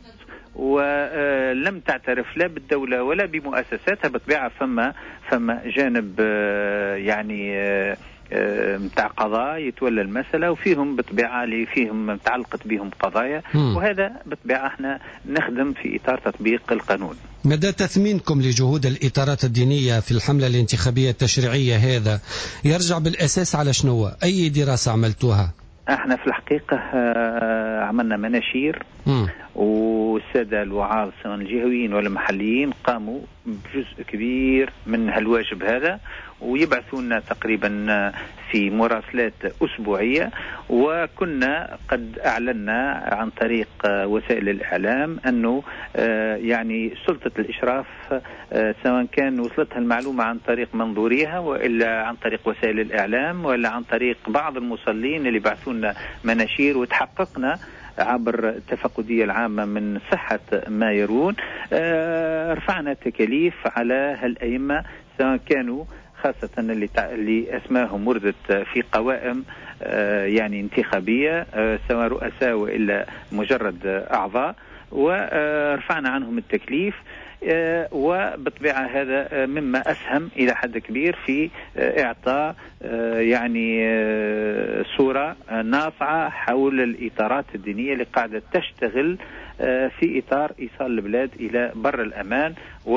ولم تعترف لا بالدولة ولا بمؤسساتها بطبيعة فما فما جانب يعني متاع قضاء يتولى المسألة، وفيهم بطبيعة اللي فيهم متعلقت بهم قضايا، وهذا بطبيعة احنا نخدم في إطار تطبيق القانون. مدى تثمينكم لجهود الإطارات الدينية في الحملة الانتخابية التشريعية هذا يرجع بالأساس على شنو؟ أي دراسة عملتوها؟ احنا في الحقيقة عملنا مناشير، والسادة الوعاظ سواء الجهويين ولا المحليين قاموا بجزء كبير من هالواجب هذا، ويبعثونا تقريبا في مراسلات أسبوعية، وكنا قد أعلنا عن طريق وسائل الإعلام أنه يعني سلطة الإشراف سواء كان وصلتها المعلومة عن طريق منظوريها وإلا عن طريق وسائل الإعلام وإلا عن طريق بعض المصلين اللي بعثونا مناشير، وتحققنا عبر التفقدية العامة من صحة ما يرون. رفعنا تكاليف على هالأئمة سواء كانوا خاصة اللي, اللي أسماهم وردت في قوائم يعني انتخابية سواء رؤساء وإلا مجرد أعضاء، ورفعنا عنهم التكليف، وبطبيعة هذا مما أسهم إلى حد كبير في إعطاء يعني صورة ناصعة حول الإطارات الدينية اللي قاعدة تشتغل في إطار إيصال البلاد إلى بر الأمان،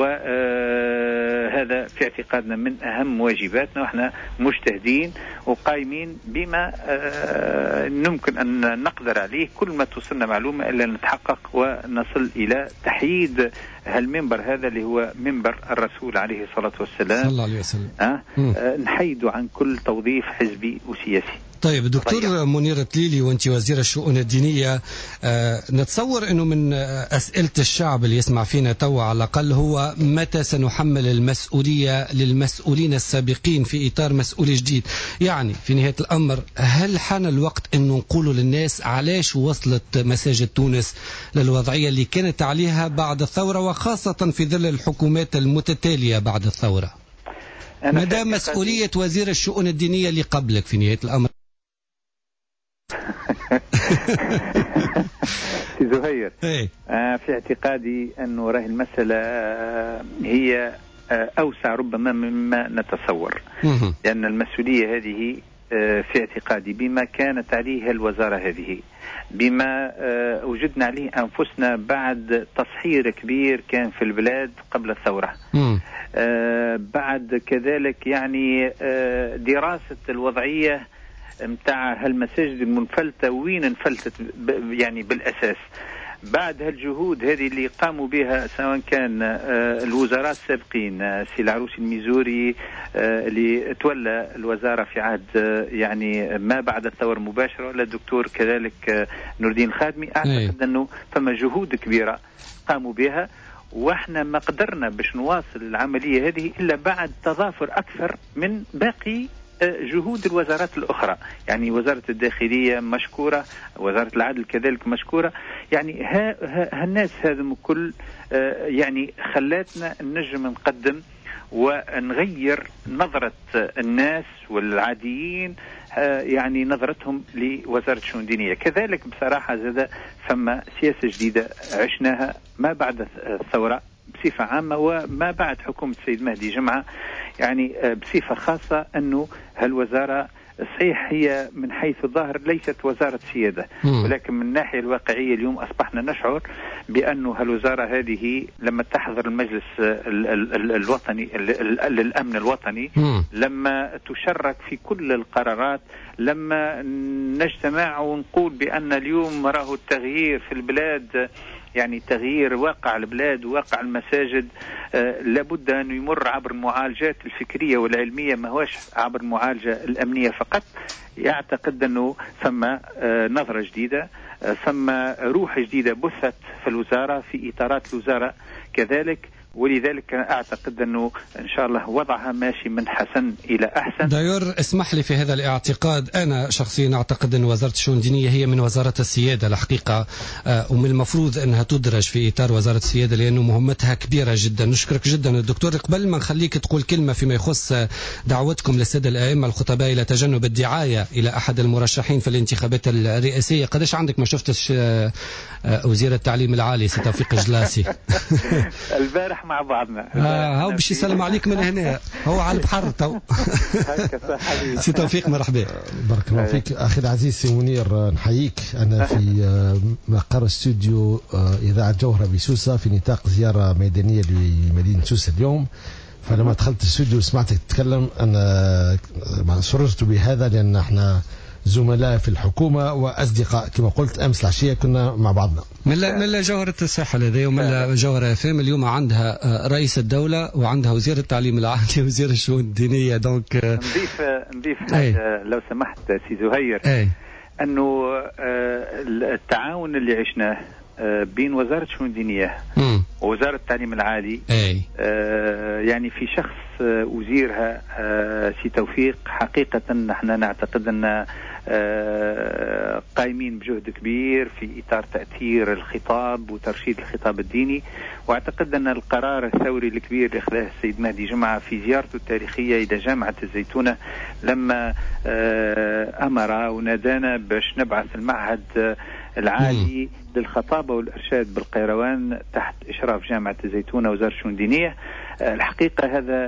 وهذا في اعتقادنا من أهم واجباتنا، وإحنا مجتهدين وقائمين بما نمكن أن نقدر عليه كل ما توصلنا معلومة إلا نتحقق ونصل إلى تحييد هالمنبر هذا اللي هو منبر الرسول عليه الصلاة والسلام صلى الله عليه وسلم. أه؟ أه نحيد عن كل توظيف حزبي وسياسي. طيب دكتور طيب. منير تليلي، وانت وزير الشؤون الدينية، آه نتصور انه من اسئلة الشعب اللي يسمع فينا توا على الاقل هو متى سنحمل المسؤولية للمسؤولين السابقين في اطار مسؤولي جديد؟ يعني في نهاية الامر هل حان الوقت انه نقولوا للناس علاش وصلت مساجد تونس للوضعية اللي كانت عليها بعد الثورة، وخاصة في ظل الحكومات المتتالية بعد الثورة؟ مدى مسؤولية وزير الشؤون الدينية اللي قبلك في نهاية الامر؟ زهير، آه في اعتقادي أنه راه المسألة آه هي آه أوسع ربما مما نتصور، لأن المسؤولية هذه آه في اعتقادي بما كانت عليه الوزارة هذه، بما آه وجدنا عليه أنفسنا بعد تصحير كبير كان في البلاد قبل الثورة، آه بعد كذلك يعني آه دراسة الوضعية متاع هالمساجد المنفلتة وين انفلتت يعني بالأساس، بعد هالجهود هذه اللي قاموا بها سواء كان الوزراء السابقين سي العروسي الميزوري اللي تولى الوزارة في عهد يعني ما بعد الثورة مباشرة، ولا الدكتور كذلك نور الدين الخادمي، أعتقد أنه فما جهود كبيرة قاموا بها، واحنا ما قدرنا باش نواصل العملية هذه إلا بعد تضافر أكثر من باقي جهود الوزارات الأخرى، يعني وزارة الداخلية مشكورة، وزارة العدل كذلك مشكورة، يعني ها ها الناس هذم كل يعني خلاتنا نجم نقدم ونغير نظرة الناس والعاديين يعني نظرتهم لوزارة الشؤون الدينية. كذلك بصراحة زاد ثم سياسة جديدة عشناها ما بعد الثورة بصفة عامة وما بعد حكومة السيد مهدي جمعة، يعني بصفة خاصة أنه هالوزارة صحيح هي من حيث الظاهر ليست وزارة سيادة، ولكن من الناحية الواقعية اليوم أصبحنا نشعر بأن هالوزارة هذه لما تحضر المجلس ال ال ال الوطني للأمن الوطني، لما تشرك في كل القرارات، لما نجتمع ونقول بأن اليوم راه التغيير في البلاد، يعني تغيير واقع البلاد وواقع المساجد آه لابد أن يمر عبر المعالجات الفكرية والعلمية، ما هوش عبر المعالجة الأمنية فقط. يعتقد أنه ثم آه نظرة جديدة، آه ثم روح جديدة بثت في الوزارة في إطارات الوزارة كذلك، ولذلك أعتقد أنه إن شاء الله وضعها ماشي من حسن إلى أحسن. دايور اسمح لي في هذا الاعتقاد، أنا شخصيا أعتقد أن وزارة الشؤون الدينية هي من وزارة السيادة الحقيقة، ومن المفروض أنها تدرج في إطار وزارة السيادة لأنه مهمتها كبيرة جدا. نشكرك جدا الدكتور. قبل ما نخليك تقول كلمة فيما يخص دعوتكم للسادة الأئمة الخطباء إلى تجنب الدعاية إلى أحد المرشحين في الانتخابات الرئاسية، قديش عندك ما شفتش وزير التعليم العالي سي توفيق الجلاسي؟ البارح مع بعضنا. آه هو باش يسلم عليك من هنا، هو على البحر تو. سي توفيق مرحبا. بارك الله فيك أخي العزيز سي منير، نحييك. أنا في مقر استوديو إذاعة جوهرة بسوسة في نطاق زيارة ميدانية لمدينة سوسة اليوم، فلما دخلت الاستوديو سمعتك تتكلم أنا سررت بهذا، لأن احنا زملاء في الحكومة وأصدقاء كما قلت. أمس العشية كنا مع بعضنا من من جوهرة الساحل هذه ومن جوهرة فام. اليوم عندها رئيس الدولة وعندها وزير التعليم العالي وزير الشؤون الدينية. دونك نضيف نضيف حاجة لو سمحت سي زهير، أي. أنه التعاون اللي عشناه بين وزارة الشؤون الدينية ووزارة التعليم العالي أي. يعني في شخص وزيرها سي توفيق، حقيقة نحن نعتقد أن قائمين بجهد كبير في إطار تأثير الخطاب وترشيد الخطاب الديني. واعتقد أن القرار الثوري الكبير اللي أخذه السيد مهدي جمعة في زيارته التاريخية إلى جامعة الزيتونة، لما أمر ونادانا باش نبعث المعهد العالي للخطابة والإرشاد بالقيروان تحت إشراف جامعة الزيتونة وزارة الشؤون الدينية، الحقيقة هذا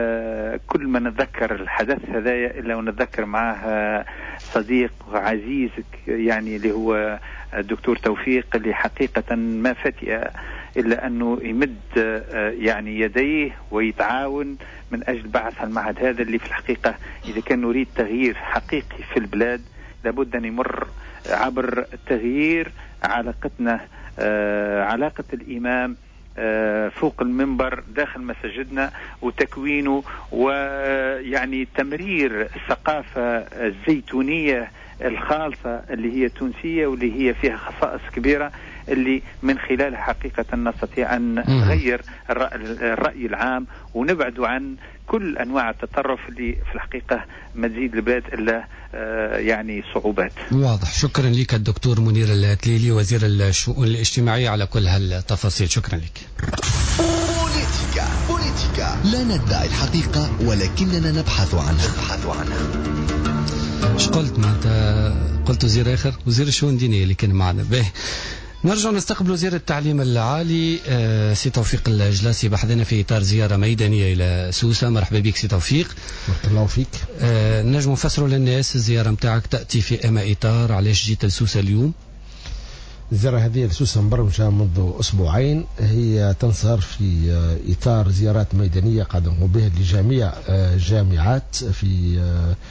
كل ما نتذكر الحدث هذا إلا ونتذكر معه صديق عزيز يعني اللي هو الدكتور توفيق، اللي حقيقة ما فتئ إلا أنه يمد يعني يديه ويتعاون من أجل بعث المعهد هذا، اللي في الحقيقة إذا كان نريد تغيير حقيقي في البلاد لابد أن يمر عبر تغيير علاقتنا، آه علاقة الإمام آه فوق المنبر داخل مساجدنا، وتكوينه ويعني تمرير الثقافة الزيتونية الخالصة اللي هي تونسية واللي هي فيها خصائص كبيرة، اللي من خلالها حقيقة نستطيع أن نغير الرأي العام ونبعد عن كل أنواع التطرف اللي في الحقيقة ما تزيد البلاد إلا آه يعني صعوبات. واضح. شكرا لك الدكتور منير التليلي وزير الشؤون الاجتماعية على كل هالتفاصيل. شكرا لك. بوليتيكا بوليتيكا لا ندعي الحقيقة ولكننا نبحث عنها نبحث عنها. ايش قلت؟ ما انت قلت وزير آخر، وزير الشؤون الدينية اللي كان معنا. به نرجع نستقبل وزير التعليم العالي آه سي توفيق الجلاسي بحثنا في إطار زيارة ميدانية إلى سوسة. مرحبا بك سي توفيق. بارك الله فيك. آه نجم نفسروا للناس الزيارة متاعك تأتي في أما إطار، علاش جيت لسوسة اليوم؟ الزيارة هذه لسوسة مبرمجة منذ أسبوعين، هي تنصر في إطار زيارات ميدانية قاعد نقوم بها لجميع جامعات في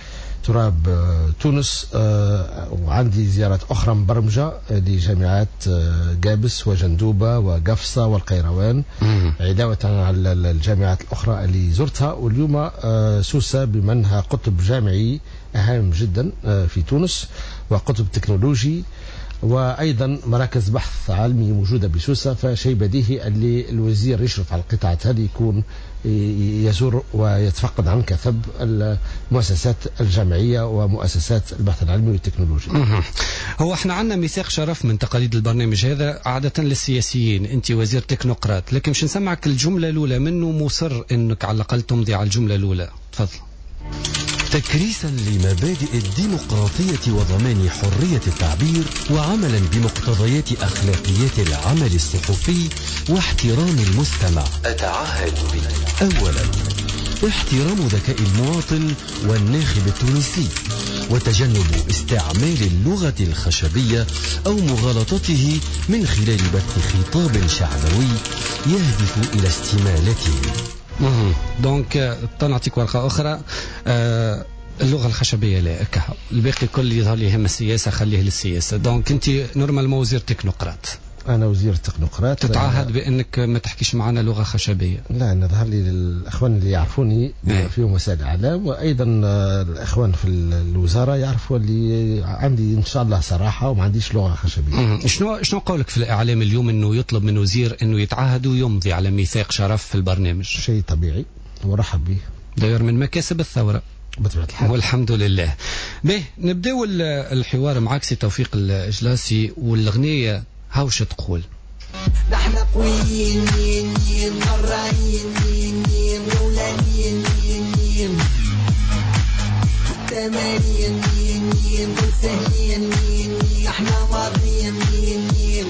تراب تونس، وعندي زيارات أخرى مبرمجة لجامعات قابس وجندوبة وقفصة والقيروان، علاوة على الجامعات الأخرى اللي زرتها. واليوم سوسة بمنها قطب جامعي هام جدا في تونس وقطب تكنولوجي، وايضا مراكز بحث علمي موجوده بسوسه. فشيء بديهي اللي الوزير يشرف على القطاعات هذه يكون يزور ويتفقد عن كثب المؤسسات الجامعيه ومؤسسات البحث العلمي والتكنولوجي. هو احنا عندنا ميثاق شرف من تقاليد البرنامج هذا عاده للسياسيين، انت وزير تكنوقراط، لكن مش نسمعك الجمله الاولى منه، مصر انك على الاقل تمضي على الجمله الاولى. تفضل. تكريسا لمبادئ الديمقراطية وضمان حرية التعبير، وعملا بمقتضيات أخلاقيات العمل الصحفي واحترام المستمع، أتعهد به: أولا، احترام ذكاء المواطن والناخب التونسي، وتجنب استعمال اللغة الخشبية أو مغالطته من خلال بث خطاب شعبوي يهدف إلى استمالته. دونك تنعطيك ورقة أخرى. آه اللغة الخشبية لا أكها، الباقي كل يظهر لي هم السياسة خليه للسياسة. دونك أنت نورمال وزير تكنوقراط. أنا وزير تكنوقراط. تتعهد بأنك ما تحكيش معنا لغة خشبية؟ لا، أنا ظهر لي الأخوان اللي يعرفوني فيهم وسائل الإعلام، وأيضا الأخوان في الوزارة يعرفوا اللي عندي إن شاء الله صراحة وما عنديش لغة خشبية. شنو شنو قولك في الإعلام اليوم إنه يطلب من وزير إنه يتعهد ويمضي على ميثاق شرف في البرنامج؟ شيء طبيعي ورحب به، داير من مكاسب الثورة بطبيعة الحال والحمد لله. به نبداو الحوار معك سي توفيق الجلاسي، والأغنية هاوش تقول؟ نحن قويين نين نين مرين نين نين مولانين نين نين تمانين نين نين سهلين نين نين احنا ماضيين نين نين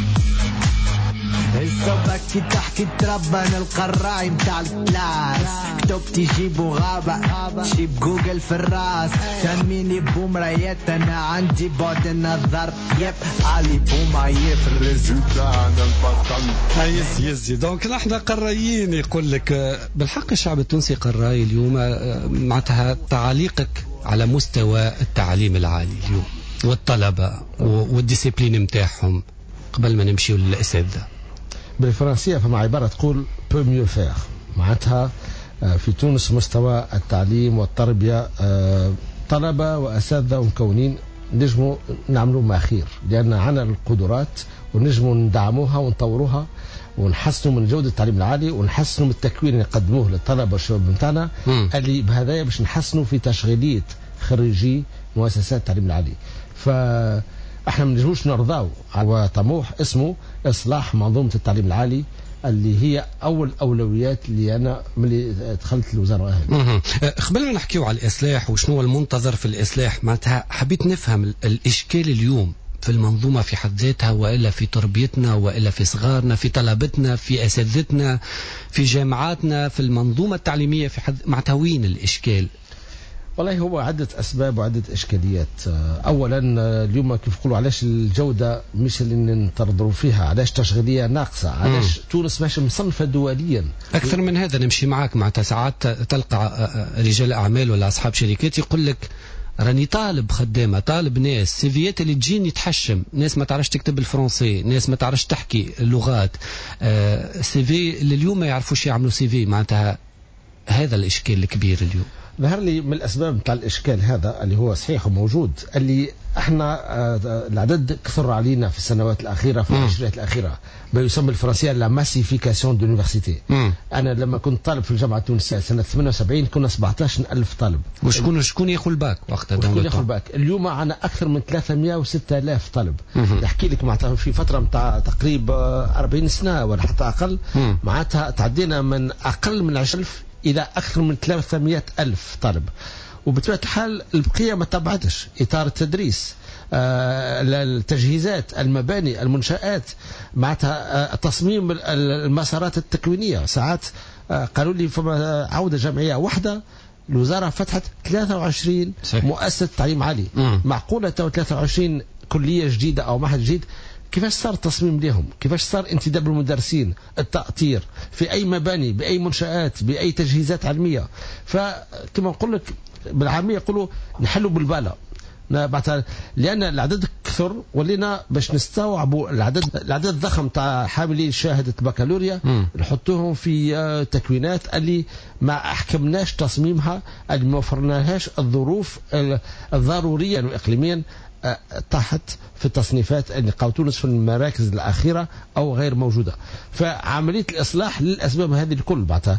الصبك كي تحكي تربى نلقى الراعي متاع الكلاس، كتبتي جيبو غابة جيب جوجل في الراس، سميني بومرايات انا عندي بعد النظر، يب علي بومرايات الرزق عن البطل. يس يس دونك نحن قرايين. يقول لك بالحق الشعب التونسي قراي اليوم. معناتها تعليقك على مستوى التعليم العالي اليوم والطلبة والديسيبلين متاعهم قبل ما نمشي للأساتذة؟ بالفرنسية فما عبارة تقول peu mieux faire، معناتها في تونس مستوى التعليم والتربية طلبة وأساتذة ومكونين نجموا نعملوا ما خير، لأن عنا القدرات ونجموا ندعموها ونطوروها ونحسنوا من جودة التعليم العالي ونحسنوا من التكوين اللي نقدموه للطلبة والشباب بتاعنا، اللي بهذا باش نحسنوا في تشغيلية خريجي مؤسسات التعليم العالي. ف احنا ما نجموش نرضاو على طموح اسمه اصلاح منظومه التعليم العالي اللي هي اول اولويات اللي انا ملي دخلت الوزاره اهل. قبل ما نحكيو على الاصلاح وشنو المنتظر في الاصلاح، معناتها حبيت نفهم الاشكال اليوم في المنظومه في حد ذاتها، والا في تربيتنا، والا في صغارنا، في طلبتنا، في اساتذتنا، في جامعاتنا، في المنظومه التعليميه في حد، معناتها وين الاشكال؟ والله هو عدة أسباب وعدة إشكاليات. أولا اليوم كيف يقولوا علاش الجودة مش اللي ننتظروا فيها، علاش تشغيلية ناقصة، علاش مم. تونس ماشي مصنفة دوليا. أكثر من هذا نمشي معاك، معناتها ساعات تلقى رجال أعمال ولا أصحاب شركات يقول لك راني طالب خدامة، طالب ناس سيفيات اللي تجيني تحشم، ناس ما تعرفش تكتب الفرنسي، ناس ما تعرفش تحكي اللغات، آه سيفي اللي اليوم ما يعرفوش يعملوا سيفي. معناتها هذا الإشكال الكبير اليوم. ظهر لي من الأسباب بتاع الإشكال هذا اللي هو صحيح وموجود، اللي احنا العدد كثر علينا في السنوات الأخيرة في العشريات الأخيرة، ما يسمى بالفرنسية لا ماسيفيكاسيون دو لونيفرسيتي. أنا لما كنت طالب في الجامعة التونسية سنة ثمانية وسبعين كنا سبعة عشر ألف طالب. وشكون شكون ياخذ الباك وقتها؟ شكون ياخذ الباك؟ اليوم معنا أكثر من ثلاثمائة وستة آلاف طالب. نحكي لك معناتها في فترة متاع تقريبا أربعين سنة ولا حتى أقل، معناتها تعدينا من أقل من عشرين ألف إلى أكثر من ثلاثمائة ألف طالب. وبطبيعة الحال البقية ما تبعدش، إطار التدريس، آه التجهيزات، المباني، المنشآت، معناتها آه تصميم المسارات التكوينية. ساعات آه قالوا لي فما عودة جامعية واحدة الوزارة فتحت ثلاثة وعشرين صحيح. مؤسسة تعليم عالي. مم. معقولة ثلاثة وعشرين كلية جديدة أو معهد جديد؟ كيفاش صار التصميم لهم؟ كيفاش صار انتداب المدرسين، التأطير في أي مباني، بأي منشآت، بأي تجهيزات علمية؟ فكما نقول لك بالعامية يقولوا نحلوا بالبالة، لأن العدد كثر ولينا باش نستوعبوا العدد العدد الضخم تاع حاملي شهادة البكالوريا نحطوهم في تكوينات اللي ما أحكمناش تصميمها، اللي ما وفرناهاش الظروف الضرورية وإقليميا طاحت في التصنيفات اللي قاو تونس في المراكز الأخيرة أو غير موجودة. فعملية الإصلاح للأسباب هذه الكل بعدها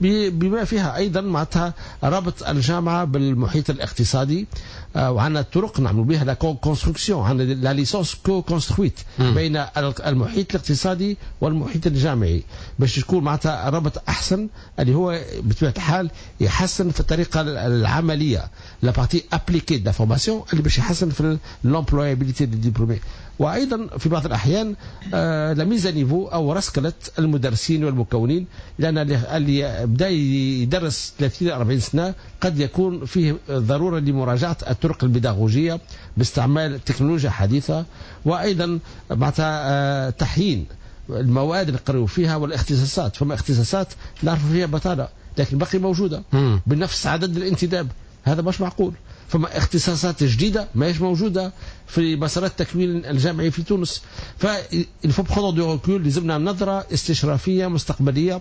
بما فيها أيضا معناتها ربط الجامعة بالمحيط الاقتصادي، وعندنا الطرق نعمل بها لا كونستركسيون، عندنا لا ليسونس كو كونسترويت بين المحيط الاقتصادي والمحيط الجامعي باش تكون معناتها ربط أحسن اللي هو بطبيعة الحال يحسن في الطريقة العملية لا بارتي ابليكي دا فورماسيون اللي باش يحسن في لومبلويابيليتي دي ديبلومي، وايضا في بعض الاحيان آه لا ميزا نيفو او رسكله المدرسين والمكونين، لان اللي بدا يدرس ثلاثين أربعين سنه قد يكون فيه ضروره لمراجعه الطرق البيداغوجيه باستعمال تكنولوجيا حديثه، وايضا معناتها آه تحيين المواد اللي قرروا فيها والاختصاصات. فما اختصاصات نعرف فيها بطاله لكن بقي موجوده مم. بنفس عدد الانتداب، هذا مش معقول. فما اختصاصات جديدة ما هيش موجودة في مسارات التكوين الجامعي في تونس. فالفو برودو دو ريكول لازمنا نظرة استشرافية مستقبلية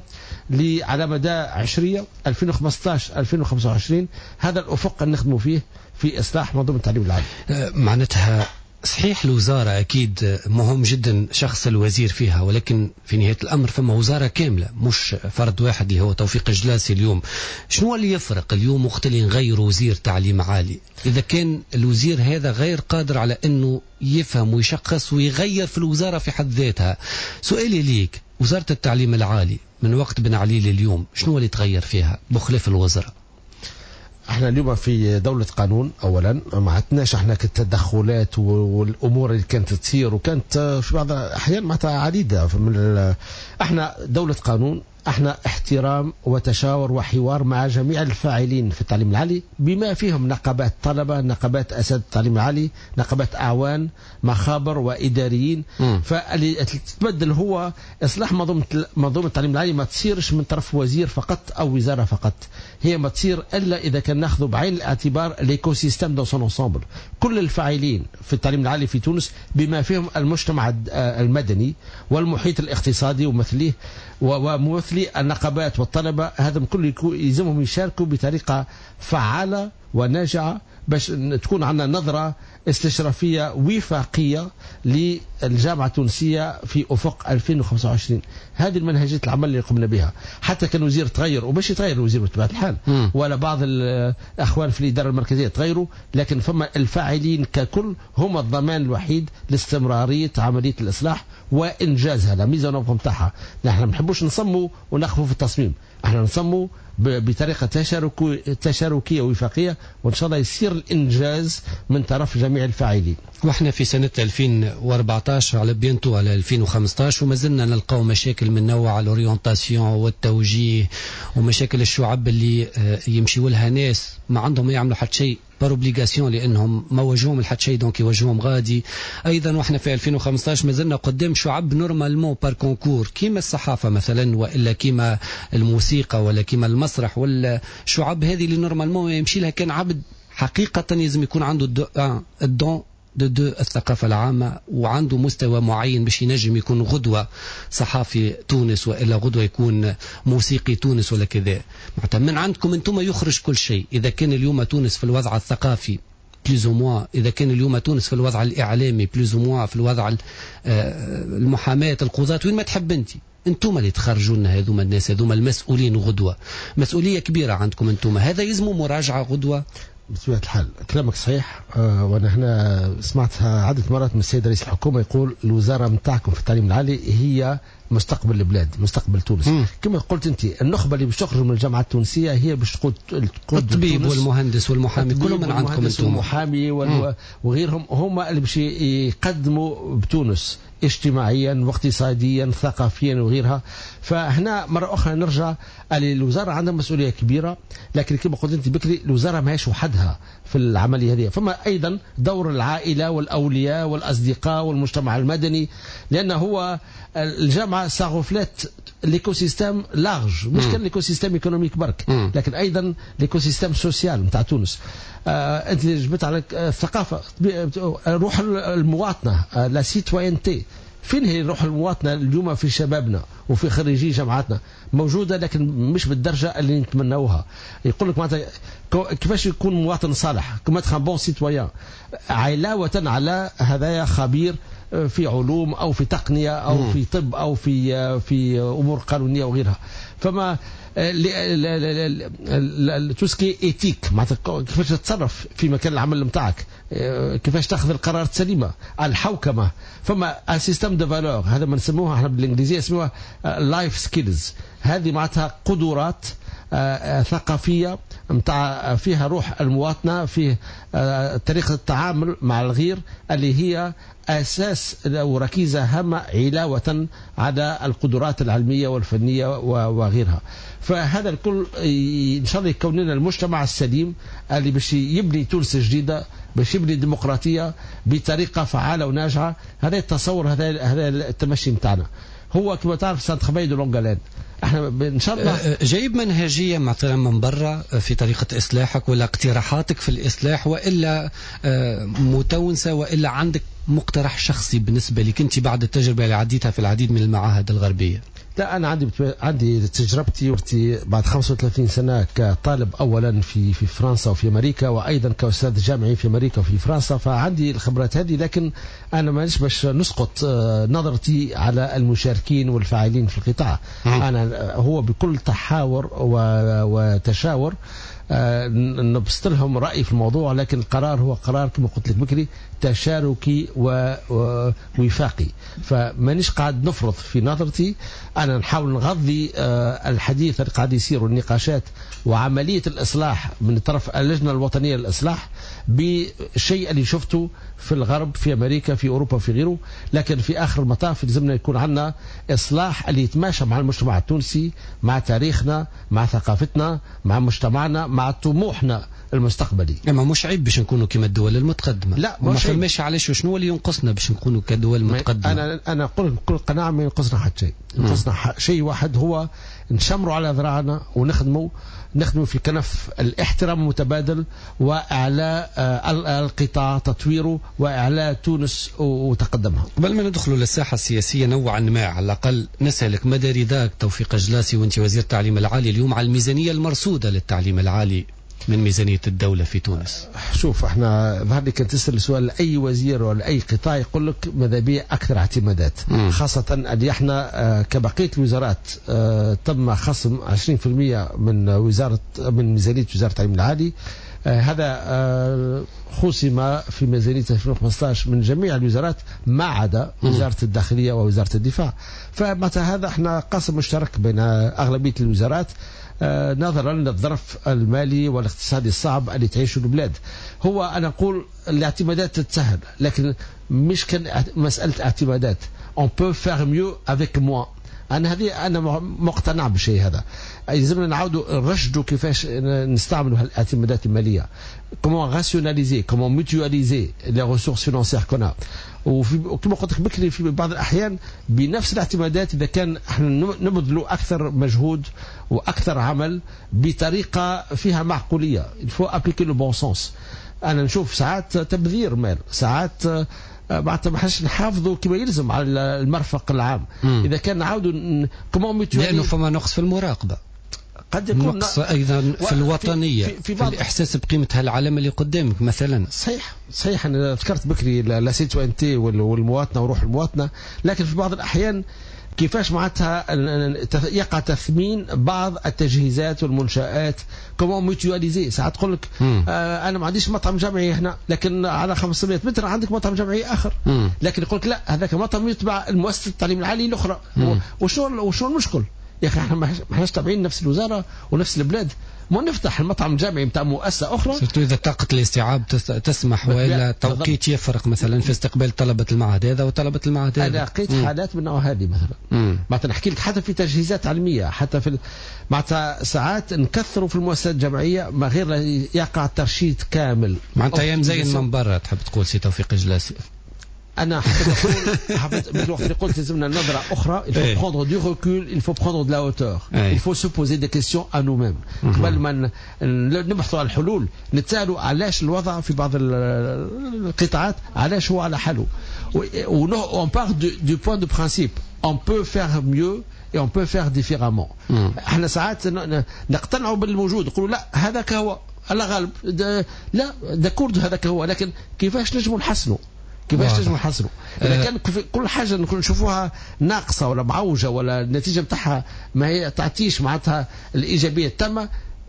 على مدى عشرية ألفين وخمسطاش ألفين وخمسة وعشرين، هذا الأفق اللي نخدموا فيه في إصلاح منظومة التعليم العالي. معناتها صحيح الوزارة أكيد مهم جدا شخص الوزير فيها، ولكن في نهاية الأمر فما وزارة كاملة مش فرد واحد اللي هو توفيق الجلاسي. اليوم شنو اللي يفرق اليوم وقت اللي نغير وزير تعليم عالي إذا كان الوزير هذا غير قادر على أنه يفهم ويشخص ويغير في الوزارة في حد ذاتها؟ سؤالي ليك، وزارة التعليم العالي من وقت بن علي لليوم شنو اللي تغير فيها بخلاف الوزراء؟ احنا اليوم في دولة قانون اولا، ما عندناش احنا كالتدخلات والامور اللي كانت تصير وكانت في بعض الاحيان معناتها عديدة من احنا دولة قانون، احنا احترام وتشاور وحوار مع جميع الفاعلين في التعليم العالي بما فيهم نقابات طلبة، نقابات اساتذة التعليم العالي، نقابات اعوان، مخابر واداريين. فاللي تتبدل هو اصلاح منظومة منظومة التعليم العالي، ما تصيرش من طرف وزير فقط او وزارة فقط، هي ما تصير الا اذا كان ناخذ بعين الاعتبار ليكو سيستم دو سون انسامبل، كل الفاعلين في التعليم العالي في تونس بما فيهم المجتمع المدني والمحيط الاقتصادي ومثليه وممثلي النقابات والطلبة، هذا كل يلزمهم يشاركوا بطريقة فعالة وناجعة باش تكون عندنا نظرة استشرافية وفاقية للجامعة التونسية في أفق ألفين وخمسة وعشرين. هذه المنهجية العمل اللي قمنا بها، حتى كان وزير تغير وباش يتغير الوزير بطبيعة الحال ولا بعض الأخوان في الإدارة المركزية تغيروا، لكن فما الفاعلين ككل هم الضمان الوحيد لاستمرارية عملية الإصلاح وإنجازها. لا ميزة نوفهم تاعها، نحن ما نحبوش نصموا ونخفوا في التصميم، احنا نصموا بطريقة تشاركية ووفاقية، وإن شاء الله يصير الإنجاز من طرف جميع الفاعلين. واحنا في سنة ألفين وأربعة عشر على بينتو على ألفين وخمسة عشر وما زلنا نلقاو مشاكل من نوع الأورينتاسيون والتوجيه ومشاكل الشعب اللي يمشيوا لها ناس ما عندهم يعملوا حتى شيء بار اوبليغاسيون لانهم ما وجهوهم لحد شيء دونك يوجهوهم غادي. ايضا واحنا في ألفين وخمسة عشر ما زلنا قدام شعب نورمالمون بار كونكور كيما الصحافه مثلا والا كيما الموسيقى ولا كيما المسرح، ولا الشعب هذه اللي نورمالمون يمشي لها كان عبد حقيقه لازم يكون عنده الدون دو دو الثقافة العامة وعنده مستوى معين باش ينجم يكون غدوة صحافي تونس وإلا غدوة يكون موسيقي تونس ولا كذا. معناتها من عندكم انتم يخرج كل شيء. إذا كان اليوم تونس في الوضع الثقافي بليز او موا، إذا كان اليوم تونس في الوضع الإعلامي بليز او موا، في الوضع المحاماة القضاة وين ما تحب انت، انتم اللي تخرجوا لنا هذوما الناس هذوما المسؤولين غدوة. مسؤولية كبيرة عندكم انتم، هذا يلزموا مراجعة غدوة. بطبيعة الحال كلامك صحيح. آه وانا هنا سمعتها عدة مرات من السيد رئيس الحكومة يقول الوزارة متاعكم في التعليم العالي هي مستقبل البلاد، مستقبل تونس. مم. كما قلت انت النخبة اللي باش تخرج من الجامعة التونسية هي باش تقود الطبيب والمهندس والمحامي كلهم من عندكم انتم، والمحامي وغيرهم هم اللي باش يقدموا بتونس اجتماعيا واقتصاديا ثقافيا وغيرها. فهنا مرة أخرى نرجع الوزارة عندها مسؤولية كبيرة، لكن كما قلت أنت بكري الوزارة ما هيش وحدها في العملية هذه، فما أيضا دور العائلة والأولياء والأصدقاء والمجتمع المدني، لأن هو الجامعة ساغوفلات ليكو سيستم لارج، مش كان ليكو سيستم ايكونوميك برك، لكن أيضا ليكو سيستم سوسيال نتاع تونس. آه أنت جبت على الثقافة، روح المواطنة، لا سيتوينتي، فين هي روح المواطنة اليوم في شبابنا وفي خريجي جامعاتنا؟ موجودة لكن مش بالدرجة اللي نتمنوها. يقول لك معناتها كيفاش يكون مواطن صالح كما تخون بون سيتويان علاوة على هذايا خبير في علوم أو في تقنية أو مم. في طب أو في في أمور قانونية وغيرها. فما توسكي إيتيك معناتها كيفاش تتصرف في مكان العمل متاعك، كيفاش تاخذ القرارات السليمة، الحوكمة. فما السيستم دو فالور هذا ما نسموها احنا بالانجليزيه اسمها لايف سكيلز. هذه معناتها قدرات آه ثقافية متاع فيها روح المواطنة، فيه آه طريقة التعامل مع الغير اللي هي أساس وركيزة هامة علاوة على القدرات العلمية والفنية وغيرها. فهذا الكل إن شاء الله يكون لنا المجتمع السليم اللي باش يبني تونس جديدة، باش يبني ديمقراطية بطريقة فعالة وناجعة. هذا التصور، هذا هذا التمشي متاعنا. هو كما تعرف سانت خباي دو لونغالين احنا ان شاء الله جايب منهجيه مثلا من برا في طريقه اصلاحك ولا اقتراحاتك في الاصلاح، والا متونسه، والا عندك مقترح شخصي بالنسبه لك انت بعد التجربه اللي عديتها في العديد من المعاهد الغربيه؟ لا أنا عندي عندي تجربتي ورتي بعد خمسة وثلاثين سنة كطالب أولا في في فرنسا وفي أمريكا، وأيضا كأستاذ جامعي في أمريكا وفي فرنسا، فعندي الخبرات هذه. لكن أنا ما باش نسقط نظرتي على المشاركين والفاعلين في القطاع. أنا هو بكل تحاور وتشاور نبسط لهم رأي في الموضوع، لكن القرار هو قرار كما قلت لك بكري تشاركي ووفاقي. فمانيش قاعد نفرض في نظرتي، أنا نحاول نغذي الحديث اللي قاعد يصير والنقاشات وعملية الإصلاح من طرف اللجنة الوطنية للإصلاح بشيء اللي شفته في الغرب، في أمريكا، في أوروبا، في غيره. لكن في آخر المطاف لازمنا يكون عندنا إصلاح اللي يتماشى مع المجتمع التونسي، مع تاريخنا، مع ثقافتنا، مع مجتمعنا، مع طموحنا المستقبلي. اما مش عيب باش نكونوا كما الدول المتقدمه. لا ما فماش علاش شنو اللي ينقصنا باش نكونوا كدول متقدمه. انا انا اقول بكل قناعه ما ينقصنا حتى شيء. ينقصنا شيء واحد، هو نشمروا على ذراعنا ونخدموا نخدموا في كنف الاحترام المتبادل واعلاء القطاع تطويره واعلاء تونس وتقدمها. قبل ما ندخلوا للساحه السياسيه نوعا ما، على الاقل نسالك مدى رضاك توفيق جلاسي وانت وزير التعليم العالي اليوم على الميزانيه المرصوده للتعليم العالي من ميزانية الدولة في تونس؟ شوف احنا ظهر لي كنت تسأل سؤال لأي وزير ولا أي قطاع يقول لك ماذا بيا أكثر اعتمادات، م. خاصة اللي احنا كبقية الوزارات تم خصم عشرين بالمئة من وزارة من ميزانية وزارة التعليم العالي. هذا خصم في ميزانية ألفين وخمسة عشر من جميع الوزارات ما عدا وزارة الداخلية ووزارة الدفاع. فمتى هذا احنا قاسم مشترك بين أغلبية الوزارات نظرا للظرف المالي والاقتصادي الصعب اللي تعيشه البلاد. هو أنا أقول الاعتمادات تتسهل، لكن مش كان مسألة اعتمادات. on peut faire mieux avec moi. أنا هذه أنا مقتنع بالشيء هذا. لازمنا نعاودوا نرشدوا كيفاش نستعملوا هالاعتمادات المالية. comment rationaliser, comment mutualiser les ressources financières qu'on a. وكما قلت لك بكري في بعض الأحيان بنفس الاعتمادات إذا كان احنا نبذلوا أكثر مجهود وأكثر عمل بطريقة فيها معقولية. il faut appliquer le bon sens. أنا نشوف ساعات تبذير مال، ساعات بعد ما حش نحافظوا كما يلزم على المرفق العام. م. إذا كان نعاودوا كمان لأنه فما نقص في المراقبة، قد يكون نقص أيضا في الوطنية، في, في, في الإحساس بقيمة هالعالم اللي قدامك مثلا. صحيح صحيح. أنا ذكرت بكري لا سيتوانتي والمواطنة وروح المواطنة، لكن في بعض الأحيان كيفاش معناتها يقع تثمين بعض التجهيزات والمنشآت كمان ميتواليزي. ساعات تقول لك آه أنا ما عنديش مطعم جامعي هنا، لكن على خمسمائة متر عندك مطعم جامعي آخر. مم. لكن يقول لك لا هذاك مطعم يتبع المؤسسة التعليم العالي الأخرى. وشو وشو المشكل يا أخي؟ احنا ما احناش تابعين نفس الوزارة ونفس البلاد، ما نفتح المطعم الجامعي بتاع مؤسسة أخرى. سيرتو إذا طاقة الاستيعاب تسمح، وإلا توقيت يفرق مثلا في استقبال طلبة المعهد هذا وطلبة المعهد هذا. أنا لقيت حالات من نوع هذه مثلا. معناتها نحكي لك حتى في تجهيزات علمية، حتى في معناتها ساعات نكثروا في المؤسسات الجامعية ما غير يقع ترشيد كامل. معناتها يا مزين من برا تحب تقول سي توفيق جلاسي. أنا حبيت أقول حبيت بالوقت اللي قلت لازمنا نظرة أخرى. il faut prendre du recul, il faut prendre de la hauteur, il faut se poser des questions à nous-mêmes. قبل ما نبحثوا على الحلول نتسألوا علاش الوضع في بعض القطاعات علاش هو على حاله. on part du point de principe on peut faire mieux et on peut faire différemment. احنا ساعات نقتنعوا بالموجود، نقولوا لا هذاك هو الله غالب، لا ده كرد هذاك هو، لكن كيفاش نجموا نحسنوا؟ كيفاش نجموا نحسنوا؟ إذا كان كل حاجة نشوفوها ناقصة ولا معوجة ولا النتيجة بتاعها ما هي تعطيش معناتها الإيجابية التامة،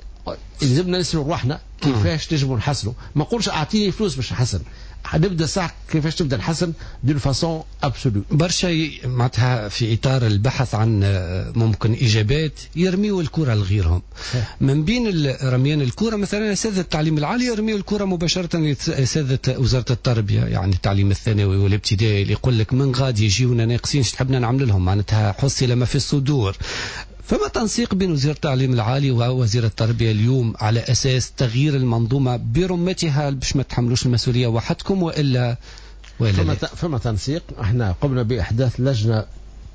لازمنا نسألوا روحنا كيفاش نجموا نحسنوا. ما نقولش أعطيني فلوس باش نحسن، نبدا ساعة كيفاش تبدا نحسن دون فاسون ابسولو. برشا معناتها في اطار البحث عن ممكن اجابات يرميوا الكره لغيرهم. من بين رميان الكره مثلا اساتذه التعليم العالي يرميوا الكره مباشره لاساتذه وزاره التربيه، يعني التعليم الثانوي والابتدائي، اللي يقول لك من غادي يجيونا ناقصين تحبنا نعمل لهم، معناتها حصل ما في الصدور. فما تنسيق بين وزير التعليم العالي ووزير التربية اليوم على أساس تغيير المنظومة برمتها باش ما تحملوش المسؤولية وحدكم وإلا وإلا فما, فما تنسيق. احنا قمنا بإحداث لجنة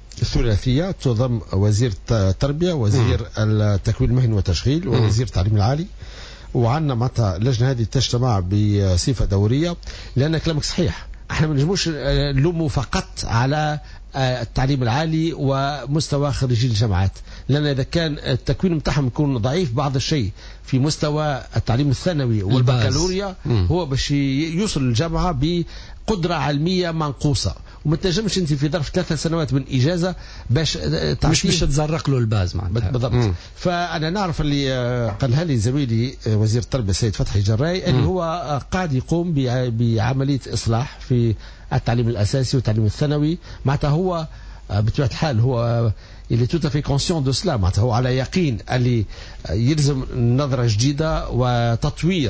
ثلاثية تضم وزير التربية، وزير التكوين المهني والتشغيل، ووزير التعليم العالي، وعندنا معناتها اللجنة هذه تجتمع بصفة دورية. لأن كلامك صحيح، احنا ما نجموش نلوموا فقط على التعليم العالي ومستوى خريجي الجامعات، لأن إذا كان التكوين متاعهم يكون ضعيف بعض الشيء في مستوى التعليم الثانوي والبكالوريا، هو باش يوصل الجامعة بقدرة علمية منقوصة، وما تنجمش انت في ظرف ثلاث سنوات من اجازه باش مش باش تزرق له الباز معناتها. بالضبط. فانا نعرف اللي قالها لي زميلي وزير التربيه السيد فتحي جراي اللي هو قاعد يقوم بعمليه اصلاح في التعليم الاساسي والتعليم الثانوي. معناتها هو بطبيعه الحال هو اللي توتا في كونسيون دو سلا، معناتها هو على يقين اللي يلزم نظرة جديدة وتطوير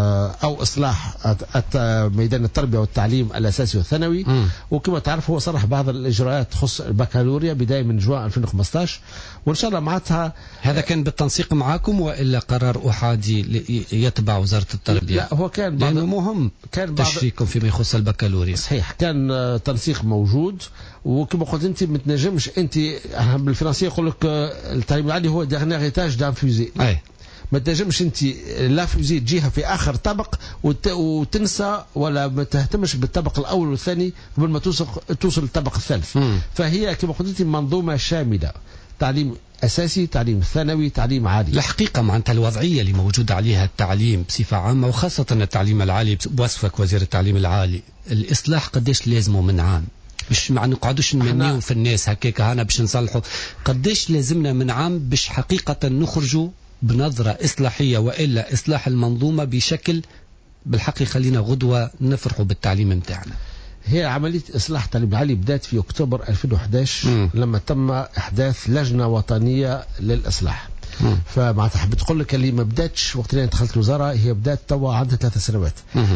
أو إصلاح ميدان التربية والتعليم الأساسي والثانوي. وكما تعرف هو صرح بعض الإجراءات تخص البكالوريا بداية من جوان ألفين وخمسطاش، وإن شاء الله معناتها هذا كان بالتنسيق معكم وإلا قرار أحادي يتبع وزارة التربية؟ لا هو كان لأنه مهم كان تشريككم فيما يخص البكالوريا. صحيح كان تنسيق موجود، وكما قلت أنت ما تنجمش أنت بالفرنسية يقول لك التعليم العالي هو ديرنيير ايتاج دان فوزي. أي. ما تنجمش انت لا فوزي تجيها في اخر طبق وت... وتنسى ولا ما تهتمش بالطبق الاول والثاني قبل ما توصل توصل للطبق الثالث. م. فهي كما قلت انت منظومه شامله، تعليم اساسي، تعليم ثانوي، تعليم عالي. الحقيقه معناتها الوضعيه اللي موجود عليها التعليم بصفه عامه وخاصه التعليم العالي بوصفك وزير التعليم العالي، الاصلاح قديش لازمه من عام؟ مش ما نقعدوش نمنيو في الناس هكاك هنا باش نصلحوا، قديش لازمنا من عام باش حقيقة نخرجوا بنظرة إصلاحية، وإلا إصلاح المنظومة بشكل بالحق يخلينا غدوة نفرحوا بالتعليم متاعنا. هي عملية إصلاح التعليم العالي بدأت في أكتوبر ألفين وأحد عشر م. لما تم إحداث لجنة وطنية للإصلاح. فمعناتها حبيت تقول لك اللي ما بداتش وقت اللي دخلت الوزارة، هي بدات توا عندها ثلاث سنوات.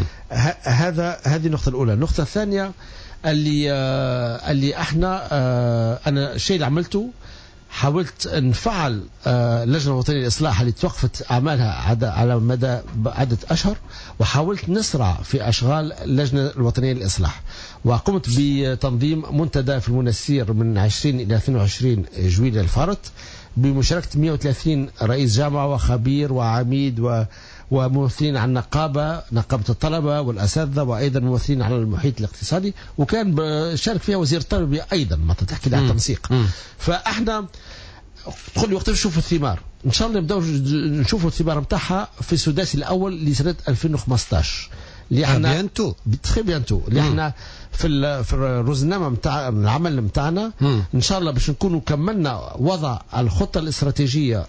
هذا هذه النقطة الأولى. النقطة الثانية اللي آه اللي احنا آه انا الشيء اللي عملته حاولت نفعل آه اللجنه الوطنيه للاصلاح اللي توقفت اعمالها على مدى عده اشهر، وحاولت نسرع في اشغال اللجنه الوطنيه للاصلاح، وقمت بتنظيم منتدى في المنسير من عشرين الى اثنين وعشرين جويلية الفارط بمشاركه مئة وثلاثين رئيس جامعه وخبير وعميد و وممثلين عن نقابة نقابة الطلبة والأساتذة، وأيضا ممثلين عن المحيط الاقتصادي، وكان شارك فيها وزير التربية أيضا ما تحكي عن التنسيق. فإحنا تقول لي وقت نشوف الثمار، إن شاء الله نبدأ نشوف الثمار متاعها في السداسي الأول لسنة ألفين وخمسطاش اللي احنا بيانتو تخي بيانتو اللي احنا في في الروزنامه نتاع العمل نتاعنا ان شاء الله باش نكونوا كملنا وضع الخطه الاستراتيجيه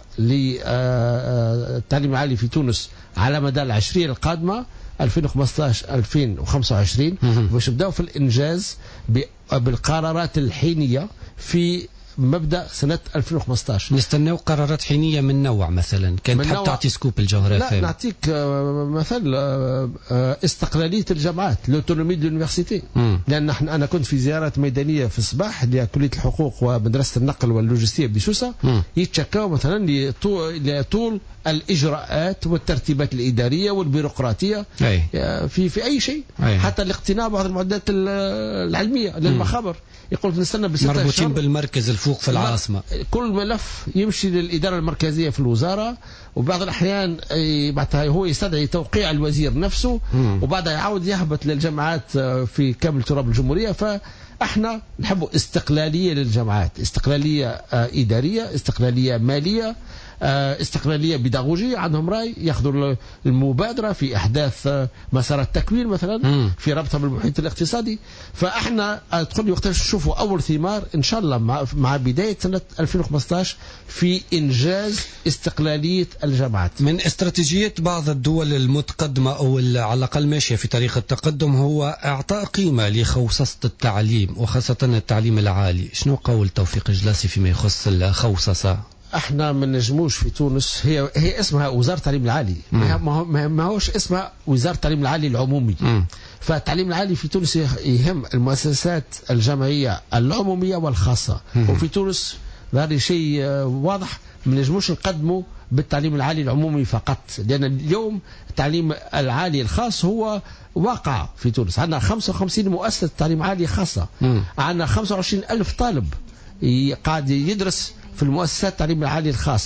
للتعليم العالي في تونس على مدى العشريه القادمه ألفين وخمسطاش ألفين وخمسة وعشرين، باش نبداو في الانجاز بالقرارات الحينيه في مبدأ سنة ألفين وخمسطاش. نستناو قرارات حينية من نوع مثلا كانت تحب تعطي سكوب الجوهرة؟ لا نعطيك مثل استقلالية الجامعات، لوتونومي دو لونيفرسيتي، لأن أنا كنت في زيارة ميدانية في الصباح لكلية الحقوق ومدرسة النقل واللوجستية بسوسة، يتشكاو مثلا لطول الإجراءات والترتيبات الإدارية والبيروقراطية أي. في في أي شيء، أي. حتى الاقتناء بعض المعدات العلمية للمخابر يقول نستنى بستة أشهر. مربوطين بالمركز الفوق في العاصمة، كل ملف يمشي للإدارة المركزية في الوزارة، وبعض الأحيان بعدها هو يستدعي توقيع الوزير نفسه، وبعدها يعاود يهبط للجامعات في كامل تراب الجمهورية. ف احنا نحب استقلالية للجامعات، استقلالية آه إدارية، استقلالية مالية، استقلالية بيداغوجية، عندهم رأي، ياخذوا المبادرة في أحداث مسارات تكوين مثلا م. في ربطها بالمحيط الاقتصادي. فإحنا تقول لي وقت نشوفوا أول ثمار إن شاء الله مع, مع بداية سنة ألفين وخمسة عشر في إنجاز استقلالية الجامعات. من استراتيجية بعض الدول المتقدمة أو على الأقل ماشية في طريق التقدم هو إعطاء قيمة لخوصصة التعليم وخاصة التعليم العالي. شنو قول توفيق جلاسي فيما يخص الخوصصة؟ احنا ما نجموش في تونس، هي هي اسمها وزاره التعليم العالي، ما, ما هوش اسمها وزاره التعليم العالي العمومي. مم. فالتعليم العالي في تونس يهم المؤسسات الجامعيه العموميه والخاصه. مم. وفي تونس هذا شيء واضح، ما نجموش نقدموا بالتعليم العالي العمومي فقط، لان اليوم التعليم العالي الخاص هو واقع في تونس. عندنا خمسة وخمسين مؤسسه تعليم عالي خاصه، عندنا خمسة وعشرين ألف طالب قاعد يدرس في المؤسسات التعليم العالي الخاص.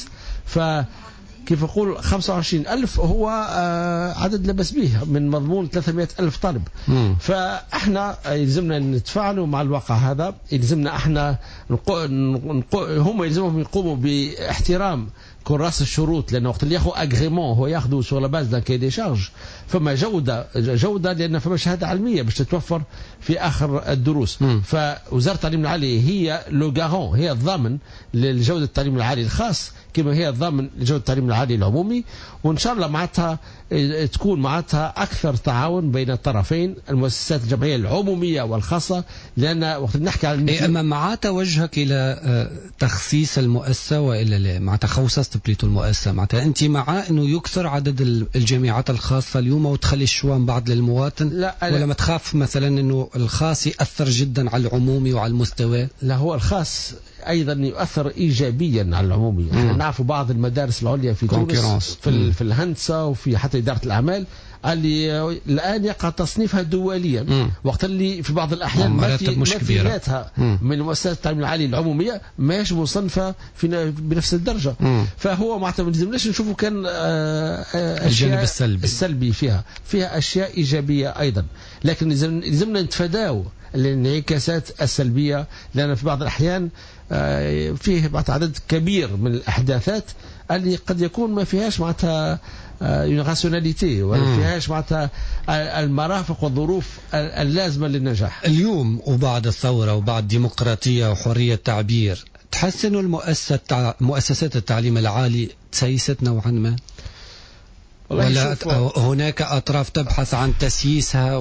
فكيف أقول خمسة وعشرين ألف هو عدد لبس به من مضمون ثلاثمائة ألف طالب. مم. فإحنا يلزمنا نتفاعلوا مع الواقع هذا، يلزمنا إحنا نقو... نقو... هم يلزمهم يقوموا باحترام كراس الشروط، لأنه وقت اللي ياخذوا أغريمون هو ياخذوا سور لا باز دان كاي دي شارج، فما جودة جودة لأن فما شهادة علمية باش تتوفر في آخر الدروس. م. فوزارة التعليم العالي هي لو غارون، هي الضامن لجودة التعليم العالي الخاص كما هي الضامن لجودة التعليم العالي العمومي. وإن شاء الله معناتها تكون معناتها أكثر تعاون بين الطرفين، المؤسسات الجامعية العمومية والخاصة، لأن وقت نحكي عن إيه أما مع توجهك إلى تخصيص المؤسسة وإلى مع تخصص بليتو المؤسسة، معناتها أنت مع أنه يكثر عدد الجامعات الخاصة اليوم وتخلي الشوام بعض للمواطن؟ لا، ولا ما تخاف مثلا أنه الخاص يأثر جدا على العمومي وعلى المستوى؟ لا، هو الخاص أيضا يؤثر إيجابيا على العمومي. احنا نعرف بعض المدارس العليا في تونس في, في الهندسة وفي حتى إدارة الأعمال اللي الآن يقع تصنيفها دوليا. مم. وقت اللي في بعض الأحيان ماثيلاتها من مؤسسات التعليم العالي العمومية ماهيش مصنفة في بنفس الدرجة. مم. فهو معناتها ما لازمناش نشوفوا كان الجانب السلبي السلبي فيها فيها أشياء إيجابية أيضا، لكن لازمنا نتفاداو الانعكاسات السلبية، لأن في بعض الأحيان فيه عدد كبير من الأحداثات اللي قد يكون ما فيهاش معناتها راسيوناليتي ولا فيهاش معناتها المرافق والظروف اللازمة للنجاح. اليوم وبعد الثورة وبعد الديمقراطية وحرية التعبير، تحس أنه المؤسسات مؤسسات التعليم العالي تسيست نوعا ما؟ ولا هناك أطراف تبحث عن تسييسها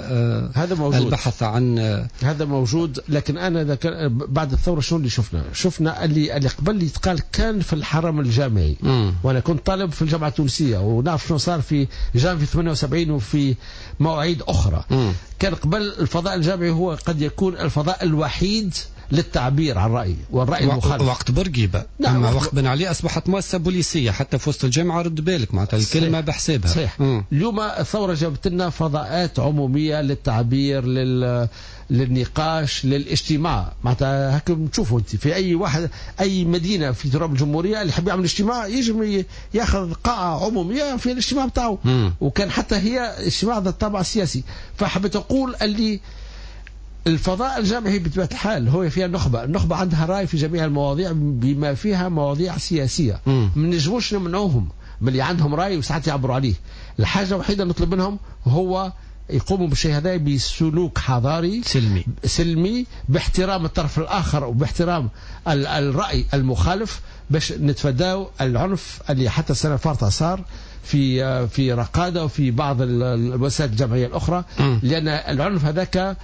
والبحث عن هذا موجود. لكن أنا بعد الثورة شنو اللي شفنا شفنا اللي اللي قبل يتقال كان في الحرم الجامعي. م. وأنا كنت طالب في الجامعة التونسية ونعرف شنو صار في جامعة ثمانية وسبعين وفي مواعيد أخرى. م. كان قبل الفضاء الجامعي هو قد يكون الفضاء الوحيد للتعبير عن الرأي والرأي المخالف. وقت بورقيبة. نعم. أما وقت بن علي أصبحت مؤسسة بوليسية حتى في وسط الجامعة، رد بالك معناتها الكلمة بحسابها. صحيح. مم. اليوم الثورة جابت لنا فضاءات عمومية للتعبير، لل للنقاش، للاجتماع. معناتها هكا نشوفوا انت في اي واحد اي مدينه في تراب الجمهوريه اللي يحب يعمل اجتماع يجب ياخذ قاعه عموميه في الاجتماع بتاعه. وكان حتى هي اجتماع ذات طابع سياسي. فحبيت اقول اللي الفضاء الجامعي بطبيعة الحال هو فيها النخبة، النخبة عندها رأي في جميع المواضيع بما فيها مواضيع سياسية. ما نجموش نمنعوهم من اللي عندهم رأي وساعات يعبروا عليه. الحاجة الوحيدة نطلب منهم هو يقوموا بالشيء هذا بسلوك حضاري سلمي سلمي باحترام الطرف الآخر وباحترام الرأي المخالف، باش نتفاداو العنف اللي حتى السنة الفارطة صار في في رقادة وفي بعض الوسائل الجمعية الأخرى. م. لأن العنف هذاك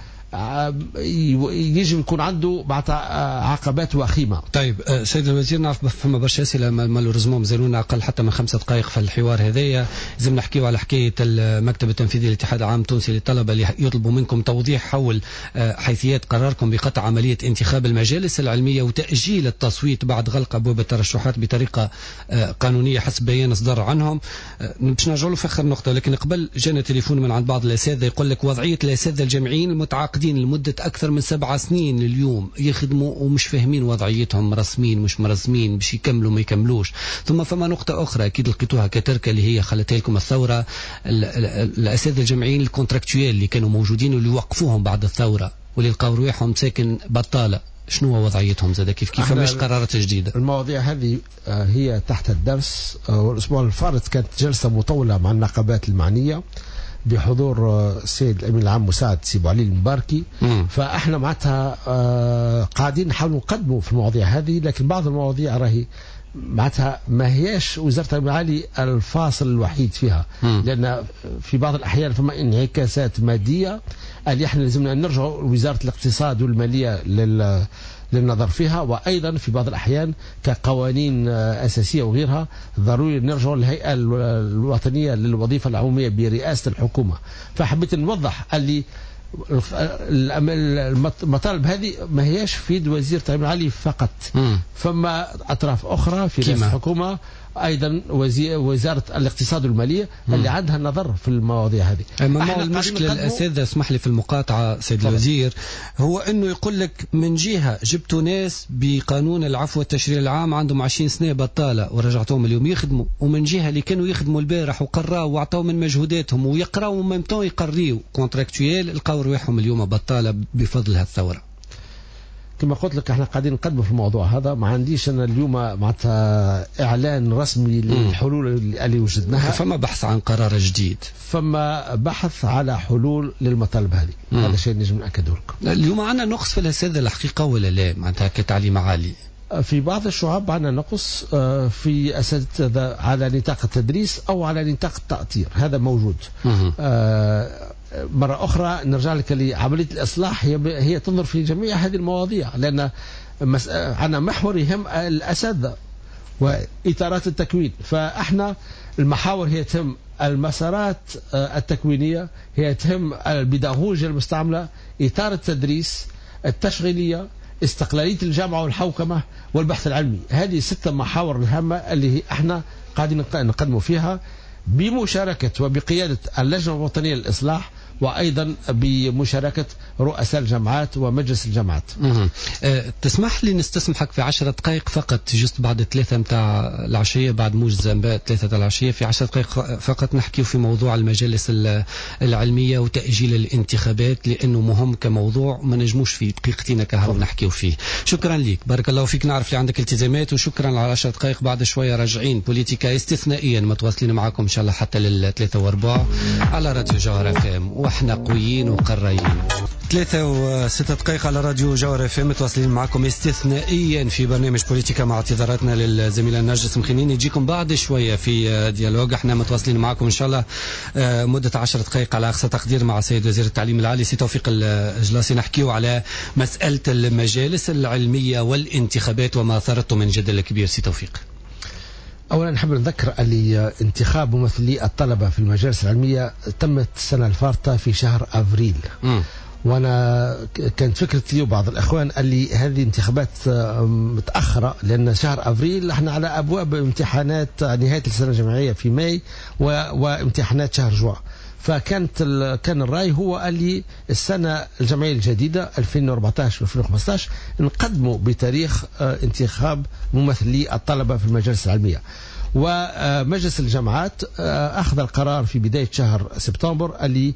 يجب يكون عنده بعض عقبات وخيمة. طيب سيد الوزير، نعرف فما برشا أسئلة مالوريزمون مازالونا أقل حتى من خمسة دقائق في الحوار هذايا. لازم نحكيو على حكاية المكتب التنفيذي للاتحاد العام التونسي للطلبة اللي يطلبوا منكم توضيح حول حيثيات قراركم بقطع عملية انتخاب المجالس العلمية وتأجيل التصويت بعد غلق أبواب الترشحات بطريقة قانونية حسب بيان صدر عنهم. باش نرجعوا له في آخر نقطة، لكن قبل جانا تليفون من عند بعض الأساتذة يقول لك وضعية الأساتذة الجامعيين المتعاقدين لمدة أكثر من سبع سنين اليوم يخدموا ومش فاهمين وضعيتهم، مرسمين مش مرسمين، باش يكملوا ما يكملوش. ثم فما نقطة أخرى أكيد لقيتوها كتركة اللي هي خلتها لكم الثورة، الأساتذة الجامعيين الكونتراكتويال اللي كانوا موجودين واللي وقفوهم بعد الثورة واللي لقاو رواحهم ساكن بطالة، شنو هو وضعيتهم زاد؟ كيف كيف مش قرارات جديدة؟ المواضيع هذه هي تحت الدرس. والأسبوع الفارط كانت جلسة مطولة مع النقابات المعنية بحضور السيد الأمين العام مساعد سيبو علي المباركي. مم. فاحنا معناتها قاعدين نحاول نقدموا في المواضيع هذه، لكن بعض المواضيع راهي معناتها ما هياش وزارة التعليم العالي الفاصل الوحيد فيها. مم. لأن في بعض الأحيان فما انعكاسات مادية اللي احنا لازمنا نرجع لوزارة الاقتصاد والمالية لل للنظر فيها، وأيضا في بعض الأحيان كقوانين أساسية وغيرها ضروري نرجع للهيئة الوطنية للوظيفة العمومية برئاسة الحكومة. فحبيت نوضح اللي المطالب هذه ما هياش في يد وزير التعليم العالي فقط. مم. فما أطراف أخرى في رئاسة الحكومة، أيضا وزارة الاقتصاد والمالية مم. اللي عندها النظر في المواضيع هذه. أما المشكلة الأساسية، اسمح لي في المقاطعة سيد طبعا. الوزير، هو أنه يقول لك من جهة جبتوا ناس بقانون العفو والتشريع العام عندهم عشرين سنة بطالة ورجعتهم اليوم يخدموا، ومن جهة اللي كانوا يخدموا البارح وقراوا وعطوا من مجهوداتهم ويقراوا وممتون يقريوا كونتراكتويال لقاو رواحهم اليوم بطالة بفضل هالثورة. كما قلت لك احنا قاعدين نقدموا في الموضوع هذا. ما عنديش انا اليوم معناتها اعلان رسمي للحلول اللي وجدناها. فما بحث عن قرار جديد، فما بحث على حلول للمطالب هذه. مم. هذا شيء نجم ناكده لكم. اليوم عندنا نقص في الاساتذه الحقيقه ولا لا؟ معناتها كتعليم عالي في بعض الشعب عندنا نقص في اساتذه على نطاق التدريس او على نطاق التأطير، هذا موجود. آه مرة أخرى نرجع لك لعملية الإصلاح، هي هي تنظر في جميع هذه المواضيع، لأن عندنا محور يهم الأساتذة وإطارات التكوين. فإحنا المحاور هي تهم المسارات التكوينية، هي تهم البيداغوجيا المستعملة، إطار التدريس، التشغيلية، استقلالية الجامعة والحوكمة، والبحث العلمي. هذه ستة محاور الهامة اللي احنا قاعدين نقدموا فيها بمشاركة وبقيادة اللجنة الوطنية للإصلاح، وأيضا بمشاركة رؤساء الجامعات ومجلس الجامعات. أه تسمح لي نستسمحك في عشرة دقائق فقط، جست بعد ثلاثة متاع العشية، بعد موجز أنباء ثلاثة العشية، في عشرة دقائق فقط نحكي في موضوع المجالس العلمية وتأجيل الانتخابات، لأنه مهم كموضوع ما نجموش في دقيقتين كهو نحكيو فيه. شكرا لك، بارك الله فيك، نعرف لي عندك التزامات، وشكرا على عشرة دقائق. بعد شوية راجعين بوليتيكا استثنائيا متواصلين معكم إن شاء الله حتى للثلاثة وأربعة على راديو جوهر اف ام، واحنا قويين وقريين. ثلاثة وستة دقائق على راديو جوهر اف ام، متواصلين معكم استثنائيا في برنامج بوليتيكا، مع اعتذاراتنا للزميلة نرجس مخنين. يجيكم بعد شوية في ديالوج، احنا متواصلين معكم إن شاء الله مدة عشر دقائق على أقصى تقدير مع سيد وزير التعليم العالي سي توفيق الجلاسي، نحكيو على مسألة المجالس العلمية والانتخابات وما أثارته من جدل كبير. سي توفيق، أولا نحب نذكر اللي انتخاب ممثلي الطلبة في المجالس العلمية تمت السنة الفارطة في شهر أفريل. م. وانا كانت فكرتي وبعض الاخوان اللي هذه انتخابات متاخره، لان شهر افريل احنا على ابواب امتحانات نهايه السنه الجامعيه في ماي وامتحانات شهر جوان. فكانت كان الراي هو اللي السنه الجامعيه الجديده ألفين وأربعطاش ألفين وخمسطاش نقدموا بتاريخ انتخاب ممثلي الطلبه في المجالس العلميه. ومجلس الجامعات أخذ القرار في بداية شهر سبتمبر اللي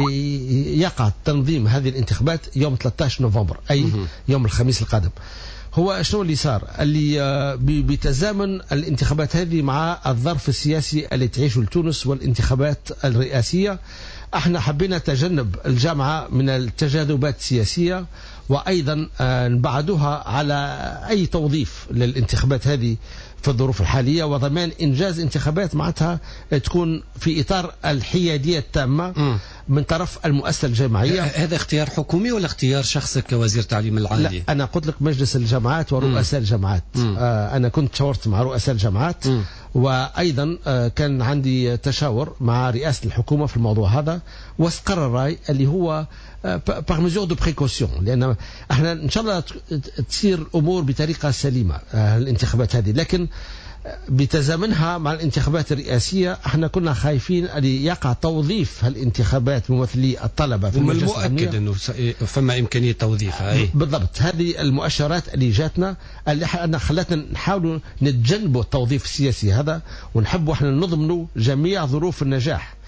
يقع تنظيم هذه الانتخابات يوم ثلاثة عشر نوفمبر، أي يوم الخميس القادم. هو شنو اللي صار؟ اللي بتزامن الانتخابات هذه مع الظرف السياسي اللي تعيشه تونس والانتخابات الرئاسية، احنا حبينا تجنب الجامعة من التجاذبات السياسية، وأيضا نبعدوها على أي توظيف للانتخابات هذه في الظروف الحالية، وضمان إنجاز انتخابات معناتها تكون في إطار الحيادية التامة من طرف المؤسسة الجامعية. هذا اختيار حكومي ولا اختيار شخصك كوزير تعليم العالي؟ لا، أنا قلت لك مجلس الجامعات ورؤساء الجامعات. آه أنا كنت شاورت مع رؤساء الجامعات، م. وأيضا آه كان عندي تشاور مع رئاسة الحكومة في الموضوع هذا، واستقر الرأي اللي هو par mesure de précaution، لأن احنا إن شاء الله تصير الأمور بطريقة سليمة الانتخابات هذه، لكن بتزامنها مع الانتخابات الرئاسية احنا كنا خايفين أن يقع توظيف هالانتخابات ممثلي الطلبة في المجلس العلمية. المؤكد أنه فما إمكانية توظيفها. أي. بالضبط، هذه المؤشرات اللي جاتنا اللي احنا خلتنا نحاول نتجنبوا التوظيف السياسي هذا، ونحبوا احنا نضمنوا جميع ظروف النجاح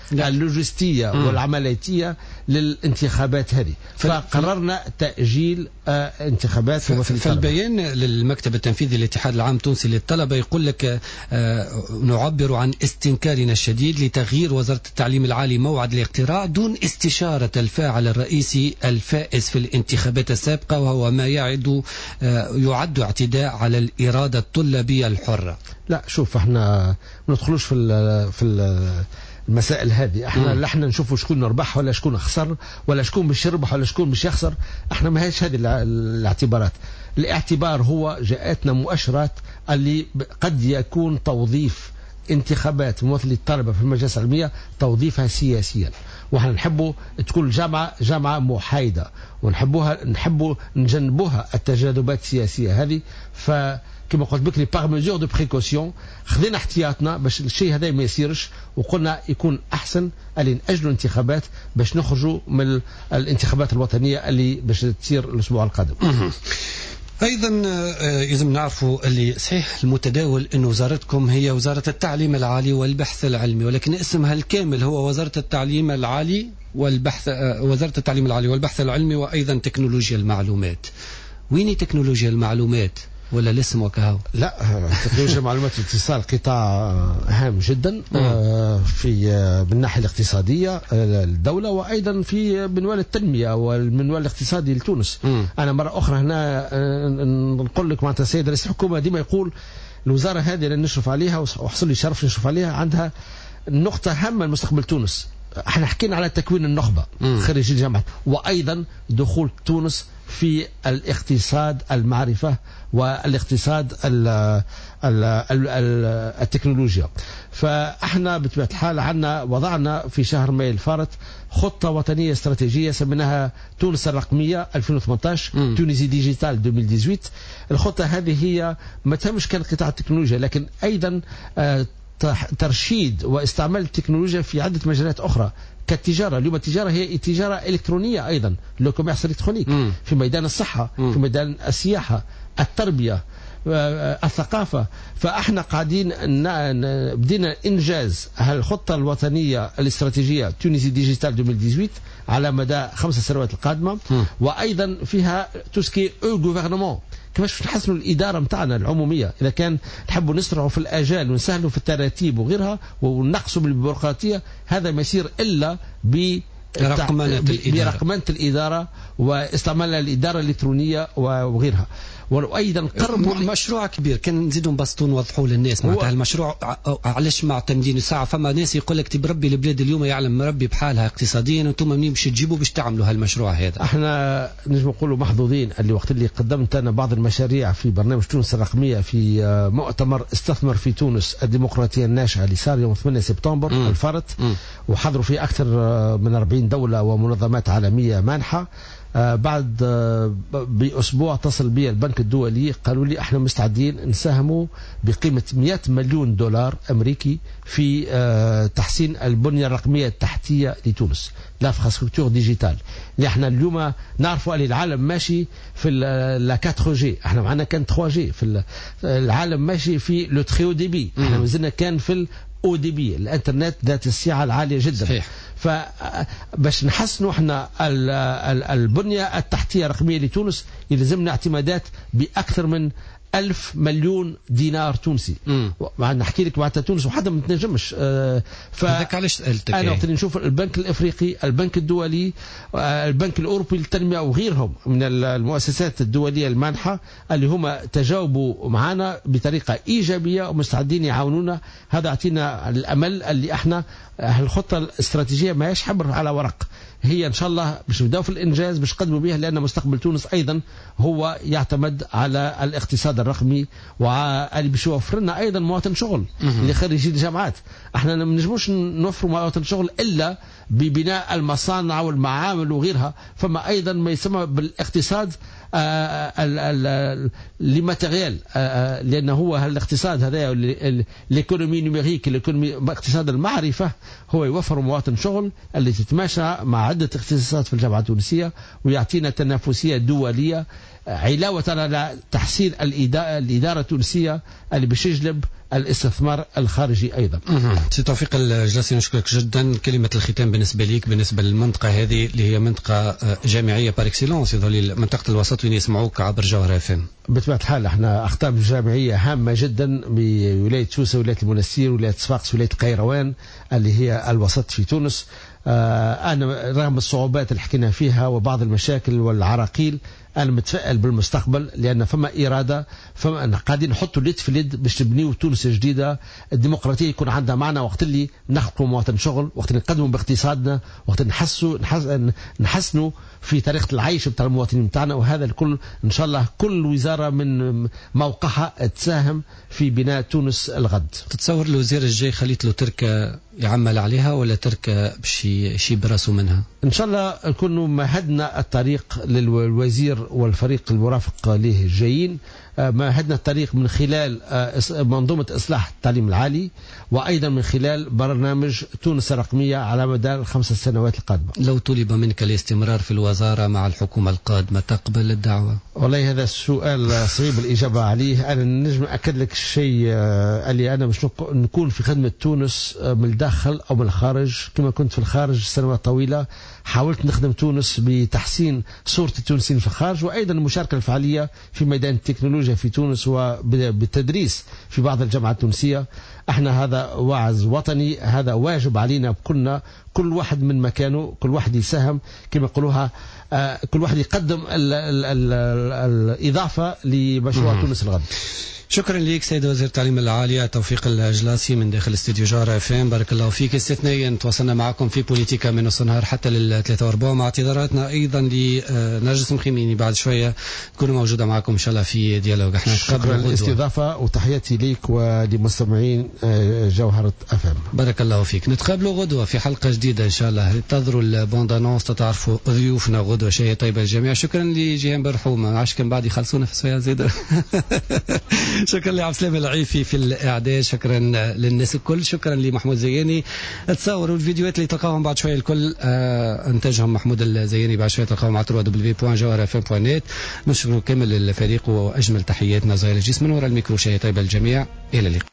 اللوجستية م. والعملياتية للانتخابات هذه، فقررنا تأجيل آه انتخابات في, في البيان للمكتب التنفيذي للاتحاد العام التونسي للطلبة يقول لك آه نعبر عن استنكارنا الشديد لتغيير وزارة التعليم العالي موعد الاقتراع دون استشارة الفاعل الرئيسي الفائز في الانتخابات السابقة، وهو ما يعد آه يعد اعتداء على الإرادة الطلابية الحرة. لا شوف احنا ما ندخلوش في ال في ال المسائل هذه، احنا لا احنا نشوفوا شكون ربح ولا شكون خسر ولا شكون باش يربح ولا شكون باش يخسر، احنا ما هيش هذه الاعتبارات. الاعتبار هو جاءتنا مؤشرات اللي قد يكون توظيف انتخابات ممثلي الطلبة في المجالس العلمية توظيفها سياسيا، وحنا نحبوا تكون الجامعة جامعة محايدة ونحبوها نحبوا نجنبوها التجاذبات السياسية هذه. ف كما قلت بكري باغ ميزور دو بريكوسيون خذينا احتياطنا باش الشيء هذا ما يصيرش، وقلنا يكون احسن اللي نأجلوا الانتخابات باش نخرجوا من الانتخابات الوطنية اللي باش تصير الاسبوع القادم. ايضا لازم نعرفوا اللي صحيح المتداول انه وزارتكم هي وزارة التعليم العالي والبحث العلمي، ولكن اسمها الكامل هو وزارة التعليم العالي والبحث وزارة التعليم العالي والبحث العلمي وايضا تكنولوجيا المعلومات. وين تكنولوجيا المعلومات ولا الاسم وكهو؟ لا، تكنولوجيا معلومات الاتصال قطاع هام جدا في من الناحيه الاقتصاديه للدوله، وايضا في منوال التنميه والمنوال الاقتصادي لتونس. م. انا مره اخرى هنا نقول لك معناتها السيد رئيس الحكومه ديما يقول الوزاره هذه اللي نشرف عليها وحصل لي شرف نشرف عليها عندها نقطه هامه لمستقبل تونس. احنا حكينا على تكوين النخبه خريجي الجامعه، وايضا دخول تونس في الاقتصاد المعرفة والاقتصاد ال ال ال التكنولوجيا. فاحنا بطبيعة الحال عنا وضعنا في شهر ماي الفارط خطة وطنية استراتيجية سميناها تونس الرقمية ألفين وثمانية عشر، تونسي ديجيتال ألفين وثمانية عشر. الخطة هذه هي ما تهمش كان قطاع التكنولوجيا، لكن أيضا آه ترشيد واستعمال التكنولوجيا في عدة مجالات أخرى كالتجارة. اليوم التجارة هي تجارة إلكترونية أيضا، لو كوميرس إلكترونيك، في ميدان الصحة، م. في ميدان السياحة، التربية، الثقافة. فاحنا قاعدين بدينا إنجاز هالخطة الوطنية الاستراتيجية تونسي ديجيتال ألفين وثمانية عشر على مدى خمس سنوات القادمة، م. وأيضا فيها توسكي او غوفرنمون، كيفاش نحسنوا الإدارة متاعنا العمومية. إذا كان نحبوا نسرعوا في الآجال ونسهلوا في التراتيب وغيرها ونقصوا بالبيروقراطية، هذا ما يصير إلا ب برقمنة الإدارة واستعمال الإدارة الإلكترونية وغيرها. وايضا قرب مشروع كبير كان نزيدوا نبسطوا نوضحوا للناس معناتها المشروع علاش معتمدين ساعه. فما ناس يقول لك تبربي البلاد اليوم يعلم مربي بحالها اقتصاديا، وانتم منين باش تجيبوا باش تعملوا هالمشروع هذا؟ احنا نجم نقولوا محظوظين اللي وقت اللي قدمت انا بعض المشاريع في برنامج تونس الرقميه في مؤتمر استثمر في تونس الديمقراطيه الناشئه اللي صار يوم ثمانية سبتمبر م. الفارط، وحضروا فيه اكثر من أربعين دوله ومنظمات عالميه مانحه. آه بعد آه بأسبوع اتصل بي البنك الدولي، قالوا لي احنا مستعدين نساهموا بقيمة مئة مليون دولار أمريكي في آه تحسين البنية الرقمية التحتية لتونس، لانفراستركتور ديجيتال. اللي احنا اليوم نعرفوا ان العالم ماشي في لا أربعة جي، احنا معنا كان ثلاثة جي، في العالم ماشي في لو تري او دي بي، احنا مازلنا كان في او دي بي، الانترنت ذات السعة العالية جدا. صحيح. فباش نحسنوا احنا البنية التحتية الرقمية لتونس يلزمنا اعتمادات بأكثر من ألف مليون دينار تونسي. نحكي لك معناتها تونس وحتى ما تنجمش. اه هذاك علاش سألتك. انا وقت نشوف البنك الافريقي، البنك الدولي، البنك الاوروبي للتنميه وغيرهم من المؤسسات الدوليه المانحه اللي هم تجاوبوا معنا بطريقه ايجابيه ومستعدين يعاونونا. هذا يعطينا الامل اللي احنا الخطه الاستراتيجيه ما هيش حبر على ورق، هي ان شاء الله باش نبداو في الانجاز باش نقدموا بها، لان مستقبل تونس ايضا هو يعتمد على الاقتصاد الرقمي، واللي باش يوفر لنا ايضا مواطن شغل لخريجي الجامعات. احنا ما نجموش نوفروا مواطن شغل الا ببناء المصانع والمعامل وغيرها. فما ايضا ما يسمى بالاقتصاد لماتيريال، لانه هو الاقتصاد هذا الايكونومي نيميريك، الاقتصاد المعرفه، هو يوفر مواطن شغل اللي تتماشى مع عدة اختصاصات في الجامعة التونسية ويعطينا تنافسية دولية علاوة على تحسين الإدارة التونسية اللي باش يجلب الاستثمار الخارجي أيضا. سي توفيق الجلاسي نشكرك جدا. كلمة الختام بالنسبة ليك بالنسبة للمنطقة هذه اللي هي منطقة جامعية بار اكسيلونس، يظل منطقة الوسط وين يسمعوك عبر جوهرة اف ام. بطبيعة الحال احنا أقطاب جامعية هامة جدا بولاية سوسة، ولاية المنستير، ولاية صفاقس، ولاية قيروان اللي هي الوسط في تونس. آه أنا رغم الصعوبات اللي حكينا فيها وبعض المشاكل والعراقيل أنا متفائل بالمستقبل، لأن فما إرادة، فما قاعدين نحطوا اليد في اليد باش نبنيو تونس جديدة الديمقراطية يكون عندها معنى، وقت اللي نخلقوا مواطن شغل، وقت اللي نقدموا باقتصادنا، وقت نحسوا نحسنوا في طريقة العيش بتاع المواطنين بتاعنا. وهذا الكل إن شاء الله كل وزارة من موقعها تساهم في بناء تونس الغد. تتصور الوزير الجاي خليت له تركة يعمل عليها ولا تركة بشي شي براسه منها؟ إن شاء الله نكونوا مهدنا الطريق للوزير والفريق المرافق له الجايين، مهدنا الطريق من خلال منظومة إصلاح التعليم العالي، وأيضا من خلال برنامج تونس الرقمية على مدار الخمس سنوات القادمة. لو طلب منك الاستمرار في الوزارة مع الحكومة القادمة تقبل الدعوة؟ والله هذا السؤال صعيب الإجابة عليه. أنا نجم أكد لك الشيء اللي أنا مش نكون في خدمة تونس من الداخل أو من الخارج. كما كنت في الخارج سنوات طويلة حاولت نخدم تونس بتحسين صورة التونسيين في الخارج، وأيضا المشاركة الفعالية في ميدان التكنولوجيا في تونس وبالتدريس في بعض الجامعات التونسية. احنا هذا وعز وطني، هذا واجب علينا كلنا، كل واحد من مكانه، كل واحد يساهم كما يقولوها، آه كل واحد يقدم ال ال ال ال الإضافة لمشروع تونس الغد. شكرا لك سيد وزير التعليم العالي توفيق الجلاسي من داخل استديو جوهرة اف ام. بارك الله فيك. استثنائيا تواصلنا معكم في بوليتيكا من نص النهار حتى للثلاثة وربع، مع اعتذاراتنا ايضا لنرجس مخيميني بعد شويه تكونوا موجوده معكم ان شاء الله في ديالوج. احنا شكرا للاستضافه وتحياتي ليك ولمستمعين جوهرة اف ام. بارك الله فيك. نتقابلوا غدوه في حلقه جديده ان شاء الله. انتظروا البوندانونس تتعرفوا ضيوفنا غدوه. شيء طيبه للجميع. شكرا لجيهان برحومه، عاش كان بعد يخلصونا في سويا زيد. شكرا لعبد السلام العيفي في الاعداد، شكرا للناس الكل، شكرا لمحمود زياني. تصوروا الفيديوهات اللي تلقاهم بعد شويه الكل آه انتجهم محمود الزياني، بعد شويه تلقاهم على دبليو دبليو بوان جوهرة اف ام بوان نت. نشكر كامل الفريق واجمل تحياتنا. زهير الجسم من وراء الميكرو. شيء طيبه للجميع. الى اللقاء.